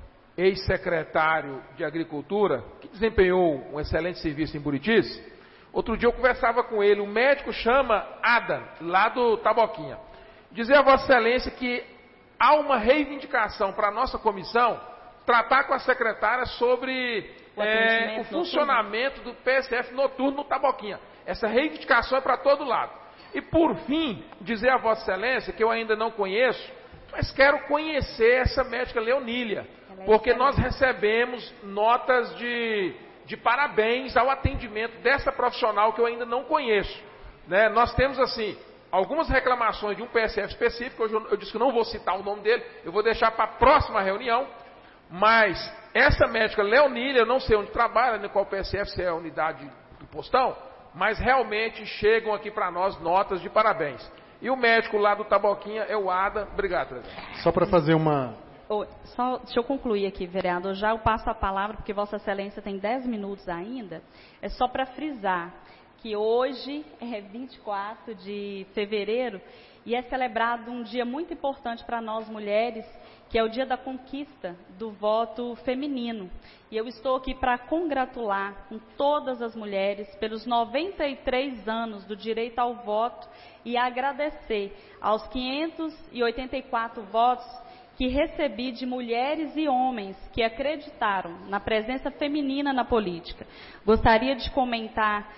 S9: ex-secretário de Agricultura, que desempenhou um excelente serviço em Buritis. Outro dia eu conversava com ele, o médico chama Adam, lá do Taboquinha. Dizer a Vossa Excelência que há uma reivindicação para a nossa comissão tratar com a secretária sobre o, é, o funcionamento do P S F noturno no Taboquinha. Essa reivindicação é para todo lado. E por fim, dizer a Vossa Excelência, que eu ainda não conheço, mas quero conhecer essa médica Leonília, porque nós recebemos notas de, de parabéns ao atendimento dessa profissional que eu ainda não conheço. Né? Nós temos assim... algumas reclamações de um P S F específico, eu, eu disse que não vou citar o nome dele, eu vou deixar para a próxima reunião, mas essa médica Leonília, eu não sei onde trabalha, nem qual P S F, se é a unidade do postão, mas realmente chegam aqui para nós notas de parabéns. E o médico lá do Taboquinha é o Ada. Obrigado, presidente.
S5: Só para fazer uma,
S2: Oh, só, deixa eu concluir aqui, vereador. Já eu passo a palavra, porque Vossa Excelência tem dez minutos ainda. É só para frisar que hoje é vinte e quatro de fevereiro e é celebrado um dia muito importante para nós mulheres, que é o dia da conquista do voto feminino. E eu estou aqui para congratular com todas as mulheres pelos noventa e três anos do direito ao voto e agradecer aos quinhentos e oitenta e quatro votos que recebi de mulheres e homens que acreditaram na presença feminina na política. Gostaria de comentar,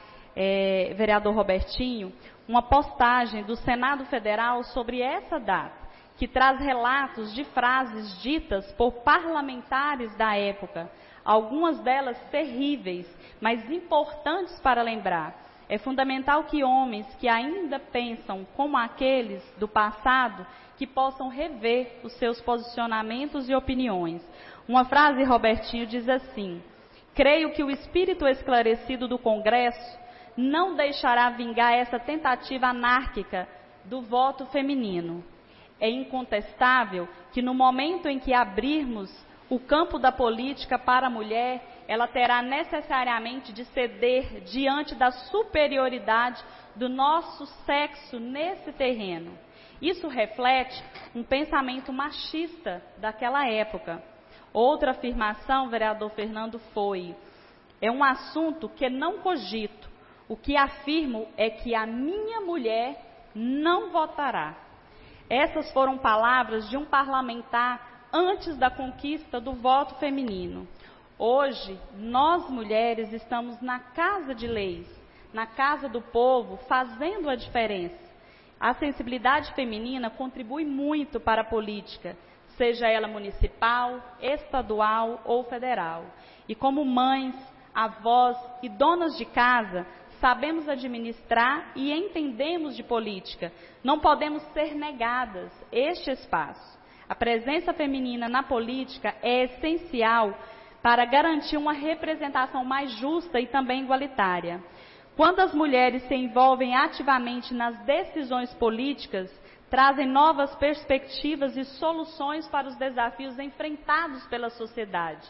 S2: é, vereador Robertinho, uma postagem do Senado Federal sobre essa data, que traz relatos de frases ditas por parlamentares da época, algumas delas terríveis, mas importantes para lembrar. É fundamental que homens que ainda pensam como aqueles do passado, que possam rever os seus posicionamentos e opiniões. Uma frase, Robertinho, diz assim: creio que o espírito esclarecido do Congresso não deixará vingar essa tentativa anárquica do voto feminino. É incontestável que no momento em que abrirmos o campo da política para a mulher, ela terá necessariamente de ceder diante da superioridade do nosso sexo nesse terreno. Isso reflete um pensamento machista daquela época. Outra afirmação, vereador Fernando, foi: é um assunto que não cogito. O que afirmo é que a minha mulher não votará. Essas foram palavras de um parlamentar antes da conquista do voto feminino. Hoje, nós mulheres estamos na casa de leis, na casa do povo, fazendo a diferença. A sensibilidade feminina contribui muito para a política, seja ela municipal, estadual ou federal. E como mães, avós e donas de casa, sabemos administrar e entendemos de política. Não podemos ser negadas este espaço. A presença feminina na política é essencial para garantir uma representação mais justa e também igualitária. Quando as mulheres se envolvem ativamente nas decisões políticas, trazem novas perspectivas e soluções para os desafios enfrentados pela sociedade.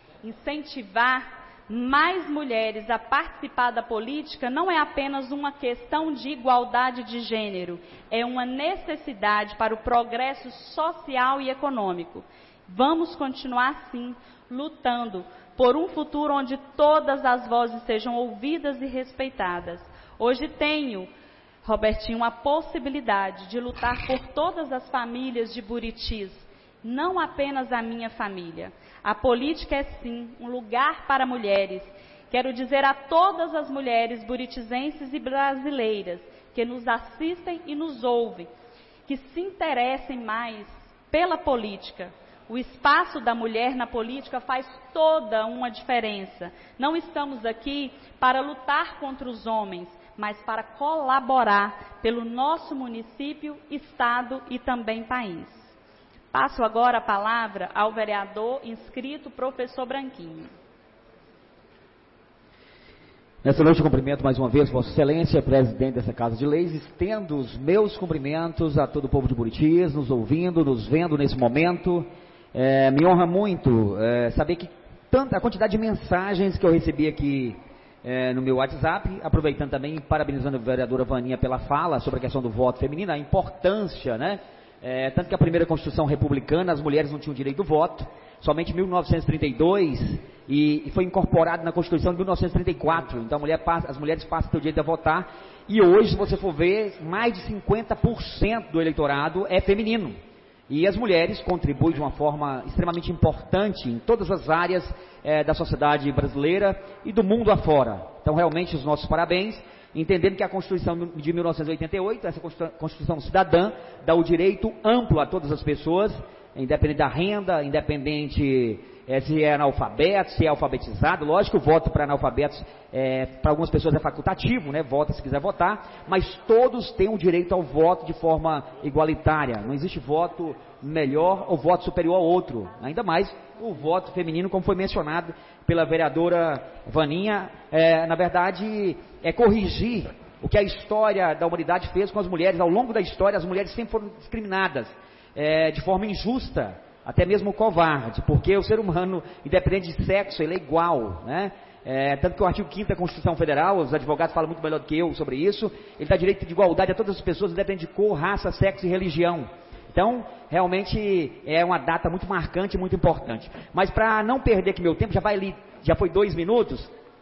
S2: Incentivar mais mulheres a participar da política não é apenas uma questão de igualdade de gênero, é uma necessidade para o progresso social e econômico. Vamos continuar, sim, lutando por um futuro onde todas as vozes sejam ouvidas e respeitadas. Hoje tenho, Robertinho, a possibilidade de lutar por todas as famílias de Buritis, não apenas a minha família. A política é, sim, um lugar para mulheres. Quero dizer a todas as mulheres buritizenses e brasileiras que nos assistem e nos ouvem, que se interessem mais pela política. O espaço da mulher na política faz toda uma diferença. Não estamos aqui para lutar contra os homens, mas para colaborar pelo nosso município, estado e também país. Passo agora a palavra ao vereador inscrito, professor Branquinho.
S4: Nessa noite eu cumprimento mais uma vez Vossa Excelência, presidente dessa Casa de Leis, estendo os meus cumprimentos a todo o povo de Buritis, nos ouvindo, nos vendo nesse momento. É, me honra muito é, saber que tanta, a quantidade de mensagens que eu recebi aqui é, no meu WhatsApp, aproveitando também, parabenizando a vereadora Vaninha pela fala sobre a questão do voto feminino, a importância, né? É, tanto que a primeira Constituição republicana, as mulheres não tinham direito do voto, somente em mil novecentos e trinta e dois, e, e foi incorporado na Constituição de mil novecentos e trinta e quatro, então a mulher passa, as mulheres passam a ter o direito a votar, e hoje, se você for ver, mais de cinquenta por cento do eleitorado é feminino. E as mulheres contribuem de uma forma extremamente importante em todas as áreas é, da sociedade brasileira e do mundo afora. Então, realmente, os nossos parabéns, entendendo que a Constituição de mil novecentos e oitenta e oito, essa Constituição cidadã, dá o direito amplo a todas as pessoas, independente da renda, independente é, se é analfabeto, se é alfabetizado. Lógico que o voto para analfabetos, é, para algumas pessoas é facultativo, né? Vota se quiser votar, mas todos têm o direito ao voto de forma igualitária. Não existe voto melhor ou voto superior ao outro, ainda mais o voto feminino, como foi mencionado pela vereadora Vaninha, é, na verdade, é corrigir o que a história da humanidade fez com as mulheres. Ao longo da história, as mulheres sempre foram discriminadas é, de forma injusta. até mesmo covarde, porque o ser humano, independente de sexo, ele é igual, né? É, tanto que o artigo quinto da Constituição Federal, os advogados falam muito melhor do que eu sobre isso, ele dá direito de igualdade a todas as pessoas, independente de cor, raça, sexo e religião. Então, realmente é uma data muito marcante, muito importante. Mas para não perder aqui meu tempo, já vai ali, já foi dois minutos,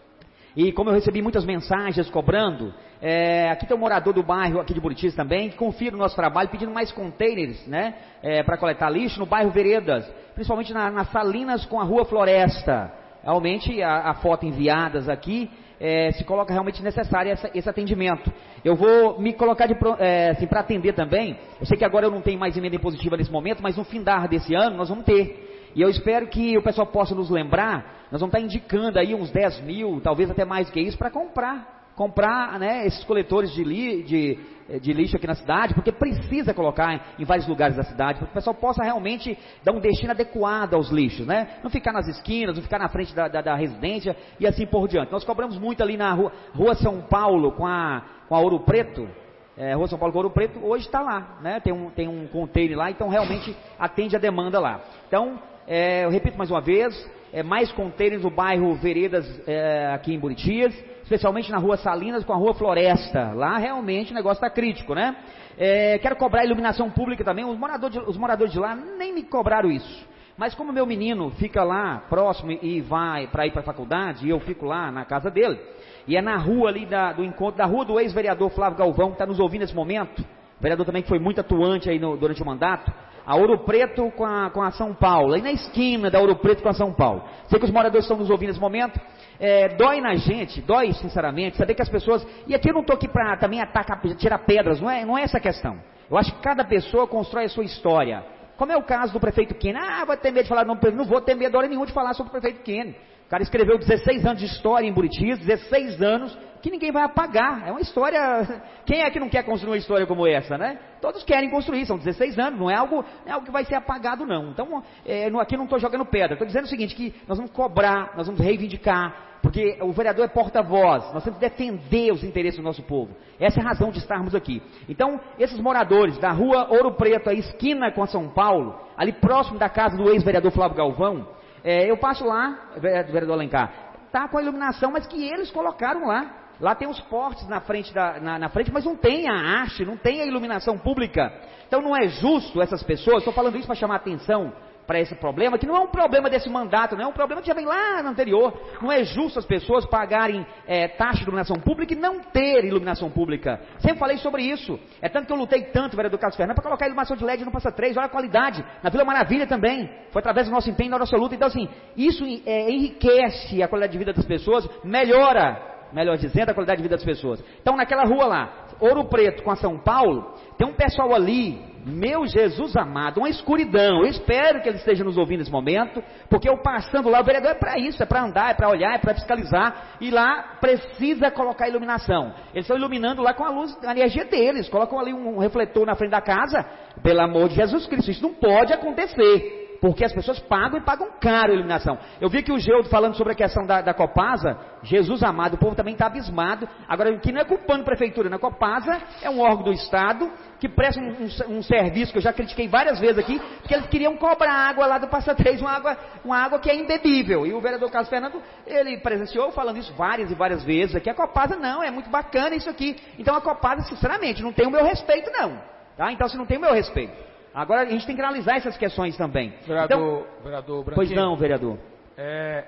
S4: e como eu recebi muitas mensagens cobrando, é, aqui tem um morador do bairro aqui de Buritis também, que confia no nosso trabalho, pedindo mais containers, né, é, para coletar lixo no bairro Veredas, principalmente na, nas Salinas com a Rua Floresta. Realmente, a, a foto enviadas aqui, é, se coloca realmente necessário essa, esse atendimento. Eu vou me colocar é, assim, para atender também. Eu sei que agora eu não tenho mais emenda impositiva nesse momento, mas no findar desse ano nós vamos ter. E eu espero que o pessoal possa nos lembrar, nós vamos estar indicando aí uns dez mil, talvez até mais do que isso, para comprar. Comprar, né, esses coletores de, li, de, de lixo aqui na cidade, porque precisa colocar em vários lugares da cidade, para que o pessoal possa realmente dar um destino adequado aos lixos, né? Não ficar nas esquinas, não ficar na frente da, da, da residência e assim por diante. Nós cobramos muito ali na rua, rua São Paulo com a, com a Ouro Preto, é, Rua São Paulo com Ouro Preto, hoje está lá, né? Tem um, tem um container lá, então realmente atende a demanda lá. Então, é, eu repito mais uma vez, é, mais containers no bairro Veredas é, aqui em Buritis, especialmente na Rua Salinas com a Rua Floresta. Lá realmente o negócio está crítico, né? É, quero cobrar iluminação pública também. Os moradores, de, os moradores de lá nem me cobraram isso. Mas como meu menino fica lá próximo e vai para ir para a faculdade, e eu fico lá na casa dele, e é na rua ali da, do encontro, da rua do ex-vereador Flávio Galvão, que está nos ouvindo nesse momento, vereador também que foi muito atuante aí no, durante o mandato, a Ouro Preto com a, com a São Paulo, aí na esquina da Ouro Preto com a São Paulo. Sei que os moradores estão nos ouvindo nesse momento. É, dói na gente, dói sinceramente, saber que as pessoas, e aqui eu não estou aqui para também atacar, tirar pedras, não é, não é essa a questão. Eu acho que cada pessoa constrói a sua história. Como é o caso do prefeito Kenny, ah, vai ter medo de falar, não, não vou ter medo hora nenhuma de falar sobre o prefeito Kenny. O cara escreveu dezesseis anos de história em Buritis, dezesseis anos, que ninguém vai apagar. É uma história, quem é que não quer construir uma história como essa, né? Todos querem construir, são dezesseis anos, não é algo, não é algo que vai ser apagado não. Então, é, no, aqui não estou jogando pedra, estou dizendo o seguinte, que nós vamos cobrar, nós vamos reivindicar, porque o vereador é porta-voz, nós temos que defender os interesses do nosso povo. Essa é a razão de estarmos aqui. Então, esses moradores da Rua Ouro Preto, a esquina com a São Paulo, ali próximo da casa do ex-vereador Flávio Galvão, é, eu passo lá, vereador Alencar, está com a iluminação, mas que eles colocaram lá. Lá tem os portes na frente, da, na, na frente, mas não tem a haste, não tem a iluminação pública. Então não é justo essas pessoas, estou falando isso para chamar a atenção para esse problema, que não é um problema desse mandato, não é um problema que já vem lá no anterior. Não é justo as pessoas pagarem é, taxa de iluminação pública e não ter iluminação pública. Sempre falei sobre isso. É tanto que eu lutei tanto, vereador Carlos Fernando, para colocar iluminação de L E D no Passa três, olha a qualidade. Na Vila Maravilha também. Foi através do nosso empenho, da nossa luta. Então assim, isso é, enriquece a qualidade de vida das pessoas, melhora, melhor dizendo, a qualidade de vida das pessoas. Então naquela rua lá, Ouro Preto com a São Paulo, tem um pessoal ali, meu Jesus amado, uma escuridão. Eu espero que ele esteja nos ouvindo nesse momento, porque eu passando lá, o vereador é para isso, é para andar, é para olhar, é para fiscalizar, e lá precisa colocar iluminação. Eles estão iluminando lá com a luz, a energia deles, colocam ali um refletor na frente da casa, pelo amor de Jesus Cristo, isso não pode acontecer. Porque as pessoas pagam e pagam caro a iluminação. Eu vi que o Geudo falando sobre a questão da, da Copasa, Jesus amado, o povo também está abismado. Agora, que não é culpando a prefeitura, na Copasa é um órgão do Estado que presta um, um, um serviço que eu já critiquei várias vezes aqui, porque eles queriam cobrar água lá do Passa três, uma água, uma água que é imbebível. E o vereador Carlos Fernando, ele presenciou falando isso várias e várias vezes aqui. A Copasa não, é muito bacana isso aqui. Então a Copasa, sinceramente, não tem o meu respeito não. Tá? Então se não tem o meu respeito. Agora a gente tem que analisar essas questões também.
S9: Vereador,
S4: então,
S9: vereador Branquinho,
S4: pois não, vereador.
S9: É,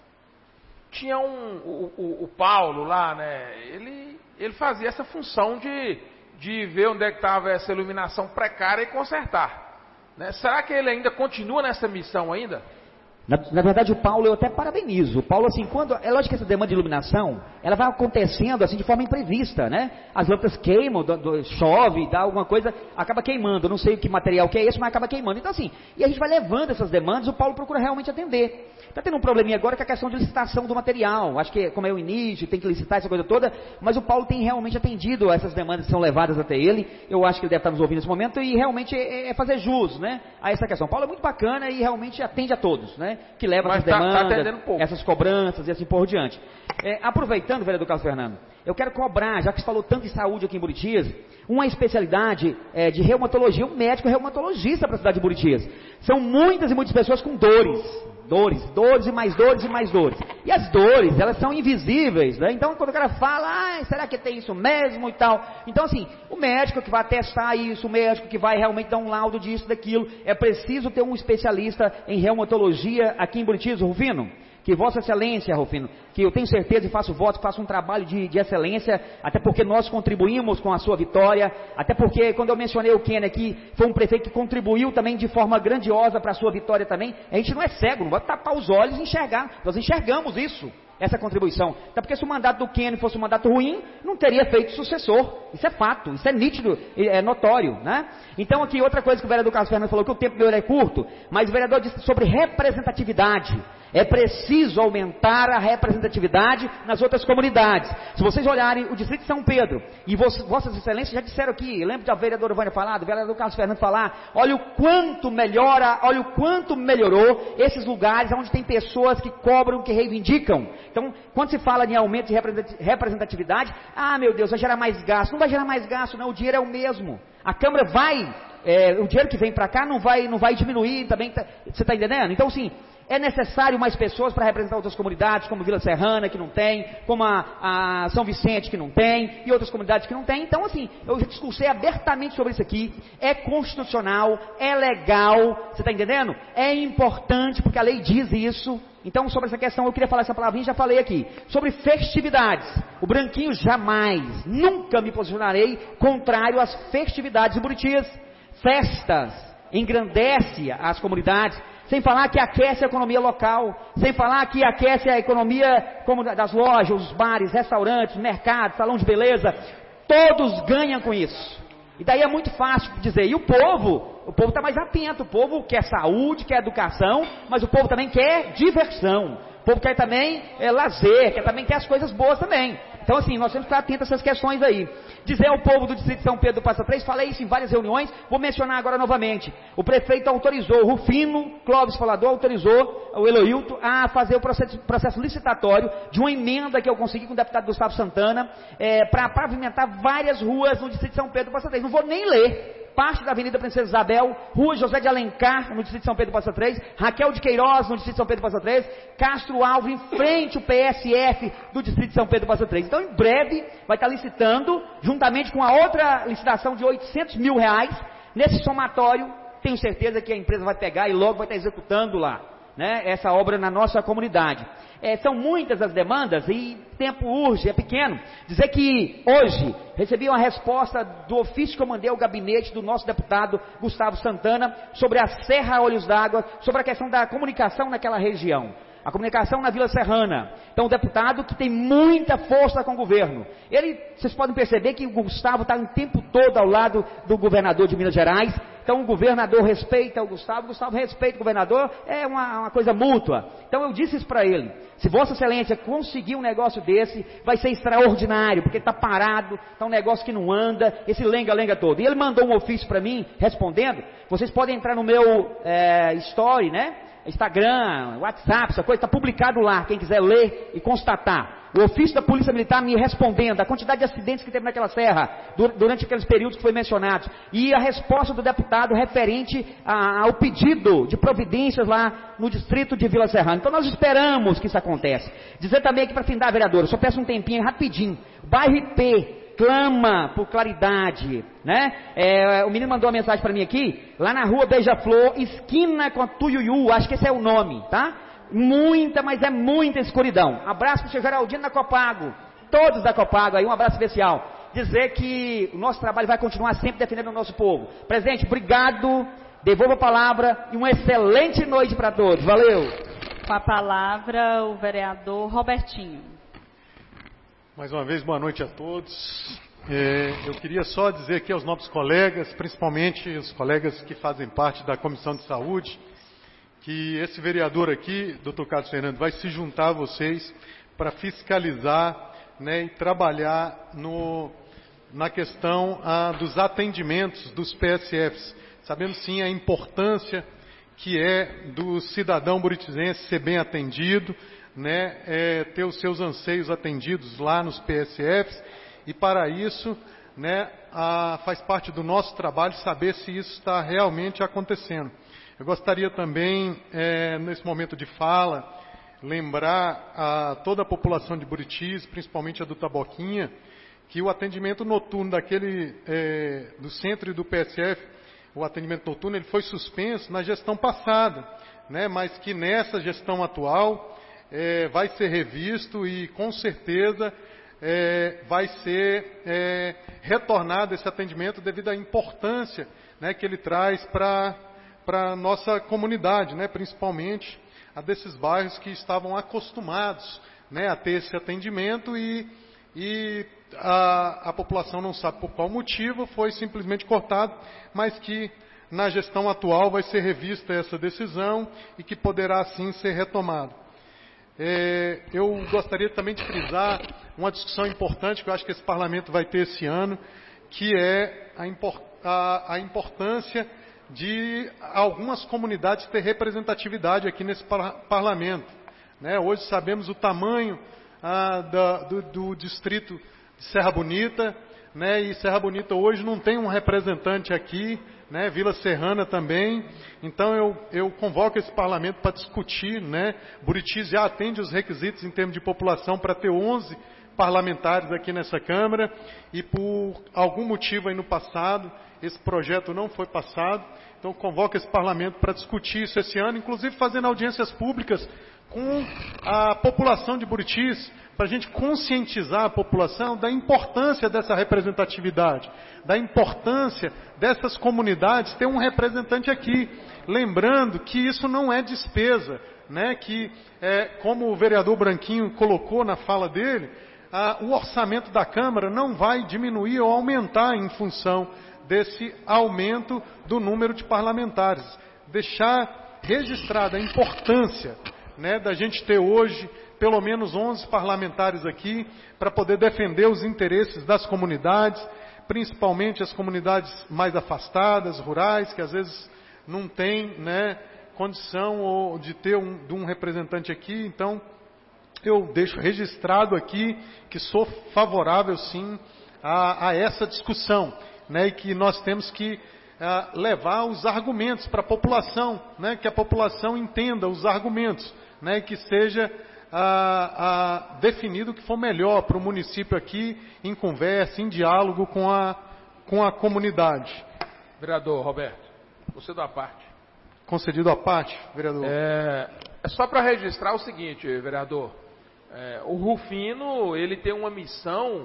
S9: tinha um, o, o, o Paulo lá, né? Ele, ele fazia essa função de, de ver onde é que estava essa iluminação precária e consertar. Né? Será que ele ainda continua nessa missão ainda?
S4: Na, na verdade, o Paulo, eu até parabenizo. O Paulo, assim, quando, é lógico que essa demanda de iluminação, ela vai acontecendo, assim, de forma imprevista, né? As lâmpadas queimam, do, do, chove, dá alguma coisa, acaba queimando. Eu não sei que material que é esse, mas acaba queimando. Então, assim, e a gente vai levando essas demandas, o Paulo procura realmente atender. Está tendo um probleminha agora que é a questão de licitação do material. Acho que, como é o início, tem que licitar essa coisa toda, mas o Paulo tem realmente atendido a essas demandas que são levadas até ele. Eu acho que ele deve estar nos ouvindo nesse momento e realmente é, é fazer jus, né, a essa questão. O Paulo é muito bacana e realmente atende a todos, né? que leva
S9: Mas
S4: essas
S9: tá,
S4: demandas,
S9: tá atendendo pouco.
S4: essas cobranças e assim por diante. É, aproveitando, vereador Carlos Fernando, eu quero cobrar, já que você falou tanto de saúde aqui em Buritis, uma especialidade é, de reumatologia, um médico reumatologista para a cidade de Buritis. São muitas e muitas pessoas com dores, dores, dores e mais dores e mais dores. E as dores, elas são invisíveis, né? Então, quando o cara fala, ah, será que tem isso mesmo e tal? Então, assim, o médico que vai testar isso, o médico que vai realmente dar um laudo disso, daquilo, é preciso ter um especialista em reumatologia aqui em Buritis, Rufino. Que Vossa Excelência, Rufino, que eu tenho certeza e faço voto que faça um trabalho de, de excelência, até porque nós contribuímos com a sua vitória, até porque quando eu mencionei o Ken aqui, foi um prefeito que contribuiu também de forma grandiosa para a sua vitória também. A gente não é cego, não vai tapar os olhos e enxergar, nós enxergamos isso, essa contribuição. Até porque se o mandato do Ken fosse um mandato ruim, não teria feito sucessor. Isso é fato, isso é nítido, é notório, né? Então aqui outra coisa que o vereador Carlos Fernando falou, que o tempo meu é curto, mas o vereador disse sobre representatividade. É preciso aumentar a representatividade nas outras comunidades. Se vocês olharem o distrito de São Pedro, e Vossas Excelências já disseram aqui, lembra da vereadora Vânia falar, do vereador Carlos Fernando falar, olha o quanto melhora, olha o quanto melhorou esses lugares onde tem pessoas que cobram, que reivindicam. Então, quando se fala em aumento de representatividade, ah, meu Deus, vai gerar mais gasto. Não vai gerar mais gasto, não, o dinheiro é o mesmo. A Câmara vai, é, o dinheiro que vem para cá não vai, não vai diminuir também, tá, você está entendendo? Então, sim, é necessário mais pessoas para representar outras comunidades, como Vila Serrana, que não tem, como a, a São Vicente, que não tem, e outras comunidades que não tem. Então, assim, eu já discursei abertamente sobre isso aqui. É constitucional, é legal, você está entendendo? É importante, porque a lei diz isso. Então, sobre essa questão, eu queria falar essa palavrinha, já falei aqui. Sobre festividades. O Branquinho jamais, nunca me posicionarei contrário às festividades de Buritis. Festas, engrandece as comunidades. Sem falar que aquece a economia local, sem falar que aquece a economia como das lojas, os bares, restaurantes, mercados, salão de beleza, todos ganham com isso. E daí é muito fácil dizer, e o povo, o povo está mais atento, o povo quer saúde, quer educação, mas o povo também quer diversão, o povo quer também é, lazer, quer também quer as coisas boas também. Então, assim, nós temos que estar atentos a essas questões aí. Dizer ao povo do distrito de São Pedro do Passa Três, falei isso em várias reuniões, vou mencionar agora novamente. O prefeito autorizou, o Rufino Clóvis Falador autorizou o Eloilton a fazer o processo, processo licitatório de uma emenda que eu consegui com o deputado Gustavo Santana, é, para pavimentar várias ruas no distrito de São Pedro do Passa Três. Não vou nem ler. Parte da Avenida Princesa Isabel, Rua José de Alencar, no distrito de São Pedro do Passa Três, Raquel de Queiroz, no distrito de São Pedro do Passa Três, Castro Alves, em frente ao P S F do distrito de São Pedro do Passa Três. Então, em breve, vai estar licitando, juntamente com a outra licitação de oitocentos mil reais, nesse somatório, tenho certeza que a empresa vai pegar e logo vai estar executando lá, né, essa obra na nossa comunidade. É, são muitas as demandas e tempo urge, é pequeno. Dizer que hoje recebi uma resposta do ofício que eu mandei ao gabinete do nosso deputado Gustavo Santana sobre a Serra Olhos d'Água, sobre a questão da comunicação naquela região. A comunicação na Vila Serrana. Então, o deputado que tem muita força com o governo. Ele, vocês podem perceber que o Gustavo está o tempo todo ao lado do governador de Minas Gerais. Então, o governador respeita o Gustavo, o Gustavo respeita o governador, é uma, uma coisa mútua. Então, eu disse isso para ele. Se Vossa Excelência conseguir um negócio desse, vai ser extraordinário, porque está parado, está um negócio que não anda, esse lenga-lenga todo. E ele mandou um ofício para mim, respondendo. Vocês podem entrar no meu é, story, né? Instagram, WhatsApp, essa coisa está publicado lá, quem quiser ler e constatar. O ofício da Polícia Militar me respondendo a quantidade de acidentes que teve naquela serra durante aqueles períodos que foi mencionados, e a resposta do deputado referente a, ao pedido de providências lá no distrito de Vila Serrana. Então nós esperamos que isso aconteça. Dizer também que para findar, vereador, eu só peço um tempinho rapidinho. Bairro I P clama por claridade, né? É, o menino mandou uma mensagem para mim aqui, lá na rua Beija-Flor, esquina com a Tuiuiu, acho que esse é o nome, tá? Muita, mas é muita escuridão. Abraço para o senhor Geraldino da Copago, todos da Copago aí, um abraço especial. Dizer que o nosso trabalho vai continuar sempre defendendo o nosso povo. Presidente, obrigado, devolvo a palavra e uma excelente noite para todos. Valeu!
S2: Com a palavra o vereador Robertinho.
S5: Mais uma vez, boa noite a todos. É, eu queria só dizer aqui aos nossos colegas, principalmente os colegas que fazem parte da Comissão de Saúde, que esse vereador aqui, doutor Carlos Fernando, vai se juntar a vocês para fiscalizar, né, e trabalhar no, na questão ah, dos atendimentos dos P S Fs, sabendo sim a importância que é do cidadão buritizense ser bem atendido, né, é, ter os seus anseios atendidos lá nos P S Fs, e para isso, né, a, faz parte do nosso trabalho saber se isso está realmente acontecendo. Eu gostaria também, é, nesse momento de fala, lembrar a toda a população de Buritis, principalmente a do Taboquinha, que o atendimento noturno daquele, é, do centro e do P S F, o atendimento noturno, ele foi suspenso na gestão passada, né, mas que nessa gestão atual é, vai ser revisto e com certeza é, vai ser é, retornado esse atendimento devido à importância, né, que ele traz para para a nossa comunidade, né, principalmente a desses bairros que estavam acostumados, né, a ter esse atendimento e, e a, a população não sabe por qual motivo foi simplesmente cortado, mas que na gestão atual vai ser revista essa decisão e que poderá sim ser retomado. É, eu gostaria também de frisar uma discussão importante que eu acho que esse parlamento vai ter esse ano, que é a, import, a, a importância de algumas comunidades ter representatividade aqui nesse par, parlamento. Né? Hoje sabemos o tamanho ah, da, do, do distrito de Serra Bonita, né? E Serra Bonita hoje não tem um representante aqui, né? Vila Serrana também. Então eu, eu convoco esse parlamento para discutir, né? Buritis já atende os requisitos em termos de população para ter onze parlamentares aqui nessa Câmara, e por algum motivo aí no passado esse projeto não foi passado. Então convoco esse parlamento para discutir isso esse ano, inclusive fazendo audiências públicas com a população de Buritis, para a gente conscientizar a população da importância dessa representatividade, da importância dessas comunidades ter um representante aqui. Lembrando que isso não é despesa, né? Que, é, como o vereador Branquinho colocou na fala dele, a, o orçamento da Câmara não vai diminuir ou aumentar em função desse aumento do número de parlamentares. Deixar registrada a importância, né, da gente ter hoje pelo menos onze parlamentares aqui para poder defender os interesses das comunidades, principalmente as comunidades mais afastadas, rurais, que às vezes não têm, né, condição ou de ter um, de um representante aqui. Então, eu deixo registrado aqui que sou favorável, sim, a, a essa discussão, né, e que nós temos que uh, levar os argumentos para a população, né, que a população entenda os argumentos, né, e que seja uh, uh, definido o que for melhor para o município aqui, em conversa, em diálogo com a, com a comunidade.
S9: Vereador Roberto, você da parte.
S5: Concedido à parte, vereador.
S9: É, é só para registrar o seguinte, vereador. É, o Rufino, ele tem uma missão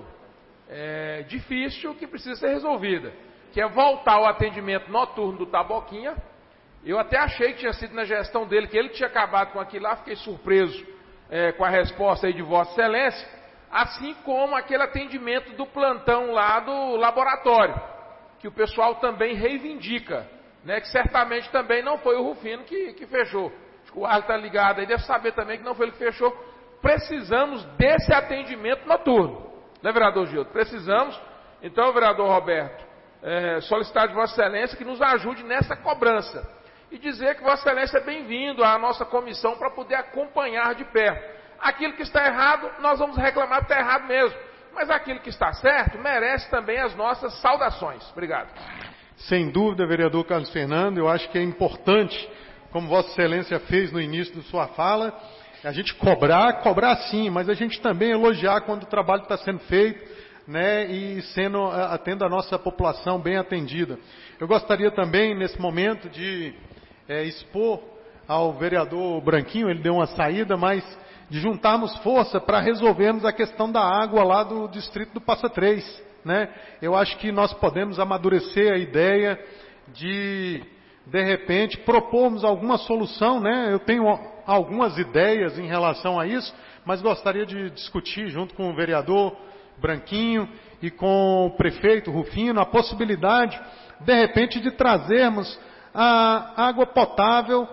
S9: é, difícil que precisa ser resolvida, que é voltar ao atendimento noturno do Taboquinha. Eu até achei que tinha sido na gestão dele, que ele tinha acabado com aquilo lá, fiquei surpreso é, com a resposta aí de Vossa Excelência, assim como aquele atendimento do plantão lá do laboratório, que o pessoal também reivindica, né, que certamente também não foi o Rufino que, que fechou. Acho que o Arlen está ligado aí, deve saber também que não foi ele que fechou. Precisamos desse atendimento noturno, né, vereador Gildo? Precisamos. Então, vereador Roberto, é, solicitar de Vossa Excelência que nos ajude nessa cobrança e dizer que Vossa Excelência é bem-vindo à nossa comissão para poder acompanhar de perto. Aquilo que está errado, nós vamos reclamar que está errado mesmo, mas aquilo que está certo merece também as nossas saudações. Obrigado.
S5: Sem dúvida, vereador Carlos Fernando, eu acho que é importante, como Vossa Excelência fez no início da sua fala, a gente cobrar, cobrar sim, mas a gente também elogiar quando o trabalho está sendo feito, né, e sendo, tendo a nossa população bem atendida. Eu gostaria também, nesse momento, de é, expor ao vereador Branquinho, ele deu uma saída, mas de juntarmos força para resolvermos a questão da água lá do distrito do Passa Três, né? Eu acho que nós podemos amadurecer a ideia de, de repente, propormos alguma solução, né? Eu tenho algumas ideias em relação a isso, mas gostaria de discutir junto com o vereador Branquinho e com o prefeito Rufino a possibilidade, de repente, de trazermos a água potável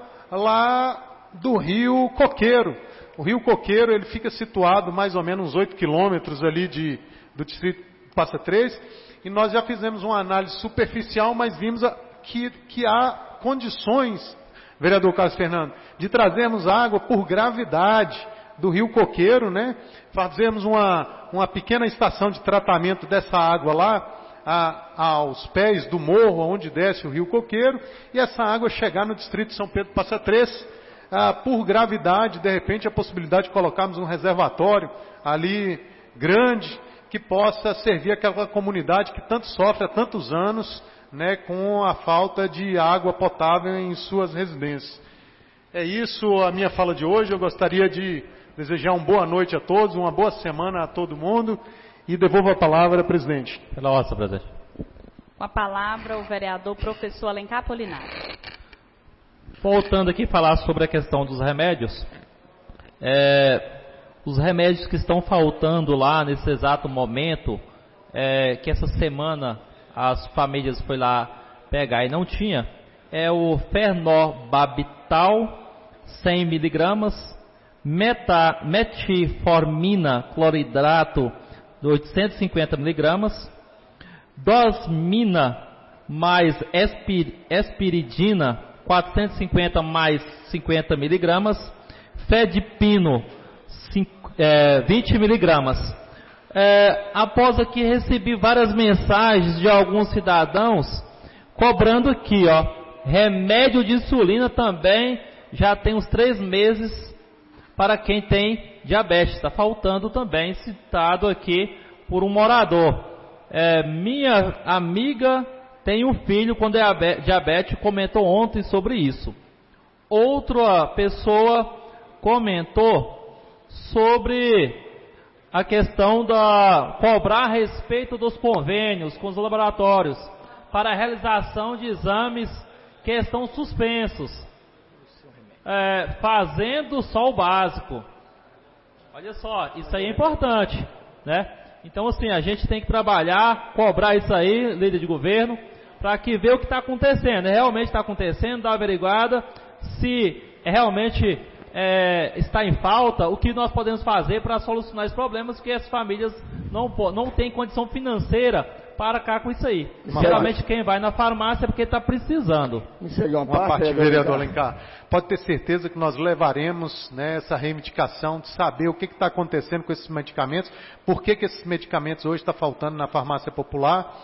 S5: lá do Rio Coqueiro. O Rio Coqueiro, ele fica situado mais ou menos uns oito quilômetros ali de, do distrito Passa Três, e nós já fizemos uma análise superficial, mas vimos a, que, que há condições, vereador Carlos Fernando, de trazermos água por gravidade do Rio Coqueiro, né? Fazemos uma, uma pequena estação de tratamento dessa água lá, a, aos pés do morro onde desce o Rio Coqueiro, e essa água chegar no distrito de São Pedro Passa Três, ah, por gravidade, de repente a possibilidade de colocarmos um reservatório ali grande, que possa servir aquela comunidade que tanto sofre há tantos anos, né, com a falta de água potável em suas residências. É isso a minha fala de hoje. Eu gostaria de desejar uma boa noite a todos, uma boa semana a todo mundo, e devolvo a palavra, presidente.
S10: Pela ordem, presidente.
S2: Com a palavra, o vereador professor Alencar Apolinário.
S10: Voltando aqui a falar sobre a questão dos remédios, é, os remédios que estão faltando lá nesse exato momento, é, que essa semana as famílias foi lá pegar e não tinha, é o Fenobarbital cem miligramas, meta, metformina cloridrato de oitocentos e cinquenta miligramas, dosmina mais espir, espiridina quatrocentos e cinquenta mais cinquenta miligramas, fedipino é, vinte miligramas. É, após aqui recebi várias mensagens de alguns cidadãos cobrando aqui, ó, remédio de insulina também já tem uns três meses para quem tem diabetes. Está faltando também, citado aqui por um morador. É, minha amiga tem um filho com diabetes, comentou ontem sobre isso. Outra pessoa comentou sobre a questão da cobrar a respeito dos convênios com os laboratórios para a realização de exames que estão suspensos, é, fazendo só o básico. Olha só, isso aí é importante, né? Então, assim, a gente tem que trabalhar, cobrar isso aí, líder de governo, para que ver o que está acontecendo. Realmente está acontecendo, dá uma averiguada, se realmente é, está em falta, o que nós podemos fazer para solucionar esses problemas, que as famílias não, não têm condição financeira para cá com isso aí. Geralmente quem vai na farmácia é porque está precisando.
S5: Isso é uma, uma parte, parte vereador Alencar. Pode ter certeza que nós levaremos, né, essa reivindicação de saber o que está acontecendo com esses medicamentos, por que, que esses medicamentos hoje estão faltando na farmácia popular.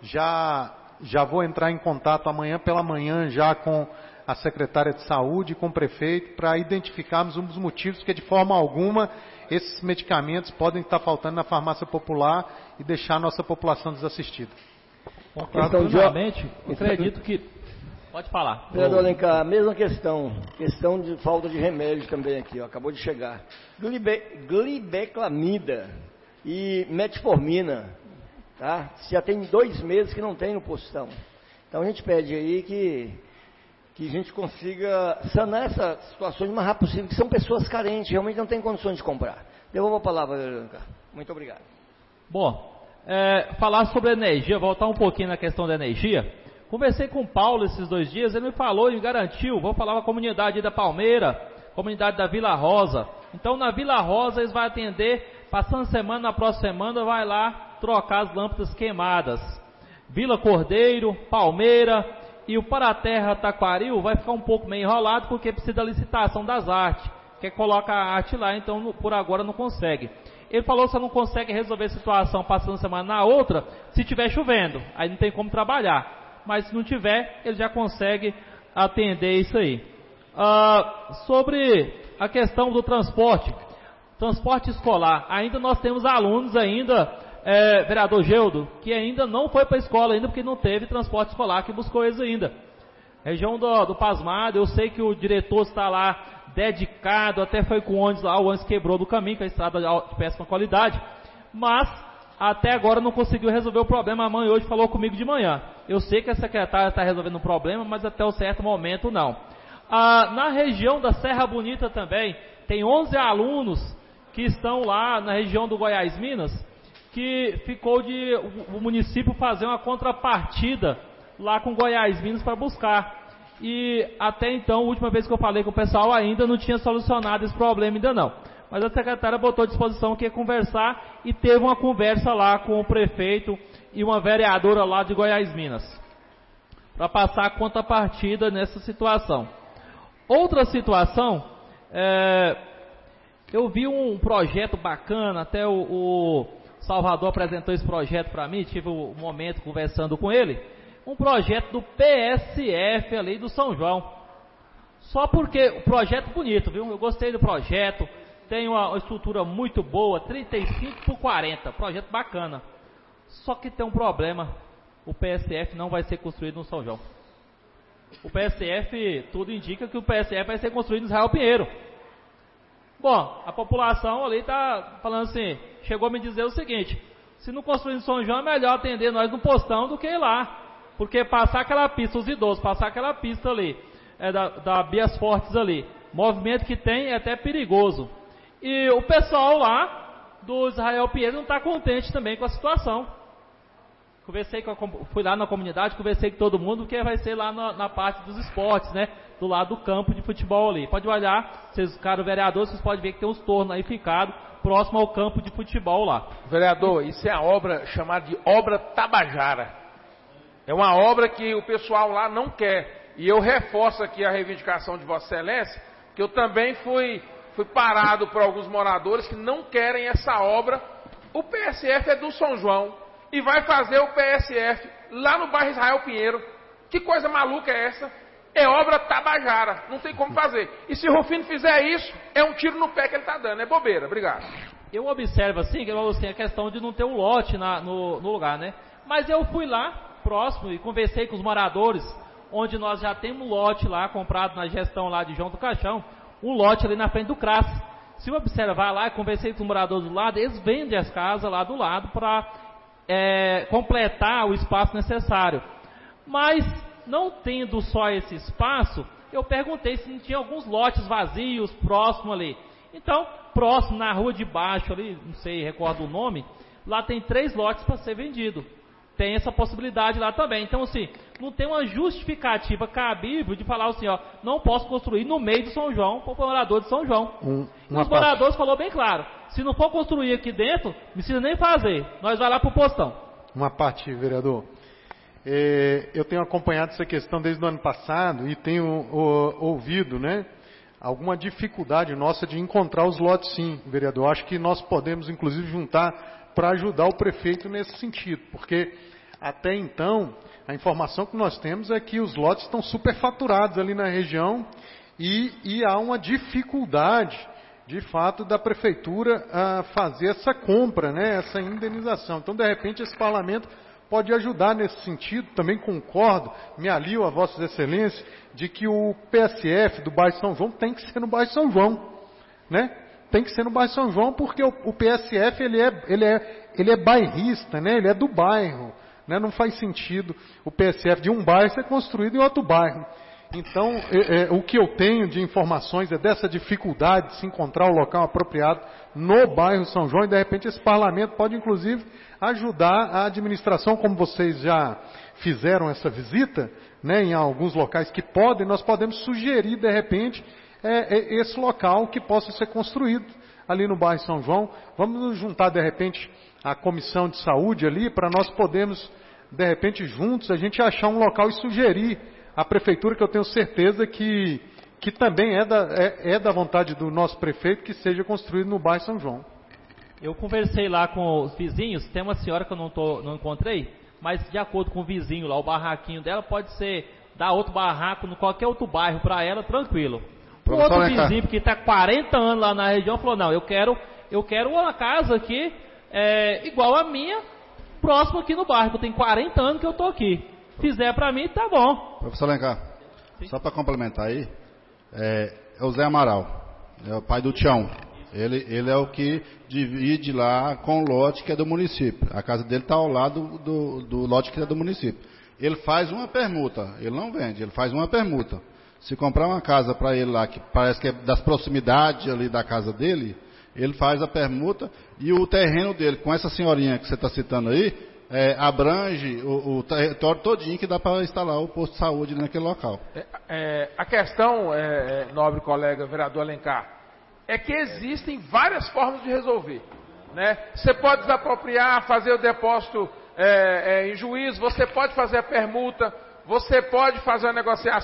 S5: Já, já vou entrar em contato amanhã pela manhã já com a secretária de saúde e com o prefeito para identificarmos um dos motivos que de forma alguma esses medicamentos podem estar faltando na farmácia popular e deixar a nossa população desassistida.
S10: Concordo plenamente, acredito que... Pode falar.
S6: Vereador Alencar, a mesma questão, questão de falta de remédio também aqui, ó, acabou de chegar. Glibe, glibeclamida e metformina, tá? Já tem dois meses que não tem no postão. Então a gente pede aí que... que a gente consiga sanar essa situação o mais rápido possível, que são pessoas carentes, realmente não têm condições de comprar. Devolvo a palavra, Vereador. Muito obrigado.
S10: Bom, é, falar sobre energia, voltar um pouquinho na questão da energia. Conversei com o Paulo esses dois dias, ele me falou e me garantiu, vou falar com a comunidade da Palmeira, comunidade da Vila Rosa. Então na Vila Rosa eles vão atender, passando a semana, na próxima semana vai lá trocar as lâmpadas queimadas. Vila Cordeiro, Palmeira... E o Paraterra Taquaril vai ficar um pouco meio enrolado porque precisa da licitação das artes. Quer coloca a arte lá, então por agora não consegue. Ele falou que só não consegue resolver a situação passando semana na outra se estiver chovendo. Aí não tem como trabalhar. Mas se não tiver, ele já consegue atender isso aí. Ah, sobre a questão do transporte. Transporte escolar. Ainda nós temos alunos ainda... É, vereador Geudo, que ainda não foi para a escola ainda porque não teve transporte escolar que buscou eles ainda. Região do, do Pasmado, eu sei que o diretor está lá dedicado, até foi com o ônibus lá, o ônibus quebrou do caminho, que é a estrada de péssima qualidade, mas até agora não conseguiu resolver o problema. A mãe hoje falou comigo de manhã. Eu sei que a secretária está resolvendo o problema, mas até um certo momento não. Ah, na região da Serra Bonita também, tem onze alunos que estão lá na região do Goiás Minas, que ficou de o município fazer uma contrapartida lá com Goiás Minas para buscar. E até então, a última vez que eu falei com o pessoal, ainda não tinha solucionado esse problema, ainda não. Mas a secretária botou à disposição que ia conversar e teve uma conversa lá com o prefeito e uma vereadora lá de Goiás Minas, para passar a contrapartida nessa situação. Outra situação, é, eu vi um projeto bacana, até o, o Salvador apresentou esse projeto para mim, tive um momento conversando com ele, um projeto do P S F ali do São João. Só porque o projeto bonito, viu? Eu gostei do projeto, tem uma, uma estrutura muito boa, trinta e cinco por quarenta, projeto bacana. Só que tem um problema, o P S F não vai ser construído no São João. O P S F, tudo indica que o P S F vai ser construído no Israel Pinheiro. Bom, a população ali está falando assim, chegou a me dizer o seguinte, se não construir no São João é melhor atender nós no postão do que ir lá. Porque passar aquela pista, os idosos, passar aquela pista ali, é da, da Bias Fortes ali, movimento que tem é até perigoso. E o pessoal lá do Israel Pinheiro não está contente também com a situação. Conversei com a, fui lá na comunidade, conversei com todo mundo, que vai ser lá na, na parte dos esportes, né? Do lado do campo de futebol ali. Pode olhar, vocês, caros vereadores, vocês podem ver que tem uns tornos aí ficados próximo ao campo de futebol lá.
S9: Vereador, isso é a obra chamada de obra Tabajara. É uma obra que o pessoal lá não quer. E eu reforço aqui a reivindicação de Vossa Excelência, que eu também fui, fui parado por alguns moradores que não querem essa obra. O P S F é do São João. E vai fazer o P S F lá no bairro Israel Pinheiro. Que coisa maluca é essa? É obra Tabajara, não tem como fazer. E se o Rufino fizer isso, é um tiro no pé que ele está dando, é bobeira. Obrigado.
S10: Eu observo assim, que assim, a questão de não ter um lote na, no, no lugar, né? Mas eu fui lá, próximo, e conversei com os moradores, onde nós já temos um lote lá, comprado na gestão lá de João do Caixão, um lote ali na frente do C R A S. Se eu observar lá, conversei com os moradores do lado, eles vendem as casas lá do lado para É, completar o espaço necessário. Mas, não tendo só esse espaço, eu perguntei se não tinha alguns lotes vazios próximo ali. Então, próximo, na rua de baixo ali, não sei, recordo o nome, lá tem três lotes para ser vendido. Tem essa possibilidade lá também. Então, assim, não tem uma justificativa cabível de falar assim, ó, não posso construir no meio do São João, para o morador de São João. Um, e os moradores falou bem claro, se não for construir aqui dentro, não precisa nem fazer, nós vai lá para o postão.
S5: Uma parte, vereador. É, eu tenho acompanhado essa questão desde o ano passado e tenho o, ouvido, né, alguma dificuldade nossa de encontrar os lotes, sim, vereador. Acho que nós podemos, inclusive, juntar para ajudar o prefeito nesse sentido, porque até então a informação que nós temos é que os lotes estão superfaturados ali na região e, e há uma dificuldade, de fato, da prefeitura a fazer essa compra, né, essa indenização. Então, de repente, esse parlamento pode ajudar nesse sentido. Também concordo, me alio a Vossas Excelências, de que o P S F do bairro São João tem que ser no bairro São João, né? Tem que ser no bairro São João, porque o, o P S F ele é, ele é, ele é bairrista, né? Ele é do bairro, né? Não faz sentido o P S F de um bairro ser construído em outro bairro. Então, é, é, o que eu tenho de informações é dessa dificuldade de se encontrar o local apropriado no bairro São João, e de repente esse parlamento pode inclusive ajudar a administração, como vocês já fizeram essa visita, né, em alguns locais que podem, nós podemos sugerir de repente é, é esse local que possa ser construído ali no bairro São João. Vamos nos juntar de repente à comissão de saúde ali, para nós podermos de repente juntos a gente achar um local e sugerir à prefeitura, que eu tenho certeza que, que também é da, é, é da vontade do nosso prefeito que seja construído no bairro São João.
S10: Eu conversei lá com os vizinhos, tem uma senhora que eu não, tô, não encontrei, mas de acordo com o vizinho lá, o barraquinho dela pode ser dar outro barraco em qualquer outro bairro para ela, tranquilo. O outro vizinho, que está quarenta anos lá na região, falou, não, eu quero, eu quero uma casa aqui, é, igual a minha, próximo aqui no bairro, tem quarenta anos que eu estou aqui. Fizer para mim, tá bom.
S7: Professor Alencar, só para complementar aí, é, é o Zé Amaral, é o pai do Tião. Ele, ele é o que divide lá com o lote que é do município. A casa dele está ao lado do, do lote que é do município. Ele faz uma permuta, ele não vende, ele faz uma permuta. Se comprar uma casa para ele lá, que parece que é das proximidades ali da casa dele, ele faz a permuta e o terreno dele, com essa senhorinha que você está citando aí, é, abrange o, o território todinho que dá para instalar o posto de saúde naquele local.
S9: É, é, a questão, é, nobre colega vereador Alencar, é que existem várias formas de resolver, né? Você pode desapropriar, fazer o depósito é, é, em juízo, você pode fazer a permuta, você pode fazer a negociação.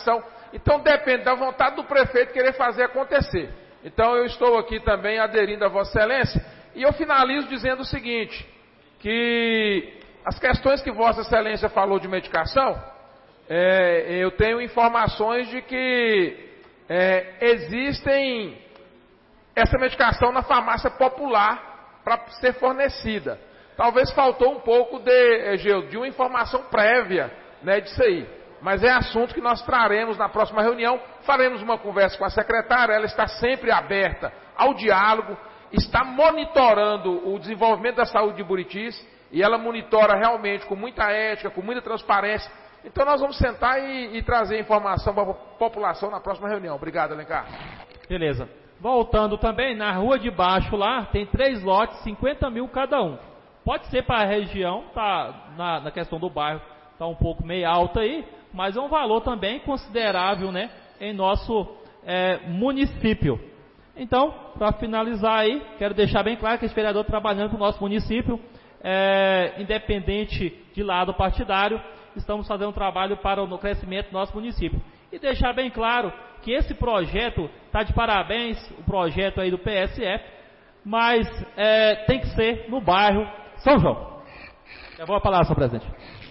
S9: Então depende da vontade do prefeito querer fazer acontecer. Então eu estou aqui também aderindo a Vossa Excelência, e eu finalizo dizendo o seguinte, que as questões que Vossa Excelência falou de medicação, é, eu tenho informações de que é, existem essa medicação na farmácia popular para ser fornecida. Talvez faltou um pouco de, de uma informação prévia, né, disso aí. Mas é assunto que nós traremos na próxima reunião. Faremos uma conversa com a secretária, ela está sempre aberta ao diálogo, está monitorando o desenvolvimento da saúde de Buritis, e ela monitora realmente com muita ética, com muita transparência. Então nós vamos sentar e, e trazer informação para a população na próxima reunião. Obrigado, Alencar.
S10: Beleza. Voltando também, na rua de baixo lá, tem três lotes, cinquenta mil cada um. Pode ser para a região, tá, na, na questão do bairro, está um pouco meio alto aí, mas é um valor também considerável, né, em nosso é, município. Então, para finalizar aí, quero deixar bem claro que esse vereador trabalhando para o nosso município, é, independente de lado partidário, estamos fazendo um trabalho para o crescimento do nosso município. E deixar bem claro que esse projeto está de parabéns, o projeto aí do P S F, mas é, tem que ser no bairro São João. Eu vou a palavra, senhor presidente.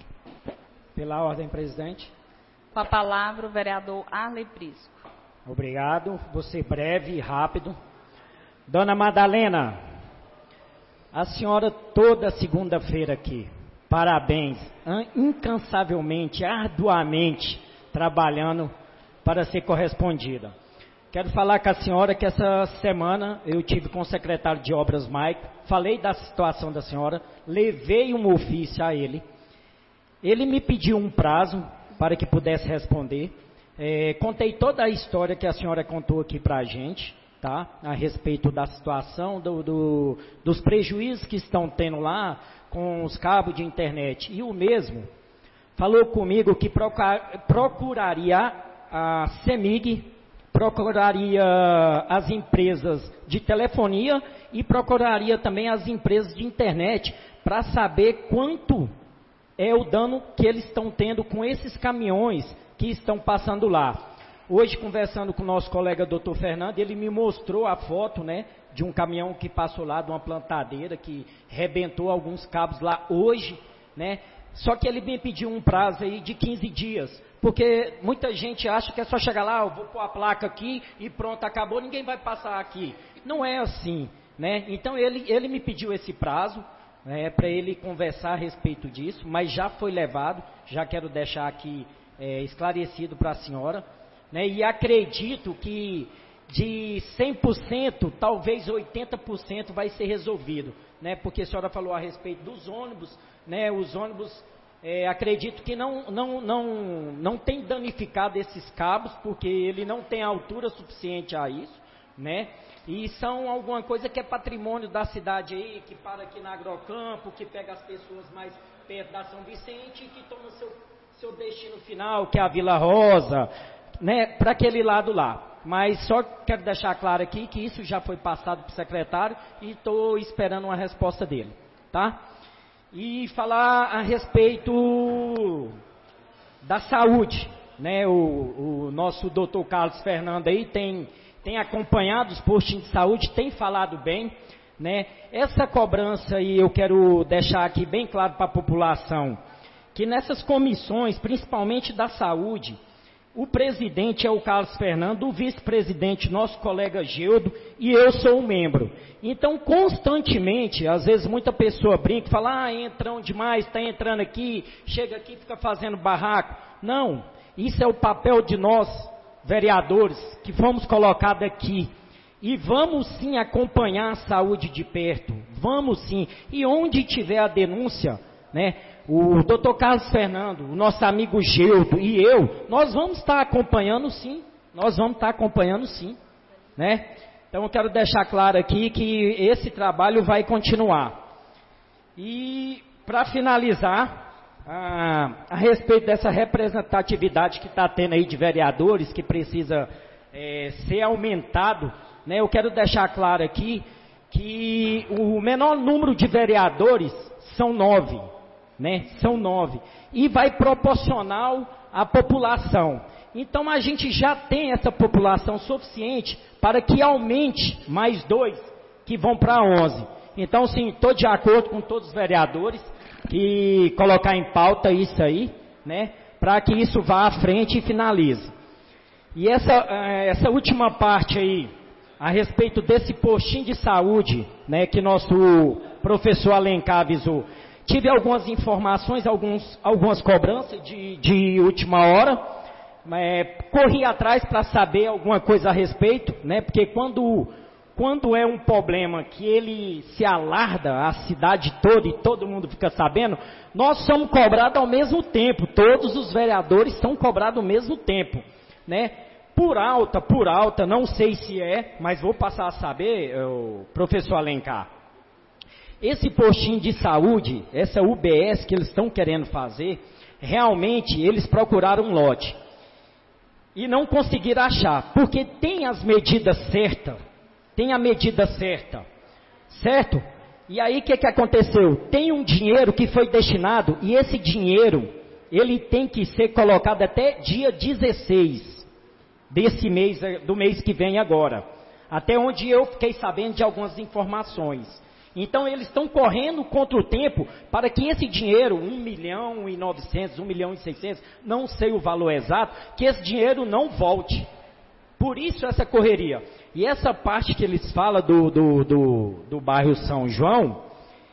S8: Pela ordem, presidente.
S2: Com a palavra, o vereador Arley Prisco.
S8: Obrigado. Vou ser breve e rápido. Dona Madalena, a senhora toda segunda-feira aqui, parabéns, incansavelmente, arduamente, trabalhando para ser correspondida. Quero falar com a senhora que essa semana eu tive com o secretário de Obras, Maico, falei da situação da senhora, levei um ofício a ele. Ele me pediu um prazo para que pudesse responder. É, contei toda a história que a senhora contou aqui para a gente, tá? A respeito da situação, do, do, dos prejuízos que estão tendo lá com os cabos de internet. E o mesmo falou comigo que procuraria a CEMIG, procuraria as empresas de telefonia e procuraria também as empresas de internet para saber quanto é o dano que eles estão tendo com esses caminhões que estão passando lá. Hoje, conversando com o nosso colega doutor Fernando, ele me mostrou a foto, né, de um caminhão que passou lá, de uma plantadeira, que rebentou alguns cabos lá hoje, né? Só que ele me pediu um prazo aí de quinze dias, porque muita gente acha que é só chegar lá, eu vou pôr a placa aqui e pronto, acabou, ninguém vai passar aqui. Não é assim, né? Então ele, ele me pediu esse prazo, né, para ele conversar a respeito disso, mas já foi levado, já quero deixar aqui é, esclarecido para a senhora, né? E acredito que de cem por cento, talvez oitenta por cento vai ser resolvido, né? Porque a senhora falou a respeito dos ônibus, né? Os ônibus, é, acredito que não, não, não, não tem danificado esses cabos, porque ele não tem altura suficiente a isso, né? E são alguma coisa que é patrimônio da cidade aí, que para aqui na Agrocampo, que pega as pessoas mais perto da São Vicente e que toma seu, seu destino final, que é a Vila Rosa, né? Para aquele lado lá. Mas só quero deixar claro aqui que isso já foi passado para o secretário e estou esperando uma resposta dele, tá? E falar a respeito da saúde, né? O, o nosso doutor Carlos Fernando aí tem, tem acompanhado os postos de saúde, tem falado bem, né? Essa cobrança aí eu quero deixar aqui bem claro para a população, que nessas comissões, principalmente da saúde, o presidente é o Carlos Fernando, o vice-presidente, nosso colega Geudo, e eu sou um membro. Então, constantemente, às vezes muita pessoa brinca e fala, ah, entram demais, está entrando aqui, chega aqui, fica fazendo barraco. Não, isso é o papel de nós, vereadores, que fomos colocados aqui. E vamos sim acompanhar a saúde de perto, vamos sim. E onde tiver a denúncia, né? O doutor Carlos Fernando, o nosso amigo Geudo e eu, nós vamos estar acompanhando sim, nós vamos estar acompanhando sim, né? Então eu quero deixar claro aqui que esse trabalho vai continuar. E para finalizar, a, a respeito dessa representatividade que está tendo aí de vereadores, que precisa é, ser aumentado, né? Eu quero deixar claro aqui que o menor número de vereadores são nove. Né? São nove. E vai proporcional à população. Então a gente já tem essa população suficiente para que aumente mais dois, que vão para onze. Então, sim, estou de acordo com todos os vereadores que colocar em pauta isso aí, né, para que isso vá à frente e finalize. E essa, essa última parte aí, a respeito desse postinho de saúde, né, que nosso professor Alencar avisou, tive algumas informações, alguns, algumas cobranças de, de última hora. É, corri atrás para saber alguma coisa a respeito, né? Porque quando, quando é um problema que ele se alarda a cidade toda e todo mundo fica sabendo, nós somos cobrados ao mesmo tempo, todos os vereadores são cobrados ao mesmo tempo, né? Por alta, por alta, não sei se é, mas vou passar a saber, o professor Alencar. Esse postinho de saúde, essa U B S que eles estão querendo fazer, realmente eles procuraram um lote. E não conseguiram achar, porque tem as medidas certas, tem a medida certa, certo? E aí o que, que aconteceu? Tem um dinheiro que foi destinado, e esse dinheiro, ele tem que ser colocado até dia dezesseis desse mês, do mês que vem agora. Até onde eu fiquei sabendo de algumas informações. Então eles estão correndo contra o tempo para que esse dinheiro, um milhão e novecentos, um milhão e seiscentos, não sei o valor exato, que esse dinheiro não volte. Por isso essa correria. E essa parte que eles falam do, do, do, do bairro São João,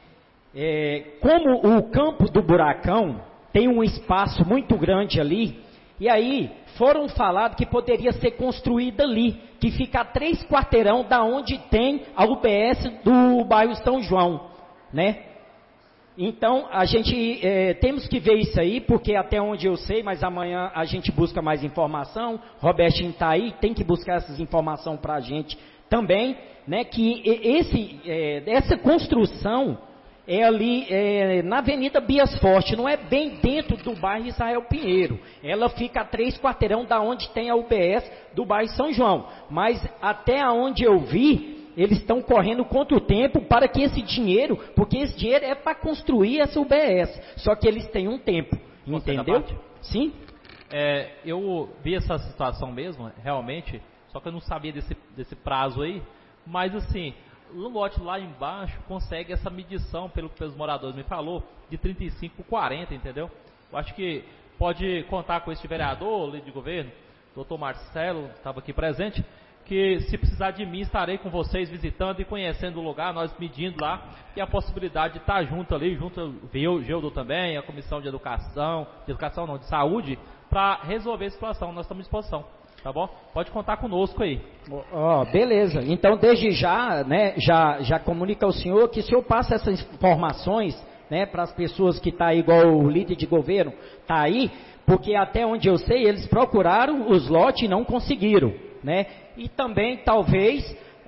S8: é, como o campo do Buracão tem um espaço muito grande ali, e aí foram falados que poderia ser construída ali, que fica a três quarteirão da onde tem a U B S do bairro São João, né? Então, a gente é, temos que ver isso aí, porque até onde eu sei, mas amanhã a gente busca mais informação, Robertinho está aí, tem que buscar essas informações para a gente também, né? Que esse, é, essa construção é ali é, na Avenida Bias Forte, não é bem dentro do bairro Israel Pinheiro. Ela fica a três quarteirão da onde tem a U B S do bairro São João. Mas até onde eu vi, eles estão correndo contra o tempo para que esse dinheiro, porque esse dinheiro é para construir essa U B S. Só que eles têm um tempo, entendeu? Sim?
S10: É, eu vi essa situação mesmo, realmente, só que eu não sabia desse, desse prazo aí, mas assim, o lote lá embaixo consegue essa medição, pelo que os moradores me falou, de trinta e cinco por quarenta, entendeu? Eu acho que pode contar com esse vereador, líder de governo, doutor Marcelo, estava aqui presente, que se precisar de mim, estarei com vocês visitando e conhecendo o lugar, nós medindo lá, e a possibilidade de estar junto ali, junto ao Geudo também, a comissão de educação, de educação não, de saúde, para resolver a situação, nós estamos à disposição. Tá bom? Pode contar conosco aí.
S8: Ó, oh, beleza. Então, desde já, né, já, já comunica ao senhor que o senhor passa essas informações, né, para as pessoas que estão tá aí, igual o líder de governo, tá aí, porque até onde eu sei, eles procuraram os lotes e não conseguiram, né? E também, talvez,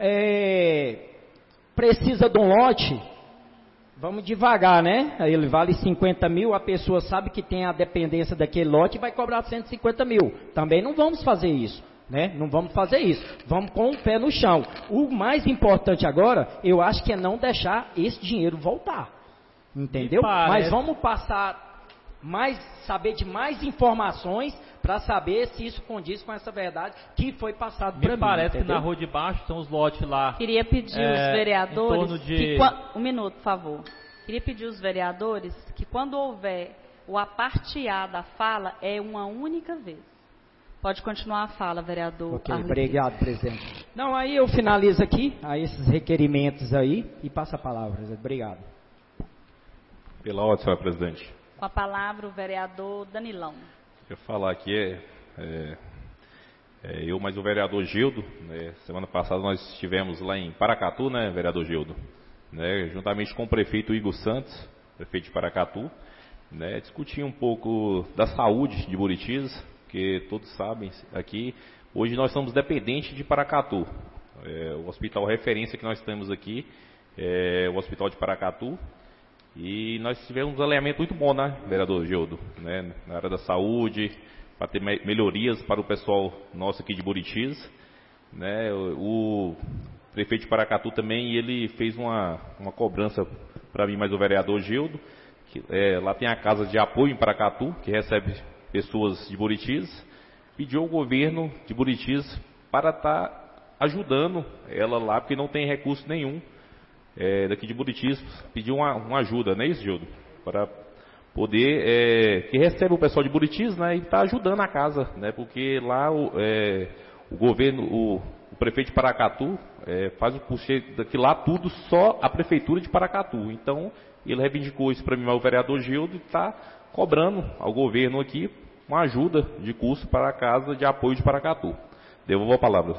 S8: é, precisa de um lote, vamos devagar, né? Ele vale cinquenta mil, a pessoa sabe que tem a dependência daquele lote e vai cobrar cento e cinquenta mil. Também não vamos fazer isso, né? Não vamos fazer isso. Vamos com o pé no chão. O mais importante agora, eu acho que é não deixar esse dinheiro voltar. Entendeu? Mas vamos passar mais, saber de mais informações para saber se isso condiz com essa verdade que foi passado para mim.
S10: Me parece
S8: entendeu?
S10: que na rua de baixo são os lotes lá.
S2: Queria pedir
S10: é,
S2: os vereadores,
S10: em torno de...
S2: que, um minuto, por favor. Queria pedir os vereadores que quando houver o apartear da fala é uma única vez. Pode continuar a fala, vereador.
S8: Ok, obrigado, presidente. Não, aí eu finalizo aqui, aí esses requerimentos aí e passo a palavra, presidente. Obrigado.
S3: Pela ordem, senhora presidente.
S2: Com a palavra o vereador Danilão.
S3: Eu falar aqui é, é, é eu, mas o vereador Gildo, né, semana passada nós estivemos lá em Paracatu, né, vereador Gildo, né, juntamente com o prefeito Igor Santos, prefeito de Paracatu, né, discutir um pouco da saúde de Buritis, porque todos sabem aqui, hoje nós somos dependentes de Paracatu. É, o hospital referência que nós temos aqui é o hospital de Paracatu. E nós tivemos um alinhamento muito bom, né, vereador Gildo, né, na área da saúde, para ter me melhorias para o pessoal nosso aqui de Buritis, né, o, o prefeito de Paracatu também, ele fez uma, uma cobrança para mim, mais o vereador Gildo, que, é, lá tem a casa de apoio em Paracatu, que recebe pessoas de Buritis, pediu ao governo de Buritis para estar ajudando ela lá, porque não tem recurso nenhum é, daqui de Buritis, pediu uma, uma ajuda, não é isso, Gildo? Para poder, é, que recebe o pessoal de Buritis, né, e está ajudando a casa, né, porque lá o, é, o governo, o, o prefeito de Paracatu é, faz o custo daqui lá tudo só a prefeitura de Paracatu. Então ele reivindicou isso para mim, o vereador Gildo, e está cobrando ao governo aqui uma ajuda de custo para a casa de apoio de Paracatu. Devolvo a palavra.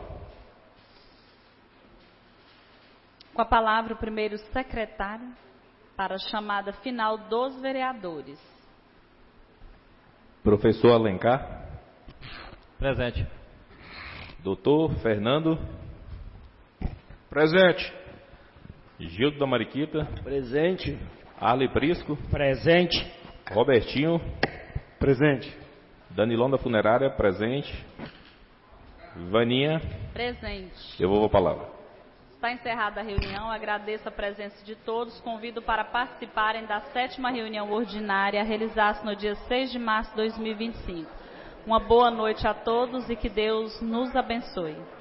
S2: Com a palavra o primeiro secretário para a chamada final dos vereadores.
S3: Professor Alencar.
S10: Presente.
S3: Doutor Fernando.
S9: Presente.
S3: Gildo da Mariquita.
S6: Presente.
S3: Arley Prisco.
S8: Presente.
S3: Robertinho.
S5: Presente.
S3: Danilão da Funerária. Presente. Vaninha.
S2: Presente.
S3: Devolvo a palavra.
S2: Está encerrada a reunião, agradeço a presença de todos, convido para participarem da sétima reunião ordinária a realizar-se no dia seis de março de dois mil e vinte e cinco. Uma boa noite a todos e que Deus nos abençoe.